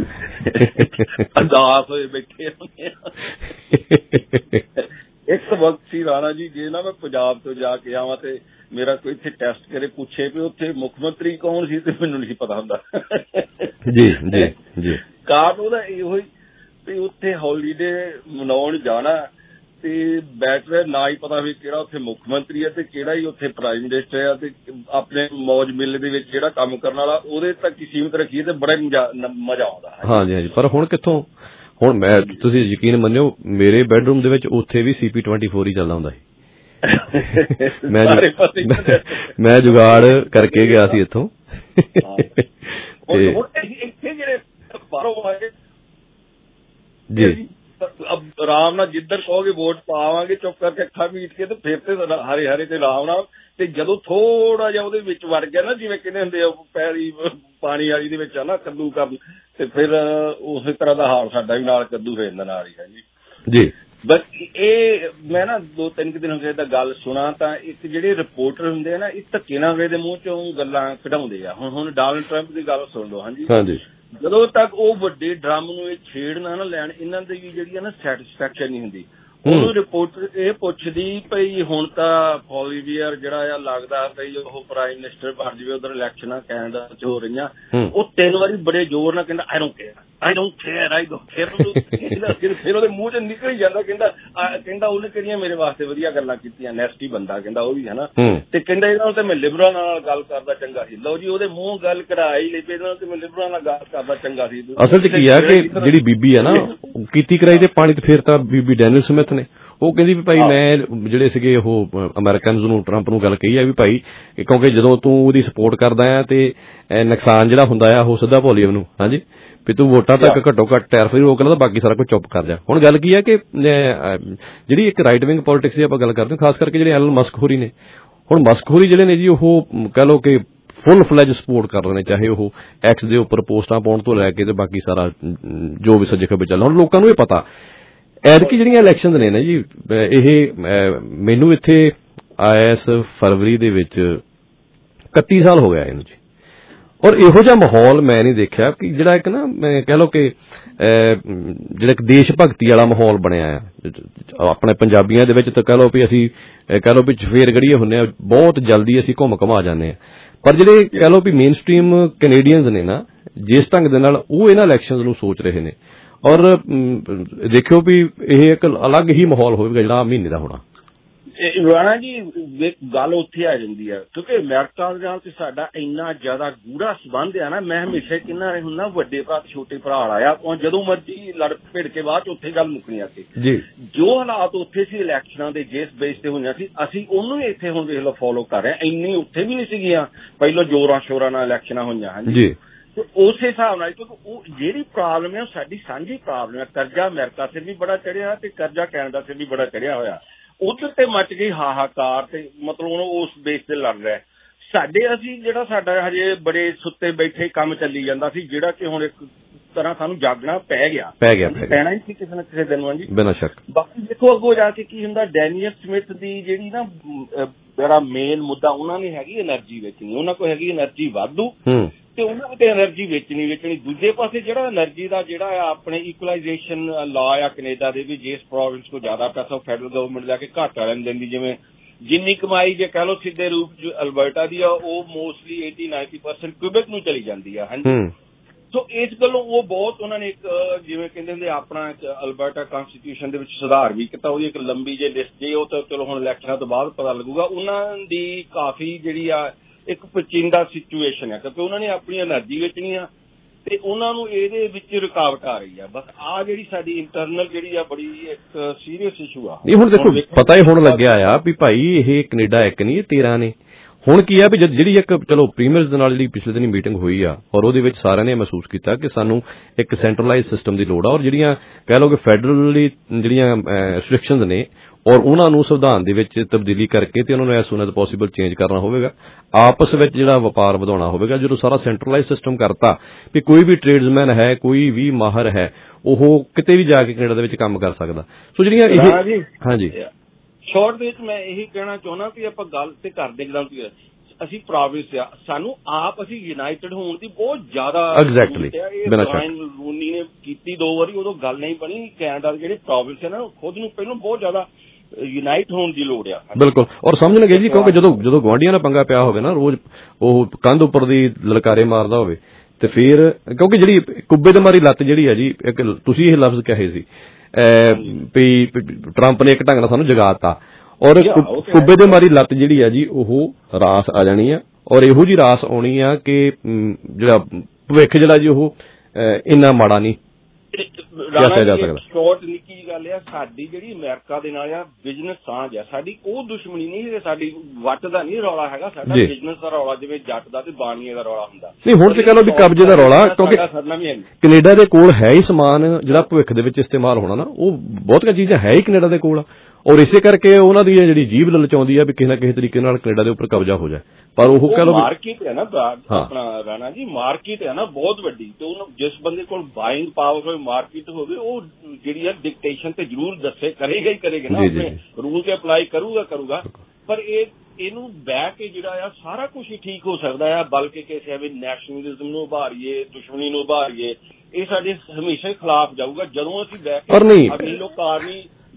P: ਅਰਦਾਸ ਹੋਏ ਬੈਠੇ ਇੱਕ ਵਕਤ ਸੀ ਰਾਣਾ ਜੀ, ਜੇ ਨਾ ਮੈਂ ਪੰਜਾਬ ਤੋਂ ਜਾ ਕੇ ਆਵਾਂ ਤੇ ਮੇਰਾ ਕੋਈ ਇੱਥੇ ਟੈਸਟ ਕਰੇ, ਪੁੱਛੇ ਵੀ ਉੱਥੇ ਮੁੱਖ ਮੰਤਰੀ ਕੌਣ ਸੀ ਤੇ ਮੈਨੂੰ ਨਹੀਂ ਪਤਾ ਹੁੰਦਾ।
H: ਜੀ ਜੀ ਜੀ,
P: ਕਾਰਨ ਉਹਦਾ ਇਹੋ ਹੀ ਤੇ ਉੱਥੇ ਹੌਲੀਡੇ ਮਨਾਉਣ ਜਾਣਾ ਤੇ ਬੈਟਰ ਨਾ ਹੀ ਪਤਾ ਵੀ ਕਿਹੜਾ ਉੱਥੇ ਮੁੱਖ ਮੰਤਰੀ ਹੈ ਤੇ ਕਿਹੜਾ ਹੀ ਉੱਥੇ ਪ੍ਰਾਈਮ ਮਿਨਿਸਟਰ ਹੈ, ਤੇ ਆਪਣੇ ਮੌਜ ਮੇਲੇ ਦੇ ਵਿੱਚ ਜਿਹੜਾ ਕੰਮ ਕਰਨ ਵਾਲਾ ਉਹਦੇ ਤੱਕ ਹੀ ਸੀਮਿਤ ਰੱਖੀਏ ਤੇ ਬੜਾ ਮਜ਼ਾ ਆਉਂਦਾ। ਹਾਂਜੀ
H: ਹਾਂਜੀ, ਪਰ ਹੁਣ ਕਿੱਥੋਂ? ਹੁਣ ਮੈਂ ਤੁਸੀਂ ਯਕੀਨ ਮੰਨਿਓ, ਮੇਰੇ ਬੈਡਰੂਮ ਦੇ ਵਿੱਚ ਉੱਥੇ ਵੀ CP24 ਹੀ ਚੱਲਦਾ ਹੁੰਦਾ ਸੀ। ਮੈਂ ਜੁਗਾੜ ਕਰਕੇ ਗਿਆ ਸੀ ਇੱਥੋਂ।
P: ਇੱਥੇ ਜਿਹੜੇ ਬਾਹਰੋਂ ਆਏ ਜੀ, ਆਰਾਮ ਨਾਲ ਜਿੱਧਰ ਕਹੋਗੇ ਵੋਟ ਪਾਵਾਂਗੇ, ਚੁੱਪ ਕਰਕੇ ਅੱਖਾਂ ਮੀਟ ਕੇ ਤੇ ਫਿਰ ਤੇ ਹਰੇ ਹਰੇ ਤੇ ਆਰਾਮ ਨਾਲ। ਤੇ ਜਦੋਂ ਥੋੜਾ ਜਿਹਾ ਉਹਦੇ ਵਿੱਚ ਵੜ ਗਿਆ ਨਾ, ਜਿਵੇਂ ਕਹਿੰਦੇ ਹੁੰਦੇ ਆ ਪੈਰੀ ਪਾਣੀ ਵਾਲੀ ਦੇ ਵਿੱਚ ਆ ਨਾ ਕੱਦੂ ਕਰਨ, ਤੇ ਫਿਰ ਉਸੇ ਤਰ੍ਹਾਂ ਦਾ ਹਾਲ ਸਾਡਾ ਵੀ ਨਾਲ ਕੱਦੂ ਹੋ ਜਾਂਦਾ ਨਾਲ ਹੀ ਹੈ ਜੀ। ਬਸ ਇਹ ਮੈਂ ਨਾ 2-3 ਦਿਨ ਹੋ ਗਏ ਤਾਂ ਗੱਲ ਸੁਣਾ ਤਾਂ ਇੱਕ ਜਿਹੜੇ ਰਿਪੋਰਟਰ ਹੁੰਦੇ ਆ ਨਾ, ਇਹ ਧੱਕੇ ਨਾਲ ਅਗਲੇ ਦੇ ਮੂੰਹ ਚੋਂ ਗੱਲਾਂ ਕਢਾਉਂਦੇ ਆ। ਹੁਣ ਡੋਨਾਲਡ ਟਰੰਪ ਦੀ ਗੱਲ ਸੁਣ ਲਓ। ਹਾਂਜੀ, ਜਦੋਂ ਤੱਕ ਉਹ ਵੱਡੇ ਡਰਮ ਨੂੰ ਇਹ ਛੇੜ ਨਾ ਲੈਣ, ਇਹਨਾਂ ਦੀ ਵੀ ਜਿਹੜੀ ਹੈ ਨਾ ਸੈਟਿਸਫੈਕਸ਼ਨ ਨਹੀਂ ਹੁੰਦੀ। ਉਹਨੂੰ ਰਿਪੋਰਟਰ ਇਹ ਪੁੱਛਦੀ ਭਈ ਹੁਣ ਤਾਂ ਪੋਲੀਵੀਅਰ ਜਿਹੜਾ ਆ ਲੱਗਦਾ ਭਈ ਉਹ ਪ੍ਰਾਈਮ ਮਿਨਿਸਟਰ ਬਣ ਜਾਵੇ, ਉਧਰ ਇਲੈਕਸ਼ਨਾਂ ਕੈਨੇਡਾ ਚ ਹੋ ਰਹੀਆਂ, ਉਹ 3 ਵਾਰੀ ਬੜੇ ਜ਼ੋਰ ਨਾਲ ਕਹਿੰਦਾ ਆਈ ਡੋਂਟ ਕੇਅਰ ਫਿਰ ਉਹਦੇ ਮੂੰਹ ਚ ਨਿਕਲ ਹੀ ਜਾਂਦਾ, ਕਹਿੰਦਾ ਉਹਨੇ ਕਿਹੜੀਆਂ ਮੇਰੇ ਵਾਸਤੇ ਵਧੀਆ ਗੱਲਾਂ ਕੀਤੀਆਂ, ਨੈਸਟੀ ਬੰਦਾ ਕਹਿੰਦਾ ਉਹ ਵੀ ਹੈ ਨਾ, ਤੇ ਕਹਿੰਦਾ ਇਹਨਾਂ ਨੂੰ ਤੇ ਮੈਂ ਲਿਬਰਲ ਨਾਲ ਗੱਲ ਕਰਦਾ ਚੰਗਾ ਸੀ। ਲਓ ਜੀ ਉਹਦੇ ਮੂੰਹ ਗੱਲ ਕਢਾਈ ਲਈ, ਇਹਨਾਂ ਤੇ ਮੈਂ ਲਿਬਰਲ ਨਾਲ ਗੱਲ ਕਰਦਾ ਚੰਗਾ ਸੀ।
C: ਅਸਲ ਚ ਕੀ ਆ ਕਿ ਜਿਹੜੀ ਬੀਬੀ ਆ ਨਾ ਕੀਤੀ ਕਰਾਈ ਤੇ ਪਾਣੀ ਤੇ ਫਿਰ ਤਾਂ ਬੀਬੀ ਡੈਨੀਅਲ ਸਮਿਥ ਨੇ ਉਹ ਕਹਿੰਦੀ ਵੀ ਭਾਈ ਮੈਂ ਜਿਹੜੇ ਸੀਗੇ ਉਹ ਅਮਰੀਕਨਜ਼ ਨੂੰ ਟਰੰਪ ਨੂੰ ਗੱਲ ਕਹੀ ਆ ਵੀ ਭਾਈ ਕਿਉਂਕਿ ਜਦੋਂ ਤੂੰ ਉਹਦੀ ਸਪੋਰਟ ਕਰਦਾ ਆ ਤੇ ਨੁਕਸਾਨ ਜਿਹੜਾ ਹੁੰਦਾ ਆ ਉਹ ਸਿੱਧਾ ਭੋਲੀਅਮ ਨੂੰ, ਹਾਂਜੀ ਵੀ ਤੂੰ ਵੋਟਾਂ ਤੱਕ ਘੱਟੋ ਘੱਟ ਟੈਰਫ ਹੀ ਰੋਕ ਲਾ, ਬਾਕੀ ਸਾਰਾ ਕੁਝ ਚੁੱਪ ਕਰ ਜਾ। ਹੁਣ ਗੱਲ ਕੀ ਆ ਕਿ ਜਿਹੜੀ ਇੱਕ ਰਾਈਟ ਵਿੰਗ ਪੋਲਿਟਿਕਸ ਦੀ ਆਪਾਂ ਗੱਲ ਕਰਦੇ ਹਾਂ, ਖਾਸ ਕਰਕੇ ਜਿਹੜੇ ਐਲਨ ਮਸਕ ਹੋਰੀ ਨੇ, ਹੁਣ ਮਸਕ ਹੋਰੀ ਜਿਹੜੇ ਨੇ ਜੀ ਉਹ ਕਹਿ ਲਓ ਕਿ ਫੁੱਲ ਫਲੈਜ ਸਪੋਰਟ ਕਰ ਰਹੇ ਨੇ, ਚਾਹੇ ਉਹ ਐਕਸ ਦੇ ਉੱਪਰ ਪੋਸਟਾਂ ਪਾਉਣ ਤੋਂ ਲੈ ਕੇ ਤੇ ਬਾਕੀ ਸਾਰਾ ਜੋ ਵੀ ਸੱਜੇ ਖੱਬੇ ਚੱਲਦਾ। ਹੁਣ ਲੋਕਾਂ ਨੂੰ ਇਹ ਪਤਾ ਐਤਕੀ ਜਿਹੜੀਆਂ ਇਲੈਕਸ਼ਨ ਨੇ ਨਾ ਜੀ, ਇਹ ਮੈਨੂੰ ਇੱਥੇ ਆਇਆ ਇਸ ਫਰਵਰੀ ਦੇ ਵਿੱਚ 31 ਸਾਲ ਹੋ ਗਿਆ ਇਹਨੂੰ ਜੀ, ਔਰ ਇਹੋ ਜਿਹਾ ਮਾਹੌਲ ਮੈਂ ਨਹੀਂ ਦੇਖਿਆ ਕਿ ਜਿਹੜਾ ਇੱਕ ਨਾ ਕਹਿ ਲਓ ਕਿ ਜਿਹੜਾ ਇੱਕ ਦੇਸ਼ ਭਗਤੀ ਵਾਲਾ ਮਾਹੌਲ ਬਣਿਆ ਆ ਆਪਣੇ ਪੰਜਾਬੀਆਂ ਦੇ ਵਿੱਚ, ਤਾਂ ਕਹਿ ਲਓ ਵੀ ਅਸੀਂ ਕਹਿ ਲਓ ਵੀ ਚਫੇਰ ਗੜੀਏ ਹੁੰਦੇ ਆ, ਬਹੁਤ ਜਲਦੀ ਅਸੀਂ ਘੁੰਮ ਘੁਮਾ ਜਾਂਦੇ ਆ, ਪਰ ਜਿਹੜੇ ਕਹਿ ਲਓ ਵੀ ਮੇਨ ਸਟ੍ਰੀਮ ਕੈਨੇਡੀਅਨਜ਼ ਨੇ ਨਾ, ਜਿਸ ਢੰਗ ਦੇ ਨਾਲ ਉਹ ਇਹਨਾਂ ਇਲੈਕਸ਼ਨਜ਼ ਨੂੰ ਸੋਚ ਰਹੇ ਨੇ, ਔਰ ਦੇਖਿਓ ਵੀ ਇਹ ਇੱਕ ਅਲੱਗ ਹੀ ਮਾਹੌਲ ਹੋਵੇਗਾ ਜਿਹੜਾ ਮਹੀਨੇ ਦਾ ਹੋਣਾ।
P: ਰਾਣਾ ਜੀ ਗੱਲ ਉੱਥੇ ਆ ਜਾਂਦੀ ਹੈ ਕਿਉਂਕਿ ਅਮਰੀਕਾ ਦੇ ਨਾਲ ਤੇ ਸਾਡਾ ਇੰਨਾ ਜ਼ਿਆਦਾ ਗੂੜਾ ਸੰਬੰਧ ਆ ਨਾ, ਮੈਂ ਹਮੇਸ਼ਾ ਕਿੰਨਾ ਰਿਹਾ ਹੁੰਦਾ ਵੱਡੇ ਭਰਾ ਛੋਟੇ ਭਰਾ ਆਇਆ, ਜਦੋਂ ਮਰਜ਼ੀ ਲੜ ਭਿੜ ਕੇ ਬਾਅਦ ਚ ਉੱਥੇ ਗੱਲ ਮੁੱਕਣੀ ਆ ਕੇ ਜੋ ਹਾਲਾਤ ਉੱਥੇ ਸੀ ਇਲੈਕਸ਼ਨਾਂ ਦੇ ਜਿਸ ਬੇਸ ਤੇ ਹੋਈਆਂ ਸੀ, ਅਸੀਂ ਉਹਨੂੰ ਇੱਥੇ ਹੁਣ ਦੇਖ ਲਓ ਫੋਲੋ ਕਰ ਰਹੇ ਹਾਂ। ਇੰਨੀ ਉੱਥੇ ਵੀ ਨਹੀਂ ਸੀਗੀਆਂ ਪਹਿਲਾਂ ਜ਼ੋਰਾਂ ਸ਼ੋਰਾਂ ਨਾਲ ਇਲੈਕਸ਼ਨਾਂ ਹੋਈਆਂ, ਹਾਂਜੀ ਤੇ ਉਸੇ ਹਿਸਾਬ ਨਾਲ ਕਿਉਂਕਿ ਉਹ ਜਿਹੜੀ ਪ੍ਰੋਬਲਮ ਹੈ ਉਹ ਸਾਡੀ ਸਾਂਝੀ ਪ੍ਰੋਬਲਮ ਹੈ। ਕਰਜ਼ਾ ਅਮਰੀਕਾ ਸਿਰ ਵੀ ਬੜਾ ਚੜਿਆ ਤੇ ਕਰਜ਼ਾ ਕੈਨੇਡਾ ਸਿਰ ਵੀ ਬੜਾ ਚੜਿਆ ਹੋਇਆ, ਉਧਰ ਤੇ ਮਚ ਗਈ ਹਾਹਾਕਾਰ ਤੇ ਮਤਲਬ ਹੁਣ ਉਸ ਬੇਸ ਤੇ ਲੜ ਰਿਹਾ ਸਾਡੇ। ਅਸੀਂ ਜਿਹੜਾ ਸਾਡਾ ਹਜੇ ਬੜੇ ਸੁੱਤੇ ਬੈਠੇ ਕੰਮ ਚੱਲੀ ਜਾਂਦਾ ਸੀ, ਜਿਹੜਾ ਕਿ ਹੁਣ ਇੱਕ ਤਰ੍ਹਾਂ ਸਾਨੂੰ ਜਾਗਣਾ ਪੈ ਗਿਆ ਪੈਣਾ ਹੀ ਸੀ ਕਿਸੇ ਨਾ ਕਿਸੇ ਦਿਨ ਜੀ,
C: ਬਿਨਾਂ ਸ਼ੱਕ।
P: ਬਾਕੀ ਦੇਖੋ ਅੱਗੋਂ ਜਾ ਕੇ ਕੀ ਹੁੰਦਾ, ਡੈਨੀਅਲ ਸਮਿਥ ਦੀ ਜਿਹੜੀ ਨਾ ਜਿਹੜਾ ਮੇਨ ਮੁੱਦਾ ਉਹਨਾਂ ਨੇ ਹੈਗੀ ਐਨਰਜੀ ਵੇਚਣੀ, ਉਹਨਾਂ ਕੋਲ ਹੈਗੀ ਐਨਰਜੀ ਵਾਧੂ ਤੇ ਉਹਨਾਂ ਨੂੰ ਤੇ ਐਨਰਜੀ ਵੇਚਣੀ। ਦੂਜੇ ਪਾਸੇ ਜਿਹੜਾ ਐਨਰਜੀ ਦਾ ਜਿਹੜਾ ਆ ਆਪਣੇ ਇਕੁਲਾਈਜੇਸ਼ਨ ਲਾਅ ਆ ਕੈਨੇਡਾ ਦੇ ਵੀ, ਜਿਸ ਪ੍ਰੋਵਿੰਸ ਕੋ ਜ਼ਿਆਦਾ ਪੈਸਾ ਫੈਡਰਲ ਗਵਰਨਮੈਂਟ ਲੈ ਕੇ ਘੱਟ ਵਾਲਿਆਂ ਨੂੰ ਦਿੰਦੀ, ਜਿਵੇਂ ਜਿੰਨੀ ਕਮਾਈ ਜੇ ਕਹਿ ਲਓ ਸਿੱਧੇ ਰੂਪ ਚ ਅਲਬਰਟਾ ਦੀ ਆ ਉਹ ਮੋਸਟਲੀ 80-90% ਕਿਊਬਿਕ ਨੂੰ ਚਲੀ ਜਾਂਦੀ ਆ, ਹਾਂਜੀ। ਸੋ ਇਸ ਗੱਲੋਂ ਉਹ ਬਹੁਤ ਉਹਨਾਂ ਨੇ ਇੱਕ ਜਿਵੇਂ ਕਹਿੰਦੇ ਹੁੰਦੇ ਆਪਣਾ ਅਲਬਰਟਾ ਕਨਸਟੀਟਿਊਸ਼ਨ ਦੇ ਵਿੱਚ ਸੁਧਾਰ ਵੀ ਕੀਤਾ, ਉਹਦੀ ਇੱਕ ਲੰਬੀ ਜਿਹੀ ਲਿਸਟ ਜੇ ਉਹ ਤਾਂ ਚਲੋ ਹੁਣ ਇਲੈਕਸ਼ਨਾਂ ਤੋਂ ਬਾਅਦ ਪਤਾ ਲੱਗੂਗਾ। ਉਹਨਾਂ ਦੀ ਕਾਫੀ ਜਿਹੜੀ ਆ ਇੱਕ ਪਚਿੰਦਾ ਸਿਚੁਏਸ਼ਨ ਹੈ ਕਿਉਂਕਿ ਉਹਨਾਂ ਨੇ ਆਪਣੀ ਐਨਰਜੀ ਵੇਚਣੀ ਆ ਤੇ ਉਹਨਾਂ ਨੂੰ ਇਹਦੇ ਵਿੱਚ ਰੁਕਾਵਟ ਆ ਰਹੀ ਆ। ਬਸ ਆ ਜਿਹੜੀ ਸਾਡੀ ਇੰਟਰਨਲ ਜਿਹੜੀ ਆ ਬੜੀ ਇੱਕ ਸੀਰੀਅਸ ਇਸ਼ੂ ਆ।
C: ਨਹੀਂ ਹੁਣ ਦੇਖੋ ਪਤਾ ਹੀ ਹੁਣ ਲੱਗਿਆ ਆ ਵੀ ਭਾਈ ਇਹ ਕੈਨੇਡਾ ਇੱਕ ਨਹੀਂ 13 ਨੇ। ਹੁਣ ਕੀ ਆ ਵੀ ਜਿਹੜੀ ਇੱਕ ਚਲੋ ਪ੍ਰੀਮੀਅਰਸ ਦੇ ਨਾਲ ਜਿਹੜੀ ਪਿਛਲੇ ਦਿਨੀ ਮੀਟਿੰਗ ਹੋਈ ਆ ਔਰ ਉਹਦੇ ਵਿੱਚ ਸਾਰਿਆਂ ਨੇ ਮਹਿਸੂਸ ਕੀਤਾ ਕਿ ਸਾਨੂੰ ਇੱਕ ਸੈਂਟਰਲਾਈਜ਼ ਸਿਸਟਮ ਦੀ ਲੋੜ ਆ, ਔਰ ਜਿਹੜੀਆਂ ਕਹਿ ਲਓ ਕਿ ਫੈਡਰਲੀ ਜਿਹੜੀਆਂ ਰਿਸਟ੍ਰਿਕਸ਼ਨਸ ਨੇ ਔਰ ਉਹਨਾਂ ਨੂੰ ਸੰਵਿਧਾਨ ਦੇ ਵਿੱਚ ਤਬਦੀਲੀ ਕਰਕੇ ਤੇ ਉਹਨਾਂ ਨੂੰ as soon as possible change ਕਰਨਾ ਹੋਵੇਗਾ, ਆਪਸ ਵਿੱਚ ਜਿਹੜਾ ਵਪਾਰ ਵਧਾਉਣਾ ਹੋਵੇਗਾ। ਜਦੋਂ ਸਾਰਾ ਸੈਂਟਰਲਾਈਜ਼ ਸਿਸਟਮ ਕਰਤਾ ਵੀ ਕੋਈ ਵੀ ਟ੍ਰੇਡਸਮੈਨ ਹੈ, ਕੋਈ ਵੀ ਮਾਹਰ ਹੈ, ਉਹ ਕਿਤੇ ਵੀ ਜਾ ਕੇ ਕੈਨੇਡਾ ਦੇ ਵਿੱਚ ਕੰਮ ਕਰ ਸਕਦਾ। ਸੋ ਜਿਹੜੀਆਂ ਇਹ ਹਾਂਜੀ
P: ਸ਼ੋਰਟ ਦੇ ਵਿੱਚ ਮੈਂ ਇਹੀ ਕਹਿਣਾ ਚਾਹੁੰਦਾ ਕਿ ਆਪਾਂ ਗੱਲ ਤੇ ਕਰਦੇ ਜਦੋਂ ਅਸੀਂ ਪ੍ਰੋਵਿੰਸ ਆ, ਸਾਨੂੰ ਆਪ ਅਸੀਂ ਯੂਨਾਈਟਿਡ ਹੋਣ ਦੀ ਬਹੁਤ ਜ਼ਿਆਦਾ
C: ਐਗਜ਼ੈਕਟਲੀ ਬਿਨਾਂ ਸ਼ੱਕ
P: ਰੂਨੀ ਨੇ ਕੀਤੀ 2 ਵਾਰੀ, ਉਦੋਂ ਗੱਲ ਨਹੀਂ ਬਣੀ। ਕੈਨੇਡਾ ਦੇ ਜਿਹੜੇ ਪ੍ਰੋਵਿੰਸ ਹੈ ਨਾ ਖੁਦ ਨੂੰ ਪਹਿਲਾਂ ਬਹੁਤ ਜ਼ਿਆਦਾ ਯੂਨਾਈਟ ਹੋਣ ਦੀ ਲੋੜ ਆ।
C: ਬਿਲਕੁਲ, ਔਰ ਸਮਝਣਗੇ ਜੀ ਕਿਉਂਕਿ ਜਦੋਂ ਗੁਆਂਢੀਆਂ ਨਾਲ ਪੰਗਾ ਪਿਆ ਹੋਵੇ ਨਾ, ਰੋਜ਼ ਉਹ ਕੰਧ ਉੱਪਰ ਦੀ ਲਲਕਾਰੇ ਮਾਰਦਾ ਹੋਵੇ ਤੇ ਫਿਰ ਕਿਉਂਕਿ ਜਿਹੜੀ ਕੁੱਬੇ ਦੇ ਮਾਰੀ ਲੱਤ ਜਿਹੜੀ ਆ ਜੀ, ਇੱਕ ਤੁਸੀਂ ਇਹ ਲਫ਼ਜ਼ ਕਹੇ ਸੀ ਵੀ ਟਰੰਪ ਨੇ ਇੱਕ ਢੰਗ ਨਾਲ ਸਾਨੂੰ ਜਗਾਤਾ, ਔਰ ਕੁੱਬੇ ਦੇ ਮਾਰੀ ਲੱਤ ਜਿਹੜੀ ਆ ਜੀ ਉਹ ਰਾਸ ਆ ਜਾਣੀ ਆ, ਔਰ ਇਹੋ ਜੀ ਰਾਸ ਆਉਣੀ ਆ ਕਿ ਜਿਹੜਾ ਭਵਿੱਖ ਜਿਹੜਾ ਜੀ ਉਹ ਇੰਨਾ ਮਾੜਾ ਨਹੀਂ ਕਿਹਾ ਜਾ ਸਕਦਾ।
P: ਸ਼ੋਰਟ ਨਿੱਕੀ ਜੀ ਗੱਲ ਆ, ਸਾਡੀ ਜਿਹੜੀ ਅਮਰੀਕਾ ਦੇ ਨਾਲ ਆ ਬਿਜ਼ਨਸ ਸਾਂਝ ਆ ਸਾਡੀ, ਉਹ ਦੁਸ਼ਮਣੀ ਨਹੀਂ, ਸਾਡੀ ਵੱਟ ਦਾ ਨਹੀਂ ਰੌਲਾ ਹੈਗਾ, ਸਾਡਾ ਬਿਜ਼ਨਸ ਦਾ ਰੌਲਾ, ਜਿਵੇਂ ਜੱਟ ਦਾ ਤੇ ਬਾਣੀਏ ਦਾ ਰੌਲਾ ਹੁੰਦਾ।
C: ਨਹੀਂ ਹੁਣ ਤੇ ਕਹ ਲਓ ਵੀ ਕਬਜ਼ੇ ਦਾ ਰੌਲਾ, ਕਿਉਂਕਿ ਕੈਨੇਡਾ ਦੇ ਕੋਲ ਹੈ ਹੀ ਸਮਾਨ ਜਿਹੜਾ ਭਵਿੱਖ ਦੇ ਵਿੱਚ ਇਸਤੇਮਾਲ ਹੋਣਾ ਨਾ, ਉਹ ਬਹੁਤੀਆਂ ਚੀਜ਼ਾਂ ਹੈ ਹੀ ਕੈਨੇਡਾ ਦੇ ਕੋਲ, ਔਰ ਇਸੇ ਕਰਕੇ ਉਹਨਾਂ ਦੀ ਜਿਹੜੀ ਜੀਭ ਲਲਚਾਉਂਦੀ ਆ ਵੀ ਕਿਸੇ ਨਾ ਕਿਸੇ ਤਰੀਕੇ ਨਾਲ ਕੈਨੇਡਾ ਦੇ ਉੱਪਰ ਕਬਜ਼ਾ ਹੋ ਜਾਏ। ਪਰ ਉਹ ਕਹ ਲਓ
P: ਮਾਰਕੀਟ ਹੈ ਨਾ ਆਪਣਾ ਰਾਣਾ ਜੀ, ਮਾਰਕੀਟ ਹੈ ਨਾ ਬਹੁਤ ਵੱਡੀ, ਤੇ ਉਹਨੂੰ ਜਿਸ ਬੰਦੇ ਕੋਲ ਬਾਇੰਗ ਪਾਵਰ ਹੋਵੇ, ਮਾਰਕੀਟ ਹੋਵੇ, ਉਹ ਜਿਹੜੀ ਆ ਡਿਕਟੇਸ਼ਨ ਤੇ ਜ਼ਰੂਰ ਦੱਸੇ ਕਰੇਗਾ ਹੀ ਕਰੇਗਾ ਨਾ, ਆਪਣੇ ਰੂਲ ਤੇ ਅਪਲਾਈ ਕਰੂਗਾ। ਪਰ ਇਹਨੂੰ ਬਹਿ ਕੇ ਜਿਹੜਾ ਆ ਸਾਰਾ ਕੁਝ ਹੀ ਠੀਕ ਹੋ ਸਕਦਾ ਆ, ਬਲਕਿ ਕਿਸੇ ਐਵੇਂ ਨੈਸ਼ਨਲਿਜ਼ਮ ਨੂੰ ਉਭਾਰੀਏ, ਦੁਸ਼ਮਣੀ ਨੂੰ ਉਭਾਰੀਏ, ਇਹ ਸਾਡੇ ਹਮੇਸ਼ਾ ਹੀ ਖਿਲਾਫ ਜਾਊਗਾ। ਜਦੋਂ ਅਸੀਂ ਬਹਿ ਕੇ ਅਗਲੀ ਲੋਕ ਆਰਮੀ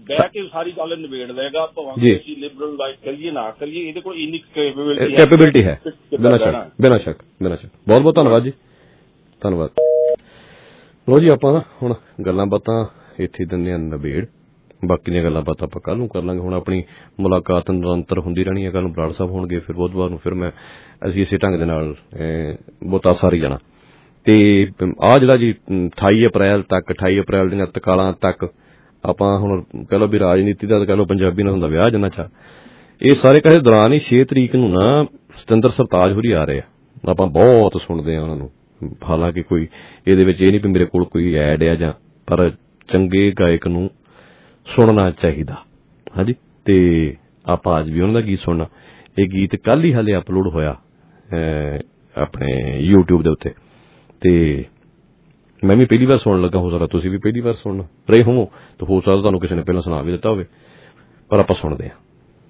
P: ਬਹਿ ਕੇ ਸਾਰੀ ਗੱਲ ਨਿਬੇੜ ਲਏਗਾ, ਭਾਵੇਂ ਅਸੀਂ ਲਿਬਰਲ ਲਾਈਕ ਕਰੀਏ ਨਾ ਕਰੀਏ, ਇਹਦੇ ਕੋਲ ਇੰਨੀ
H: ਕੈਪੇਬਿਲਿਟੀ ਹੈ। ਬਿਨਾਂ ਸ਼ੱਕ। ਬਹੁਤ ਬਹੁਤ ਧੰਨਵਾਦ ਜੀ, ਧੰਨਵਾਦ। ਲੋ ਜੀ, ਆਪਾਂ ਨਾ ਹੁਣ ਗੱਲਾਂ ਬਾਤਾਂ ਇੱਥੇ ਦਿੰਦੇ ਹਾਂ ਨਿਬੇੜ, ਬਾਕੀ ਦੀਆਂ ਗੱਲਾਂ ਬਾਤਾਂ ਆਪਾਂ ਕੱਲ ਨੂੰ ਕਰ ਲਾਂਗੇ। ਹੁਣ ਆਪਣੀ ਮੁਲਾਕਾਤ ਨਿਰੰਤਰ ਹੁੰਦੀ ਰਹਿਣੀ ਹੈ, ਕੱਲ ਨੂੰ ਬਰਾੜ ਸਾਹਿਬ ਹੋਣਗੇ, ਫਿਰ ਬੁੱਧਵਾਰ ਨੂੰ ਫਿਰ ਅਸੀਂ ਇਸੇ ਢੰਗ ਦੇ ਨਾਲ ਬਹੁਤਾ ਸਾਰੀ ਜਾਣਾ। ਤੇ ਆਹ ਜਿਹੜਾ ਜੀ 28 ਅਪ੍ਰੈਲ ਦੀਆਂ ਤਕਾਲਾਂ ਤੱਕ ਆਪਾਂ ਹੁਣ ਕਹਿ ਲਓ ਵੀ ਰਾਜਨੀਤੀ ਦਾ ਕਹਿ ਲਓ ਪੰਜਾਬੀ ਨਾਲ ਹੁੰਦਾ ਵਿਆਹ ਜਿੰਨਾ ਚਾਹ, ਇਹ ਸਾਰੇ ਕਹੇ ਦੌਰਾਨ ਹੀ 6 ਤਰੀਕ ਨੂੰ ਨਾ ਸਤਿੰਦਰ ਸਰਤਾਜ ਹੋਰੀ ਆ ਰਹੇ ਆ, ਆਪਾਂ ਬਹੁਤ ਸੁਣਦੇ ਆ ਉਹਨਾਂ ਨੂੰ। ਹਾਲਾਂਕਿ ਕੋਈ ਇਹਦੇ ਵਿੱਚ ਇਹ ਨਹੀਂ ਵੀ ਮੇਰੇ ਕੋਲ ਕੋਈ ਐਡ ਆ ਜਾਂ, ਪਰ ਚੰਗੇ ਗਾਇਕ ਨੂੰ ਸੁਣਨਾ ਚਾਹੀਦਾ। ਹਾਂਜੀ, ਤੇ ਆਪਾਂ ਅੱਜ ਵੀ ਉਹਨਾਂ ਦਾ ਗੀਤ ਸੁਣਨਾ। ਇਹ ਗੀਤ ਕੱਲ ਹੀ ਹਾਲੇ ਅਪਲੋਡ ਹੋਇਆ ਆਪਣੇ YouTube ਦੇ ਉੱਤੇ, ਤੇ ਮੈਂ ਵੀ ਪਹਿਲੀ ਵਾਰ ਸੁਣਨ ਲੱਗਾ, ਹੋ ਸਕਦਾ ਤੁਸੀਂ ਵੀ ਪਹਿਲੀ ਵਾਰ ਸੁਣ ਰਹੇ ਹੋਵੋ, ਤੇ ਹੋ ਸਕਦਾ ਤੁਹਾਨੂੰ ਕਿਸੇ ਨੇ ਪਹਿਲਾਂ ਸੁਣਾ ਵੀ ਦਿੱਤਾ ਹੋਵੇ, ਪਰ ਆਪਾਂ ਸੁਣਦੇ ਹਾਂ।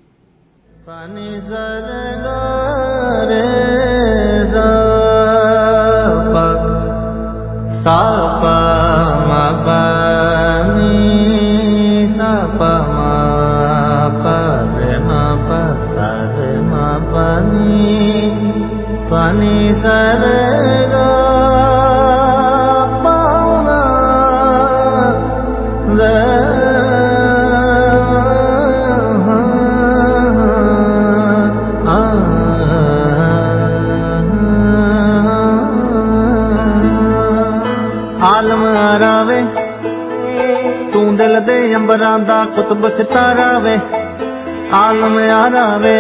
Q: ਤੂੰ ਦਿਲ ਦੇ ਅੰਬਰਾਂ ਦਾ ਕੁਤਬ ਸਿਤਾਰਾ ਵੇ, ਆਲਮ ਯਾਰਾ ਵੇ,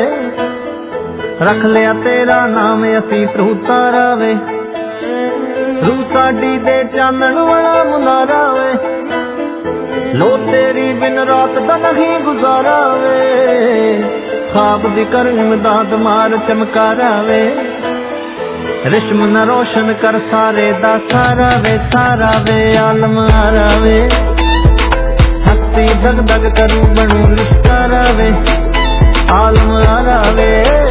Q: ਰੱਖ ਲਿਆ ਤੇਰਾ ਨਾਮ ਅਸੀਂ ਪ੍ਰਭੂ ਤਾਰਾ ਵੇ, ਰੂਹ ਸਾਡੀ ਦੇ ਚਾਨਣ ਵਾਲਾ ਮੁਨਾਰਾ ਵੇ, ਲੋ ਤੇਰੀ ਬਿਨ ਰਾਤ ਦਾ ਨਹੀਂ ਗੁਜ਼ਾਰਾ ਵੇ, ਖਾਬ ਦੀ ਕਰ ਇਮਦਾਦ ਮਾਰ ਚਮਕਾਰਾ ਵੇ, ਰਿਸ਼ਮ ਨ ਰੋਸ਼ਨ ਕਰ ਸਾਰੇ ਦਾ ਸਾਰਾ ਵੇ, ਆਲਮ ਆਰਾ ਵੇ, ਹਸਤੀ ਦਗ ਦਗ ਕਰੂ ਬਣੂ ਲਿਸ਼ਕਾਰਾ ਵੇ, ਆਲਮ ਆਰਾ ਵੇ,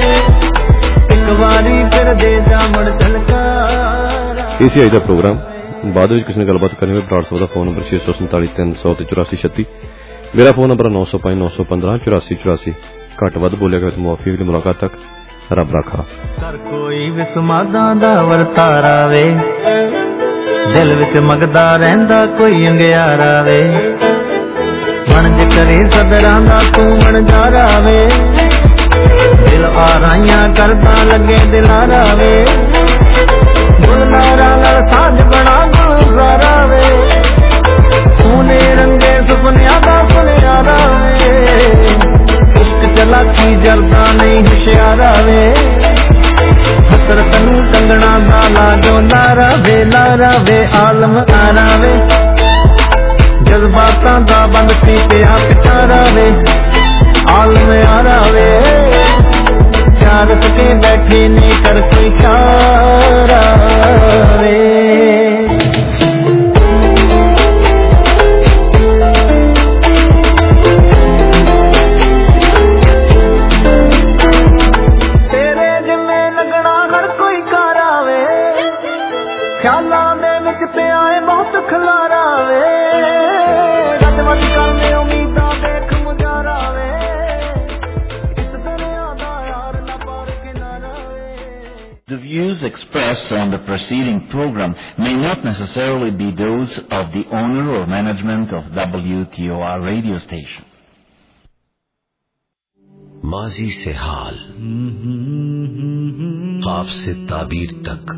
Q: ਇੱਕ ਵਾਰੀ ਫਿਰ ਦੇ ਜਾ ਮੁੜ ਝਲਕਾਰਾ।
H: ਇਹ ਸੀ ਅੱਜ ਦਾ ਪ੍ਰੋਗਰਾਮ। ਬਾਅਦ ਵਿੱਚ ਕਿਸੇ ਨੇ ਗੱਲਬਾਤ ਕਰਨੀ ਹੋਵੇ, ਬਰਾੜ ਸਾਹਿਬ ਦਾ ਫੋਨ ਨੰਬਰ 647-300-8436। ਮੇਰਾ ਫੋਨ ਨੰਬਰ 905-915-8484। ਘੱਟ ਵੱਧ ਬੋਲਿਆ ਗਿਆ ਤਾਂ ਮੁਆਫੀ। ਅਗਲੀ ਮੁਲਾਕਾਤ ਤੱਕ ਰੱਬ ਰਾਖਾ।
Q: ਕਰ ਕੋਈ ਵਿਸਮਾਦਾਂ ਦਾ ਵਰਤਾਰਾ ਵੇ, ਦਿਲ ਵਿੱਚ ਮਗਦਾ ਰਹਿੰਦਾ ਕੋਈ ਅੰਗਿਆਰਾ ਵੇ, ਮਨ ਕਰੇ ਸਦਰਾਂ ਦਾ ਤੂੰ ਮਨਜਾਰਾ ਵੇ, ਦਿਲ ਆਰਾਈਆਂ ਕਰਦਾ ਲੱਗੇ ਦਿਲਾਰਾ ਵੇ, ਗੁਲਨਾਰਾਂ ਨਾਲ ਸਾਂਝ ਬਣਾ ਗੁਲਜ਼ਾਰਾ ਵੇ, ਸੋਨੇ ਰੰਗੇ ਸੁਪਨਿਆਂ ਦਾ ਸੁਨਿਆਰਾ ਵੇ, ਚਲਾਕੀ ਜਲਦਾ ਨਹੀਂ ਹੁਸ਼ਿਆਰਾ ਵੇ, ਹਸਰਤ ਨੂੰ ਕੰਗਣਾ ਦਾ ਲਾਜੋ ਲਾਰਾ ਵੇ, ਆਲਮ ਆਰਾ ਵੇ, ਜਜ਼ਬਾਤਾਂ ਦਾ ਬੰਦ ਸੀ ਪਿਆ ਪਿਛਾਰਾ ਵੇ, ਆਲਮ ਆਰਾ ਵੇ, ਚਾਰ ਸਕੇ ਬੈਠੇ ਨੇ ਕਰ ਕੋਈ ਚਾਰਾ ਵੇ। ਖਿਆਲਾਂ ਦੇ ਵਿੱਚ ਪਿਆ ਏ ਬਹੁਤ ਖਲਾਰਾ ਵੇ, ਰੱਜ ਵੱਜ ਕਰਨੇ ਉਮੀਦਾਂ ਦੇਖ ਮੁਜਾਰਾ ਵੇ, ਇਸ ਦੁਨੀਆ ਦਾ ਯਾਰ ਨਾ ਪਾਰ ਕਿਨਾਰਾ ਵੇ।
R: The views expressed on the preceding program may not necessarily be those of the owner or management of WTOR radio station.
S: माजी से हाल, ख्वाब से ताबीर तक,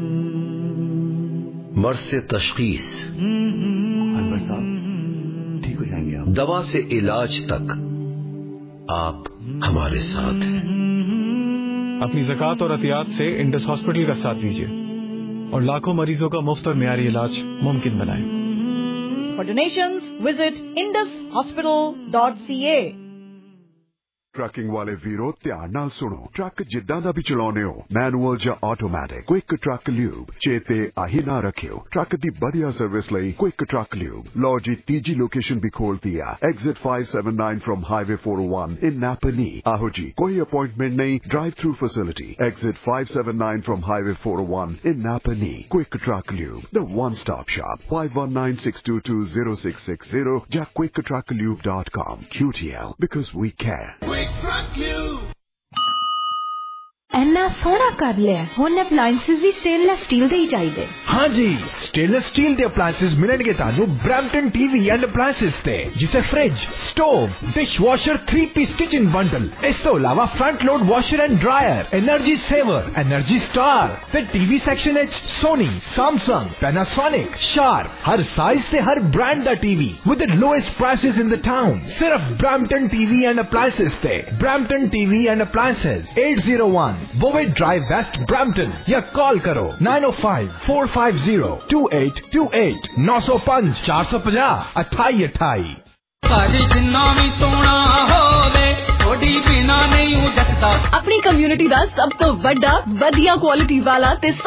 S: मर्ज से तशखीस, अनवर साहब ठीक हो जाएंगे आप, दवा से इलाज तक आप हमारे साथ हैं।
T: अपनी ज़कात और अतियात से इंडस हॉस्पिटल का साथ दीजिए और लाखों मरीजों का मुफ्त और मियारी इलाज मुमकिन बनाएं।
U: For donations, visit indushospital.ca. Trucking वाले वीरो ध्यान नाल सुनो। ट्रक जिद्दां दा भी चलाउने हो, मैनुअल जां ऑटोमैटिक, क्विक ट्रक ल्यूब चेते आही ना रखियो। ट्रक दी बढ़िया सर्विस लई क्विक ट्रक ल्यूब। लो जी तीजी लोकेशन भी खोल दिया, exit 579 from highway 401 in Napanee. आहो जी, कोई अपॉइंटमेंट नहीं, drive through facility, exit 579 from highway 401 in Napani. Quick Truck Lube, the one-stop shop. 519-622-0660 या quicktrucklube.com. QTL, because we care.
V: Quick Truck Lube.
I: ਇੰਨਾ ਸੋਹਣਾ ਕਰ ਲਿਆ, ਹੁਣ ਅਪਲਾਈਐਂਸਸ ਵੀ ਸਟੇਨਲੈਸ ਸਟੀਲ ਦੇ ਹੀ ਚਾਹੀਦੇ।
F: हाँ जी, स्टेनलेस स्टील ਦੇ ਅਪਲਾਈਐਂਸਸ ਮਿਲਣਗੇ ਤੁਹਾਨੂੰ ਬ੍ਰੈਂਪਟਨ ਟੀਵੀ ਐਂਡ ਅਪਲਾਈਐਂਸਸ ਤੇ, ਜਿੱਥੇ fridge, stove, dishwasher 3-piece kitchen bundle, ਇਸ ਤੋਂ ਇਲਾਵਾ front load washer and dryer, energy saver, energy star ਤੇ ਟੀਵੀ ਸੈਕਸ਼ਨ ਵਿੱਚ ਸੋਨੀ, ਸੈਮਸੰਗ, ਪੈਨਾਸੋਨਿਕ, ਸ਼ਾਰਪ, ਹਰ ਸਾਈਜ਼ ਤੇ ਹਰ ਬ੍ਰਾਂਡ ਦਾ TV with the lowest prices in the town। ਸਿਰਫ ਬ੍ਰੈਂਪਟਨ ਟੀਵੀ ਐਂਡ ਅਪਲਾਈਐਂਸਸ ਤੇ। Brampton TV and appliances 801 Bovett Drive West Brampton या call करो 905-450-2828 905 450 2828।
V: साड़ी जिन्ना भी सोना होवे थोड़ी बिना नहीं जचदा।
L: अपनी कम्युनिटी दा सब तो बड़ा वधिया क्वालिटी वाला ते